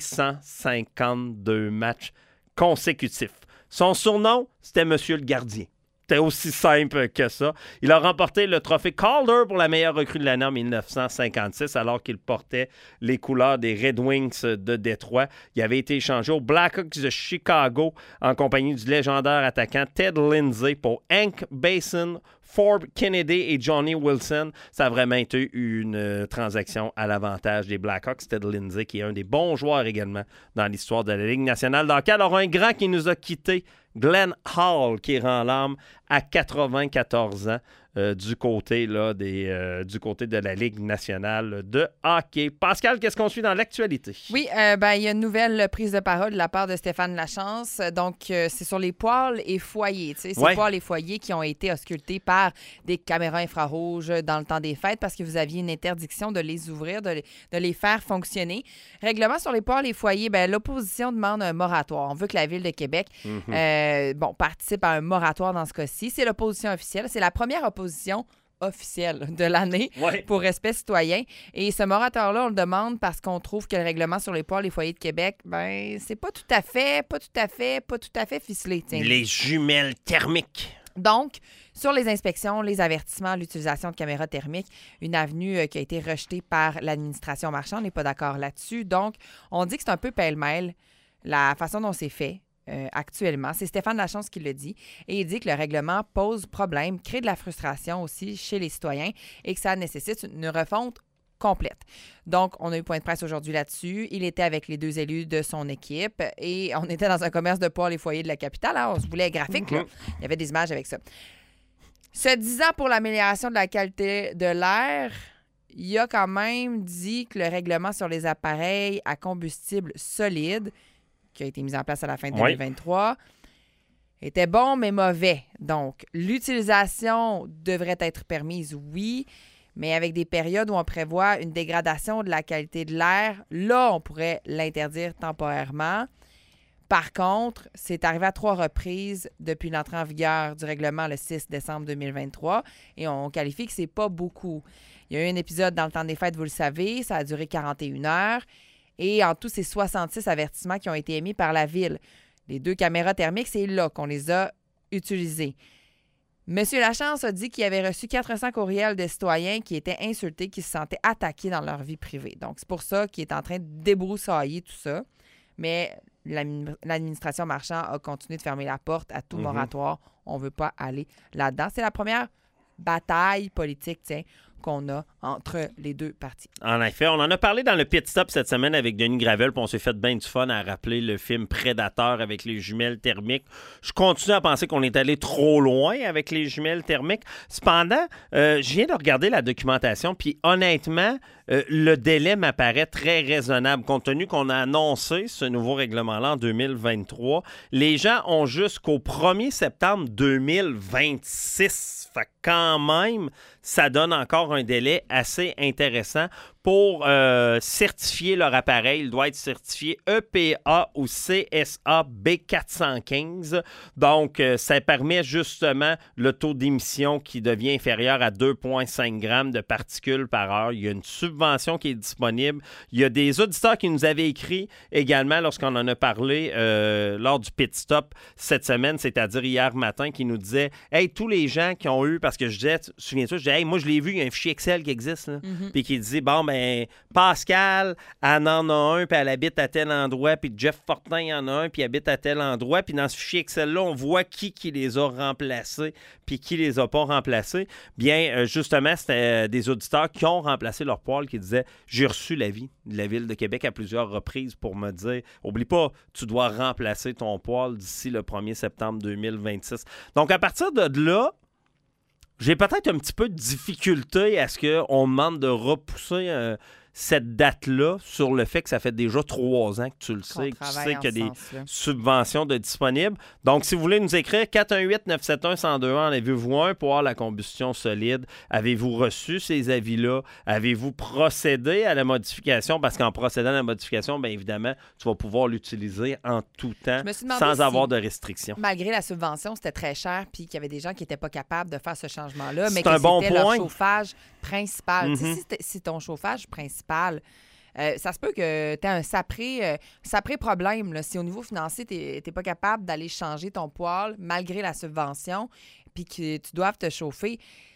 552 matchs consécutifs. Son surnom, c'était Monsieur le gardien. C'était aussi simple que ça. Il a remporté le trophée Calder pour la meilleure recrue de l'année en 1956, alors qu'il portait les couleurs des Red Wings de Détroit. Il avait été échangé aux Blackhawks de Chicago en compagnie du légendaire attaquant Ted Lindsay pour Hank Basin, Forbes Kennedy et Johnny Wilson. Ça a vraiment été une transaction à l'avantage des Blackhawks. Ted Lindsay, qui est un des bons joueurs également dans l'histoire de la Ligue nationale de hockey. Alors, un grand qui nous a quittés, Glenn Hall, qui rend l'âme à 94 ans du côté de la Ligue nationale de hockey. Pascal, qu'est-ce qu'on suit dans l'actualité? Oui, il y a une nouvelle prise de parole de la part de Stéphane Lachance. Donc, c'est sur les poêles et foyers. Ces poêles et foyers qui ont été auscultés par des caméras infrarouges dans le temps des fêtes parce que vous aviez une interdiction de les ouvrir, de les faire fonctionner. Règlement sur les poêles et foyers, l'opposition demande un moratoire. On veut que la Ville de Québec participe à un moratoire dans ce cas-ci. C'est l'opposition officielle. C'est la première opposition officielle de l'année pour Respect citoyen. Et ce moratoire-là, on le demande parce qu'on trouve que le règlement sur les poêles et foyers de Québec, c'est pas tout à fait ficelé. Tiens. Les jumelles thermiques. Donc, sur les inspections, les avertissements, l'utilisation de caméras thermiques, une avenue qui a été rejetée par l'administration Marchand, on n'est pas d'accord là-dessus. Donc, on dit que c'est un peu pêle-mêle la façon dont c'est fait actuellement. C'est Stéphane Lachance qui le dit. Et il dit que le règlement pose problème, crée de la frustration aussi chez les citoyens et que ça nécessite une refonte complète. Donc, on a eu point de presse aujourd'hui là-dessus. Il était avec les 2 élus de son équipe et on était dans un commerce de poêles et foyers de la capitale. Alors, on se voulait graphique, là. Il y avait des images avec ça. Se disant pour l'amélioration de la qualité de l'air, il a quand même dit que le règlement sur les appareils à combustible solide, qui a été mis en place à la fin de 2023, était bon mais mauvais. Donc, l'utilisation devrait être permise, oui, mais avec des périodes où on prévoit une dégradation de la qualité de l'air, là, on pourrait l'interdire temporairement. Par contre, c'est arrivé à 3 reprises depuis l'entrée en vigueur du règlement le 6 décembre 2023 et on qualifie que c'est pas beaucoup. Il y a eu un épisode dans le temps des fêtes, vous le savez, ça a duré 41 heures et en tout, c'est 66 avertissements qui ont été émis par la Ville. Les 2 caméras thermiques, c'est là qu'on les a utilisées. M. Lachance a dit qu'il avait reçu 400 courriels de citoyens qui étaient insultés, qui se sentaient attaqués dans leur vie privée. Donc, c'est pour ça qu'il est en train de débroussailler tout ça. Mais l'administration Marchand a continué de fermer la porte à tout moratoire. On ne veut pas aller là-dedans. C'est la première bataille politique, qu'on a entre les 2 parties. En effet, on en a parlé dans le Pit Stop cette semaine avec Denis Gravel, puis on s'est fait bien du fun à rappeler le film Prédateur avec les jumelles thermiques. Je continue à penser qu'on est allé trop loin avec les jumelles thermiques. Cependant, je viens de regarder la documentation, puis honnêtement, le délai m'apparaît très raisonnable, compte tenu qu'on a annoncé ce nouveau règlement-là en 2023. Les gens ont jusqu'au 1er septembre 2026. Fait quand même, ça donne encore un délai assez intéressant pour certifier leur appareil. Il doit être certifié EPA ou CSA B415. Donc, ça permet justement le taux d'émission qui devient inférieur à 2,5 grammes de particules par heure. Il y a une subvention qui est disponible. Il y a des auditeurs qui nous avaient écrit également lorsqu'on en a parlé lors du Pit Stop cette semaine, c'est-à-dire hier matin, qui nous disaient « Hey, tous les gens qui ont eu... » Parce que je disais, souviens-toi, je disais « Hey, moi, je l'ai vu, il y a un fichier Excel qui existe. Là. Puis qui disait « Bon, ben Pascal, elle en a un, puis elle habite à tel endroit, puis Jeff Fortin en a un, puis il habite à tel endroit. Puis dans ce fichier Excel-là, on voit qui les a remplacés, puis qui les a pas remplacés. » Bien, justement, c'était des auditeurs qui ont remplacé leur poêle qui disaient « J'ai reçu l'avis de la Ville de Québec à plusieurs reprises pour me dire « Oublie pas, tu dois remplacer ton poêle d'ici le 1er septembre 2026. » Donc, à partir de là, j'ai peut-être un petit peu de difficulté à ce qu'on demande de repousser cette date-là sur le fait que ça fait déjà 3 ans que tu le sais, que tu sais qu'il y a des subventions de disponibles. Donc, si vous voulez nous écrire, 418-971-1021, en avez-vous un pour avoir la combustion solide? Avez-vous reçu ces avis-là? Avez-vous procédé à la modification? Parce qu'en procédant à la modification, bien évidemment, tu vas pouvoir l'utiliser en tout temps sans avoir de restrictions. Malgré la subvention, c'était très cher puis qu'il y avait des gens qui n'étaient pas capables de faire ce changement-là, mais c'est que un bon c'était leur point. chauffage principal. Si c'est ton chauffage principal, ça se peut que tu aies un sapré problème. Là. Si au niveau financier, tu n'es pas capable d'aller changer ton poêle malgré la subvention puis que tu doives te chauffer,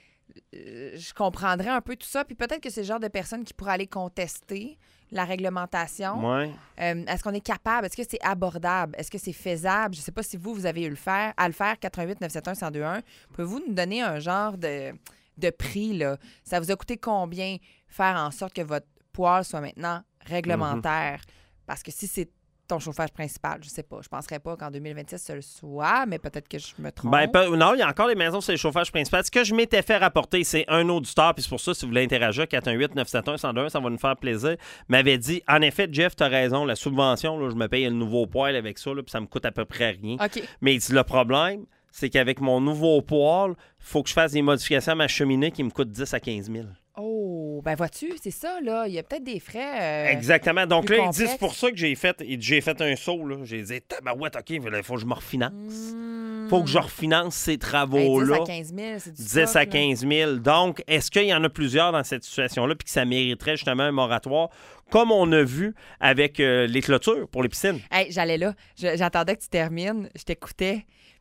je comprendrais un peu tout ça. Puis peut-être que c'est le genre de personnes qui pourraient aller contester la réglementation. Ouais. Est-ce qu'on est capable? Est-ce que c'est abordable? Est-ce que c'est faisable? Je ne sais pas si vous avez eu à le faire. 418-971-1021. Pouvez-vous nous donner un genre de prix, là? Ça vous a coûté combien faire en sorte que votre poêle soit maintenant réglementaire? Parce que si c'est ton chauffage principal, je sais pas. Je penserais pas qu'en 2026, ce le soit, mais peut-être que je me trompe. Non, il y a encore des maisons sur le chauffage principal. Ce que je m'étais fait rapporter, c'est un auditeur, puis c'est pour ça, si vous voulez interagir, 418-971-1021, ça va nous faire plaisir, m'avait dit, en effet, Jeff, t'as raison, la subvention, là, je me paye un nouveau poêle avec ça, là, puis ça me coûte à peu près rien. Okay. Mais il dit, le problème, c'est qu'avec mon nouveau poêle, il faut que je fasse des modifications à ma cheminée qui me coûtent 10 à 15 000. Oh, ben vois-tu, c'est ça, là. Il y a peut-être des frais. Exactement. Donc là, complexes. il dit, c'est pour ça que j'ai fait un saut, là. J'ai dit, tabarouette, OK, il faut que je me refinance. Faut que je refinance ces travaux-là. 10 à 15 000, c'est du 10 à 15 000. Donc, est-ce qu'il y en a plusieurs dans cette situation-là puis que ça mériterait justement un moratoire, comme on a vu avec les clôtures pour les piscines? Hey, j'allais là. J'attendais que tu termines. Je t'écoutais.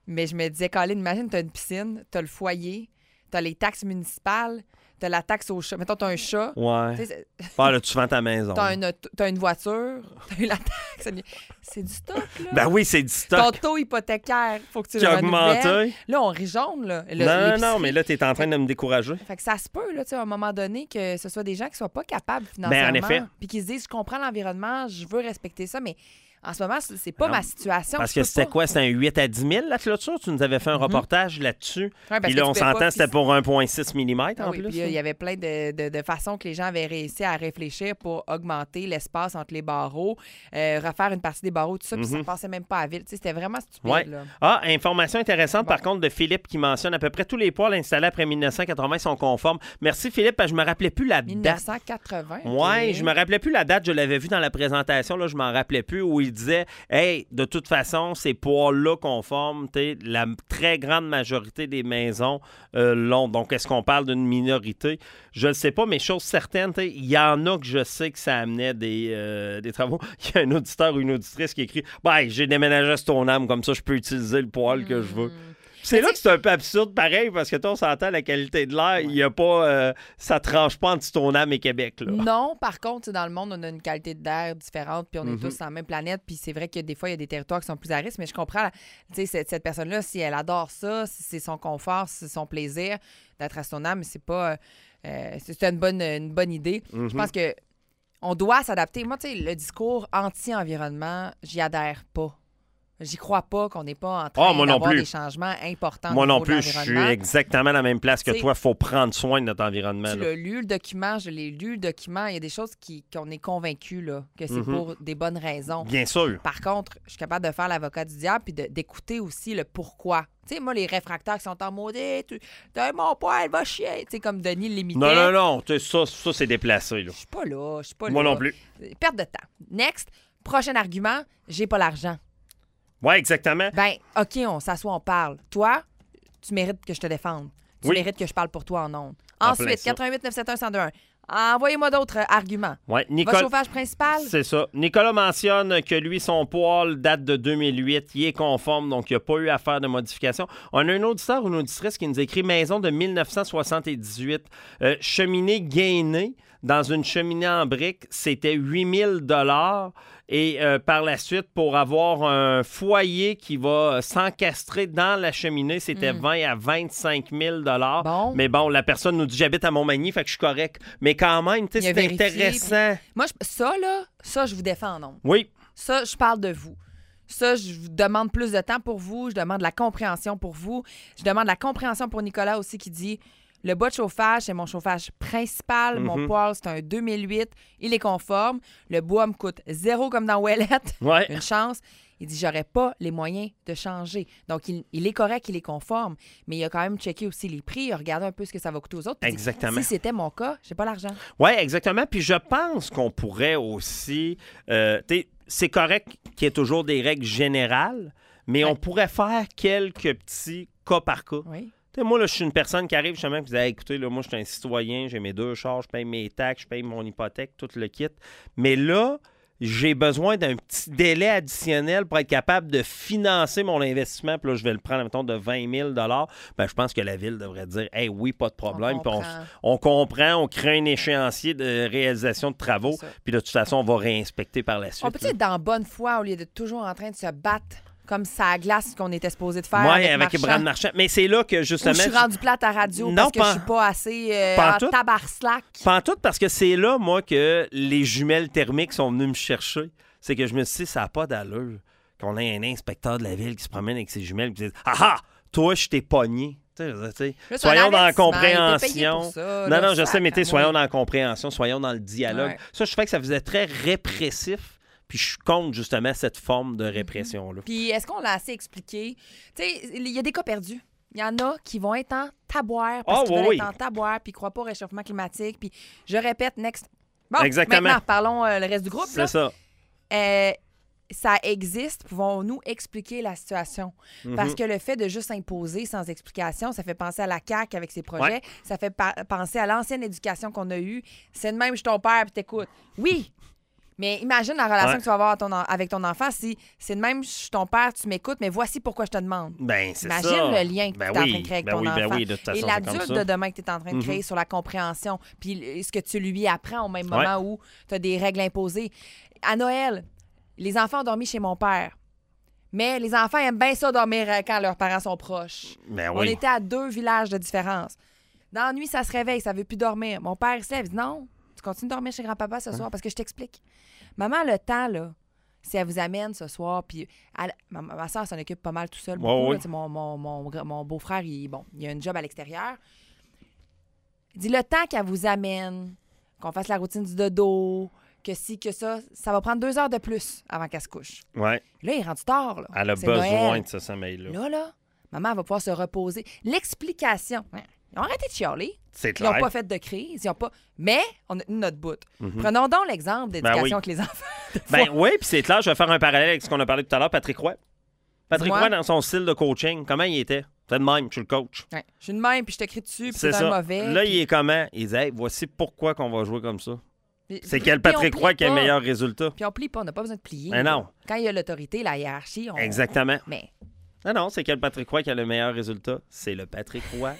Mais je me disais, Colin, imagine, t'as une piscine, t'as le foyer, t'as les taxes municipales, t'as la taxe au chat. Mettons, t'as un chat. Ouais. Là, tu vends ta maison. T'as une voiture, t'as eu la taxe. C'est du stock, là. Ben oui, c'est du stock. Ton taux hypothécaire, faut que tu le renouvelles. Là, on rit jaune, là. Non, mais là, t'es en train de me décourager. Fait que ça se peut, là, à un moment donné, que ce soit des gens qui soient pas capables financièrement. Ben, en effet. Puis qui se disent, je comprends l'environnement, je veux respecter ça, mais en ce moment, c'est pas ma situation. Parce que c'était quoi? C'était un 8 à 10 000, la clôture? Tu nous avais fait un reportage là-dessus. Ouais, puis là, on s'entend, c'était pour 1,6 mm en plus. Puis il y avait plein de façons que les gens avaient réussi à réfléchir pour augmenter l'espace entre les barreaux, refaire une partie des barreaux, tout ça, puis ça ne passait même pas à la ville. C'était vraiment stupide. Ouais. Là. Information intéressante, par contre, de Philippe qui mentionne à peu près tous les poêles installés après 1980 sont conformes. Merci, Philippe, parce que je me rappelais plus la date. 1980? Oui, je me rappelais plus la date. Je l'avais vu dans la présentation, là, je m'en rappelais plus, où il disait, hey, de toute façon, ces poêles-là conformes, la très grande majorité des maisons l'ont. Donc, est-ce qu'on parle d'une minorité? Je ne sais pas, mais chose certaine, il y en a que je sais que ça amenait des travaux. Il y a un auditeur ou une auditrice qui écrit « Ben, j'ai déménagé à Stoneham, comme ça, je peux utiliser le poêle que je veux. » C'est là que c'est un peu absurde, pareil, parce que toi, on s'entend la qualité de l'air, il y a pas, ça tranche pas entre Stoneham et Québec. Là. Non, par contre, dans le monde, on a une qualité d'air différente, puis on est tous sur la même planète, puis c'est vrai que des fois, il y a des territoires qui sont plus à risque, mais je comprends, tu sais, cette personne-là, si elle adore ça, si c'est son confort, si c'est son plaisir d'être à Stoneham, mais c'est pas, c'est une bonne idée. Je pense que on doit s'adapter. Moi, tu sais, le discours anti-environnement, j'y adhère pas. J'y crois pas qu'on n'est pas en train d'avoir des changements importants. Moi non plus, je suis exactement à la même place que toi. Il faut prendre soin de notre environnement. Tu l'as lu, le document, je l'ai lu, le document. Il y a des choses qu'on est convaincu là, que c'est pour des bonnes raisons. Bien sûr. Par contre, je suis capable de faire l'avocat du diable puis d'écouter aussi le pourquoi. Tu sais, moi, les réfractaires qui sont en mode « T'as mon poêle, va chier! » Tu sais, comme Denis l'imitait. Non. Ça c'est déplacé. Je suis pas là. Moi non plus. Perte de temps. Next, prochain argument, j'ai pas l'argent. Oui, exactement. Ben, OK, on s'assoit, on parle. Toi, tu mérites que je te défende. Tu mérites que je parle pour toi en ondes. Ensuite, 88 971 1021. Envoyez-moi d'autres arguments. Ouais, Votre chauffage principal? C'est ça. Nicolas mentionne que lui, son poêle date de 2008. Il est conforme, donc il n'y a pas eu à faire de modification. On a un auditeur ou une auditrice qui nous écrit « Maison de 1978. Cheminée gainée. Dans une cheminée en briques, c'était 8 000 $. Et par la suite, pour avoir un foyer qui va s'encastrer dans la cheminée, c'était 20 à 25 000 $. Bon. Mais bon, la personne nous dit « J'habite à Montmagny, fait que je suis correct. » Mais quand même, c'est intéressant. Puis... Moi, ça, je vous défends, non? Oui. Ça, je parle de vous. Ça, je vous demande plus de temps pour vous. Je demande de la compréhension pour vous. Je demande de la compréhension pour Nicolas aussi qui dit... Le bas de chauffage, c'est mon chauffage principal. Mon poêle, c'est un 2008. Il est conforme. Le bois me coûte 0 comme dans Ouellette. Ouais. Une chance. Il dit, j'aurais pas les moyens de changer. Donc, il est correct, il est conforme. Mais il a quand même checké aussi les prix. Il a regardé un peu ce que ça va coûter aux autres. Exactement. Si c'était mon cas, j'ai pas l'argent. Oui, exactement. Puis je pense qu'on pourrait aussi... c'est correct qu'il y ait toujours des règles générales, mais on pourrait faire quelques petits cas par cas. Oui. Moi, là, je suis une personne qui arrive justement et qui dit « Écoutez, là, moi, je suis un citoyen, j'ai mes 2 charges, je paye mes taxes, je paye mon hypothèque, tout le kit. Mais là, j'ai besoin d'un petit délai additionnel pour être capable de financer mon investissement. Puis là, je vais le prendre, mettons, de 20 000 $. Ben, je pense que la Ville devrait dire « Hey, oui, pas de problème. » Puis on comprend, on crée un échéancier de réalisation de travaux. Puis de toute façon, on va réinspecter par la suite. On peut être dans bonne foi au lieu de toujours en train de se battre comme ça à glace qu'on était supposé de faire avec Brad Marchand. Mais c'est là que, justement... je suis rendu plate à radio parce que je suis pas assez tabarslack. Pas en tout, parce que c'est là, moi, que les jumelles thermiques sont venues me chercher. C'est que je me suis dit, ça n'a pas d'allure qu'on ait un inspecteur de la Ville qui se promène avec ses jumelles et qui dit « Ah, toi, je t'ai pogné. » Soyons dans la compréhension. Non, je sais, mais soyons dans la compréhension, soyons dans le dialogue. Ouais. Ça, je trouvais que ça faisait très répressif. Puis je compte justement cette forme de répression-là. Puis est-ce qu'on l'a assez expliqué? Tu sais, il y a des cas perdus. Il y en a qui vont être en taboire parce qu'ils veulent être en taboire puis ils ne croient pas au réchauffement climatique. Puis je répète, next. Bon, exactement. Maintenant, parlons le reste du groupe. C'est ça. Ça existe. Pouvons-nous expliquer la situation? Parce que le fait de juste imposer sans explication, ça fait penser à la CAQ avec ses projets. Ouais. Ça fait penser à l'ancienne éducation qu'on a eue. C'est de même, je suis ton père puis t'écoutes. Oui! Mais imagine la relation que tu vas avoir avec ton enfant si c'est de même, je suis ton père, tu m'écoutes, mais voici pourquoi je te demande. Ben, c'est imagine ça. le lien que tu es en train de créer avec ton enfant. De toute façon, et l'adulte de demain que tu es en train de créer sur la compréhension, puis ce que tu lui apprends au même moment où tu as des règles imposées. À Noël, les enfants ont dormi chez mon père. Mais les enfants aiment bien ça dormir quand leurs parents sont proches. Ben oui. On était à 2 villages de différence. Dans la nuit, ça se réveille, ça veut plus dormir. Mon père il se lève, il dit non, tu continues de dormir chez grand-papa ce soir parce que je t'explique. Maman, le temps, là, si elle vous amène ce soir, puis ma soeur s'en occupe pas mal tout seul. Beaucoup, là, mon beau-frère, il a un job à l'extérieur. Il dit le temps qu'elle vous amène, qu'on fasse la routine du dodo, que si, que ça va prendre 2 heures de plus avant qu'elle se couche. Ouais. Là, il est rendu tard. Là. Elle a besoin de ce sommeil-là. Là, maman, elle va pouvoir se reposer. L'explication. Ils ont arrêté de chialer. C'est clair. Ils n'ont pas fait de crise. Ils ont pas... Mais on a tenu notre bout. Prenons donc l'exemple d'éducation avec les enfants. Oui, puis c'est clair, je vais faire un parallèle avec ce qu'on a parlé tout à l'heure, Patrick Roy. Patrick Roy, dans son style de coaching, comment il était? C'est de même, je suis le coach. Ouais. Je suis de même, puis je t'écris dessus, puis c'est un mauvais. Là, il est comment? Il dit, hey, voici pourquoi qu'on va jouer comme ça. C'est quel Patrick Roy qui a le meilleur résultat? Puis on plie pas, on n'a pas besoin de plier. Mais non. Quand il y a l'autorité, la hiérarchie, on... Exactement. Mais... Non, c'est quel Patrick Roy qui a le meilleur résultat? C'est le Patrick Roy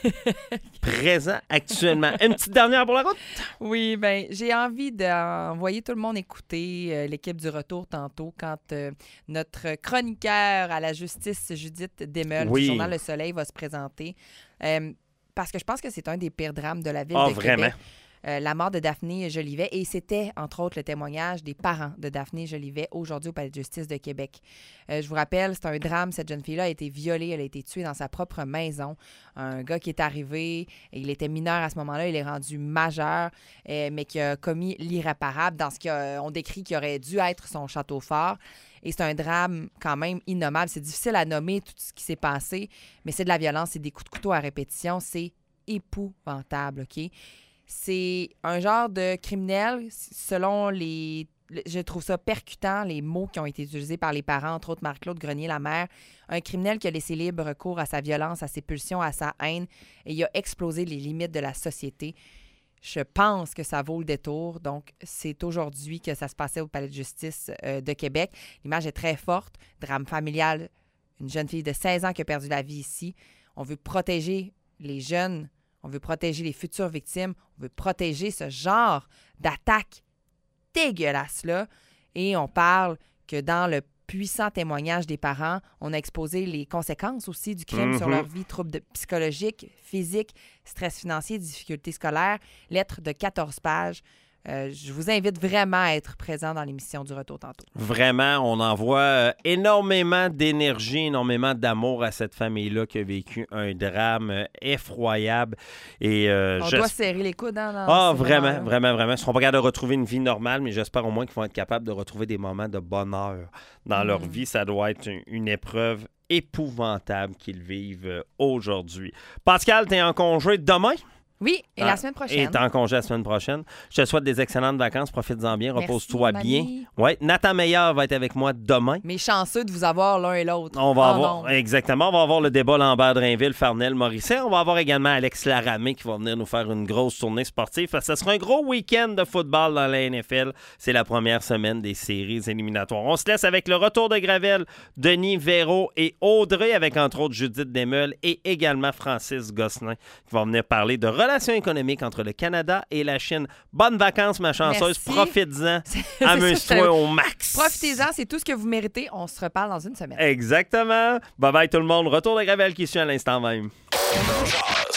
présent actuellement. Une petite dernière pour la route? Oui, bien, j'ai envie d'envoyer tout le monde écouter l'équipe du retour tantôt quand notre chroniqueur à la justice, Judith Desmeules, du journal Le Soleil, va se présenter. Parce que je pense que c'est un des pires drames de la ville de vraiment? Québec. La mort de Daphné Jolivet. Et c'était, entre autres, le témoignage des parents de Daphné Jolivet aujourd'hui au Palais de justice de Québec. Je vous rappelle, c'est un drame. Cette jeune fille-là a été violée. Elle a été tuée dans sa propre maison. Un gars qui est arrivé, il était mineur à ce moment-là, il est rendu majeur, mais qui a commis l'irréparable dans ce qu'on décrit qui aurait dû être son château fort. Et c'est un drame quand même innommable. C'est difficile à nommer tout ce qui s'est passé, mais c'est de la violence, c'est des coups de couteau à répétition. C'est épouvantable, OK? C'est un genre de criminel, selon les... Je trouve ça percutant, les mots qui ont été utilisés par les parents, entre autres Marc-Claude Grenier-Lamer. Un criminel qui a laissé libre cours à sa violence, à ses pulsions, à sa haine, et il a explosé les limites de la société. Je pense que ça vaut le détour. Donc, c'est aujourd'hui que ça se passait au Palais de justice de Québec. L'image est très forte. Drame familial, une jeune fille de 16 ans qui a perdu la vie ici. On veut protéger les jeunes. On veut protéger les futures victimes. On veut protéger ce genre d'attaque dégueulasse-là. Et on parle que dans le puissant témoignage des parents, on a exposé les conséquences aussi du crime sur leur vie, troubles psychologiques, physiques, stress financier, difficultés scolaires, lettres de 14 pages. Je vous invite vraiment à être présent dans l'émission du Retour tantôt. Vraiment, on envoie énormément d'énergie, énormément d'amour à cette famille-là qui a vécu un drame effroyable. Et, on doit serrer les coudes. Vraiment. Ils ne seront pas capables de retrouver une vie normale, mais j'espère au moins qu'ils vont être capables de retrouver des moments de bonheur dans leur vie. Ça doit être une épreuve épouvantable qu'ils vivent aujourd'hui. Pascal, tu es en congé demain? Oui, et la semaine prochaine. Et t'es en congé la semaine prochaine. Je te souhaite des excellentes vacances. Profites-en bien. Repose-toi bien. Oui, Nathan Meyer va être avec moi demain. Mais chanceux de vous avoir l'un et l'autre. On va avoir, exactement. On va avoir le débat Lambert-Drainville, Farnell-Morisset. On va avoir également Alex Laramé qui va venir nous faire une grosse tournée sportive. Ça sera un gros week-end de football dans la NFL. C'est la première semaine des séries éliminatoires. On se laisse avec le retour de Gravel, Denis Véro et Audrey, avec entre autres Judith Desmeules et également Francis Gosselin qui vont venir parler de relations économiques entre le Canada et la Chine. Bonnes vacances, ma chanceuse. Merci. Profites-en. Amuse-toi au max. Profitez-en, c'est tout ce que vous méritez. On se reparle dans une semaine. Exactement. Bye-bye tout le monde. Retour de Gravel qui suit à l'instant même.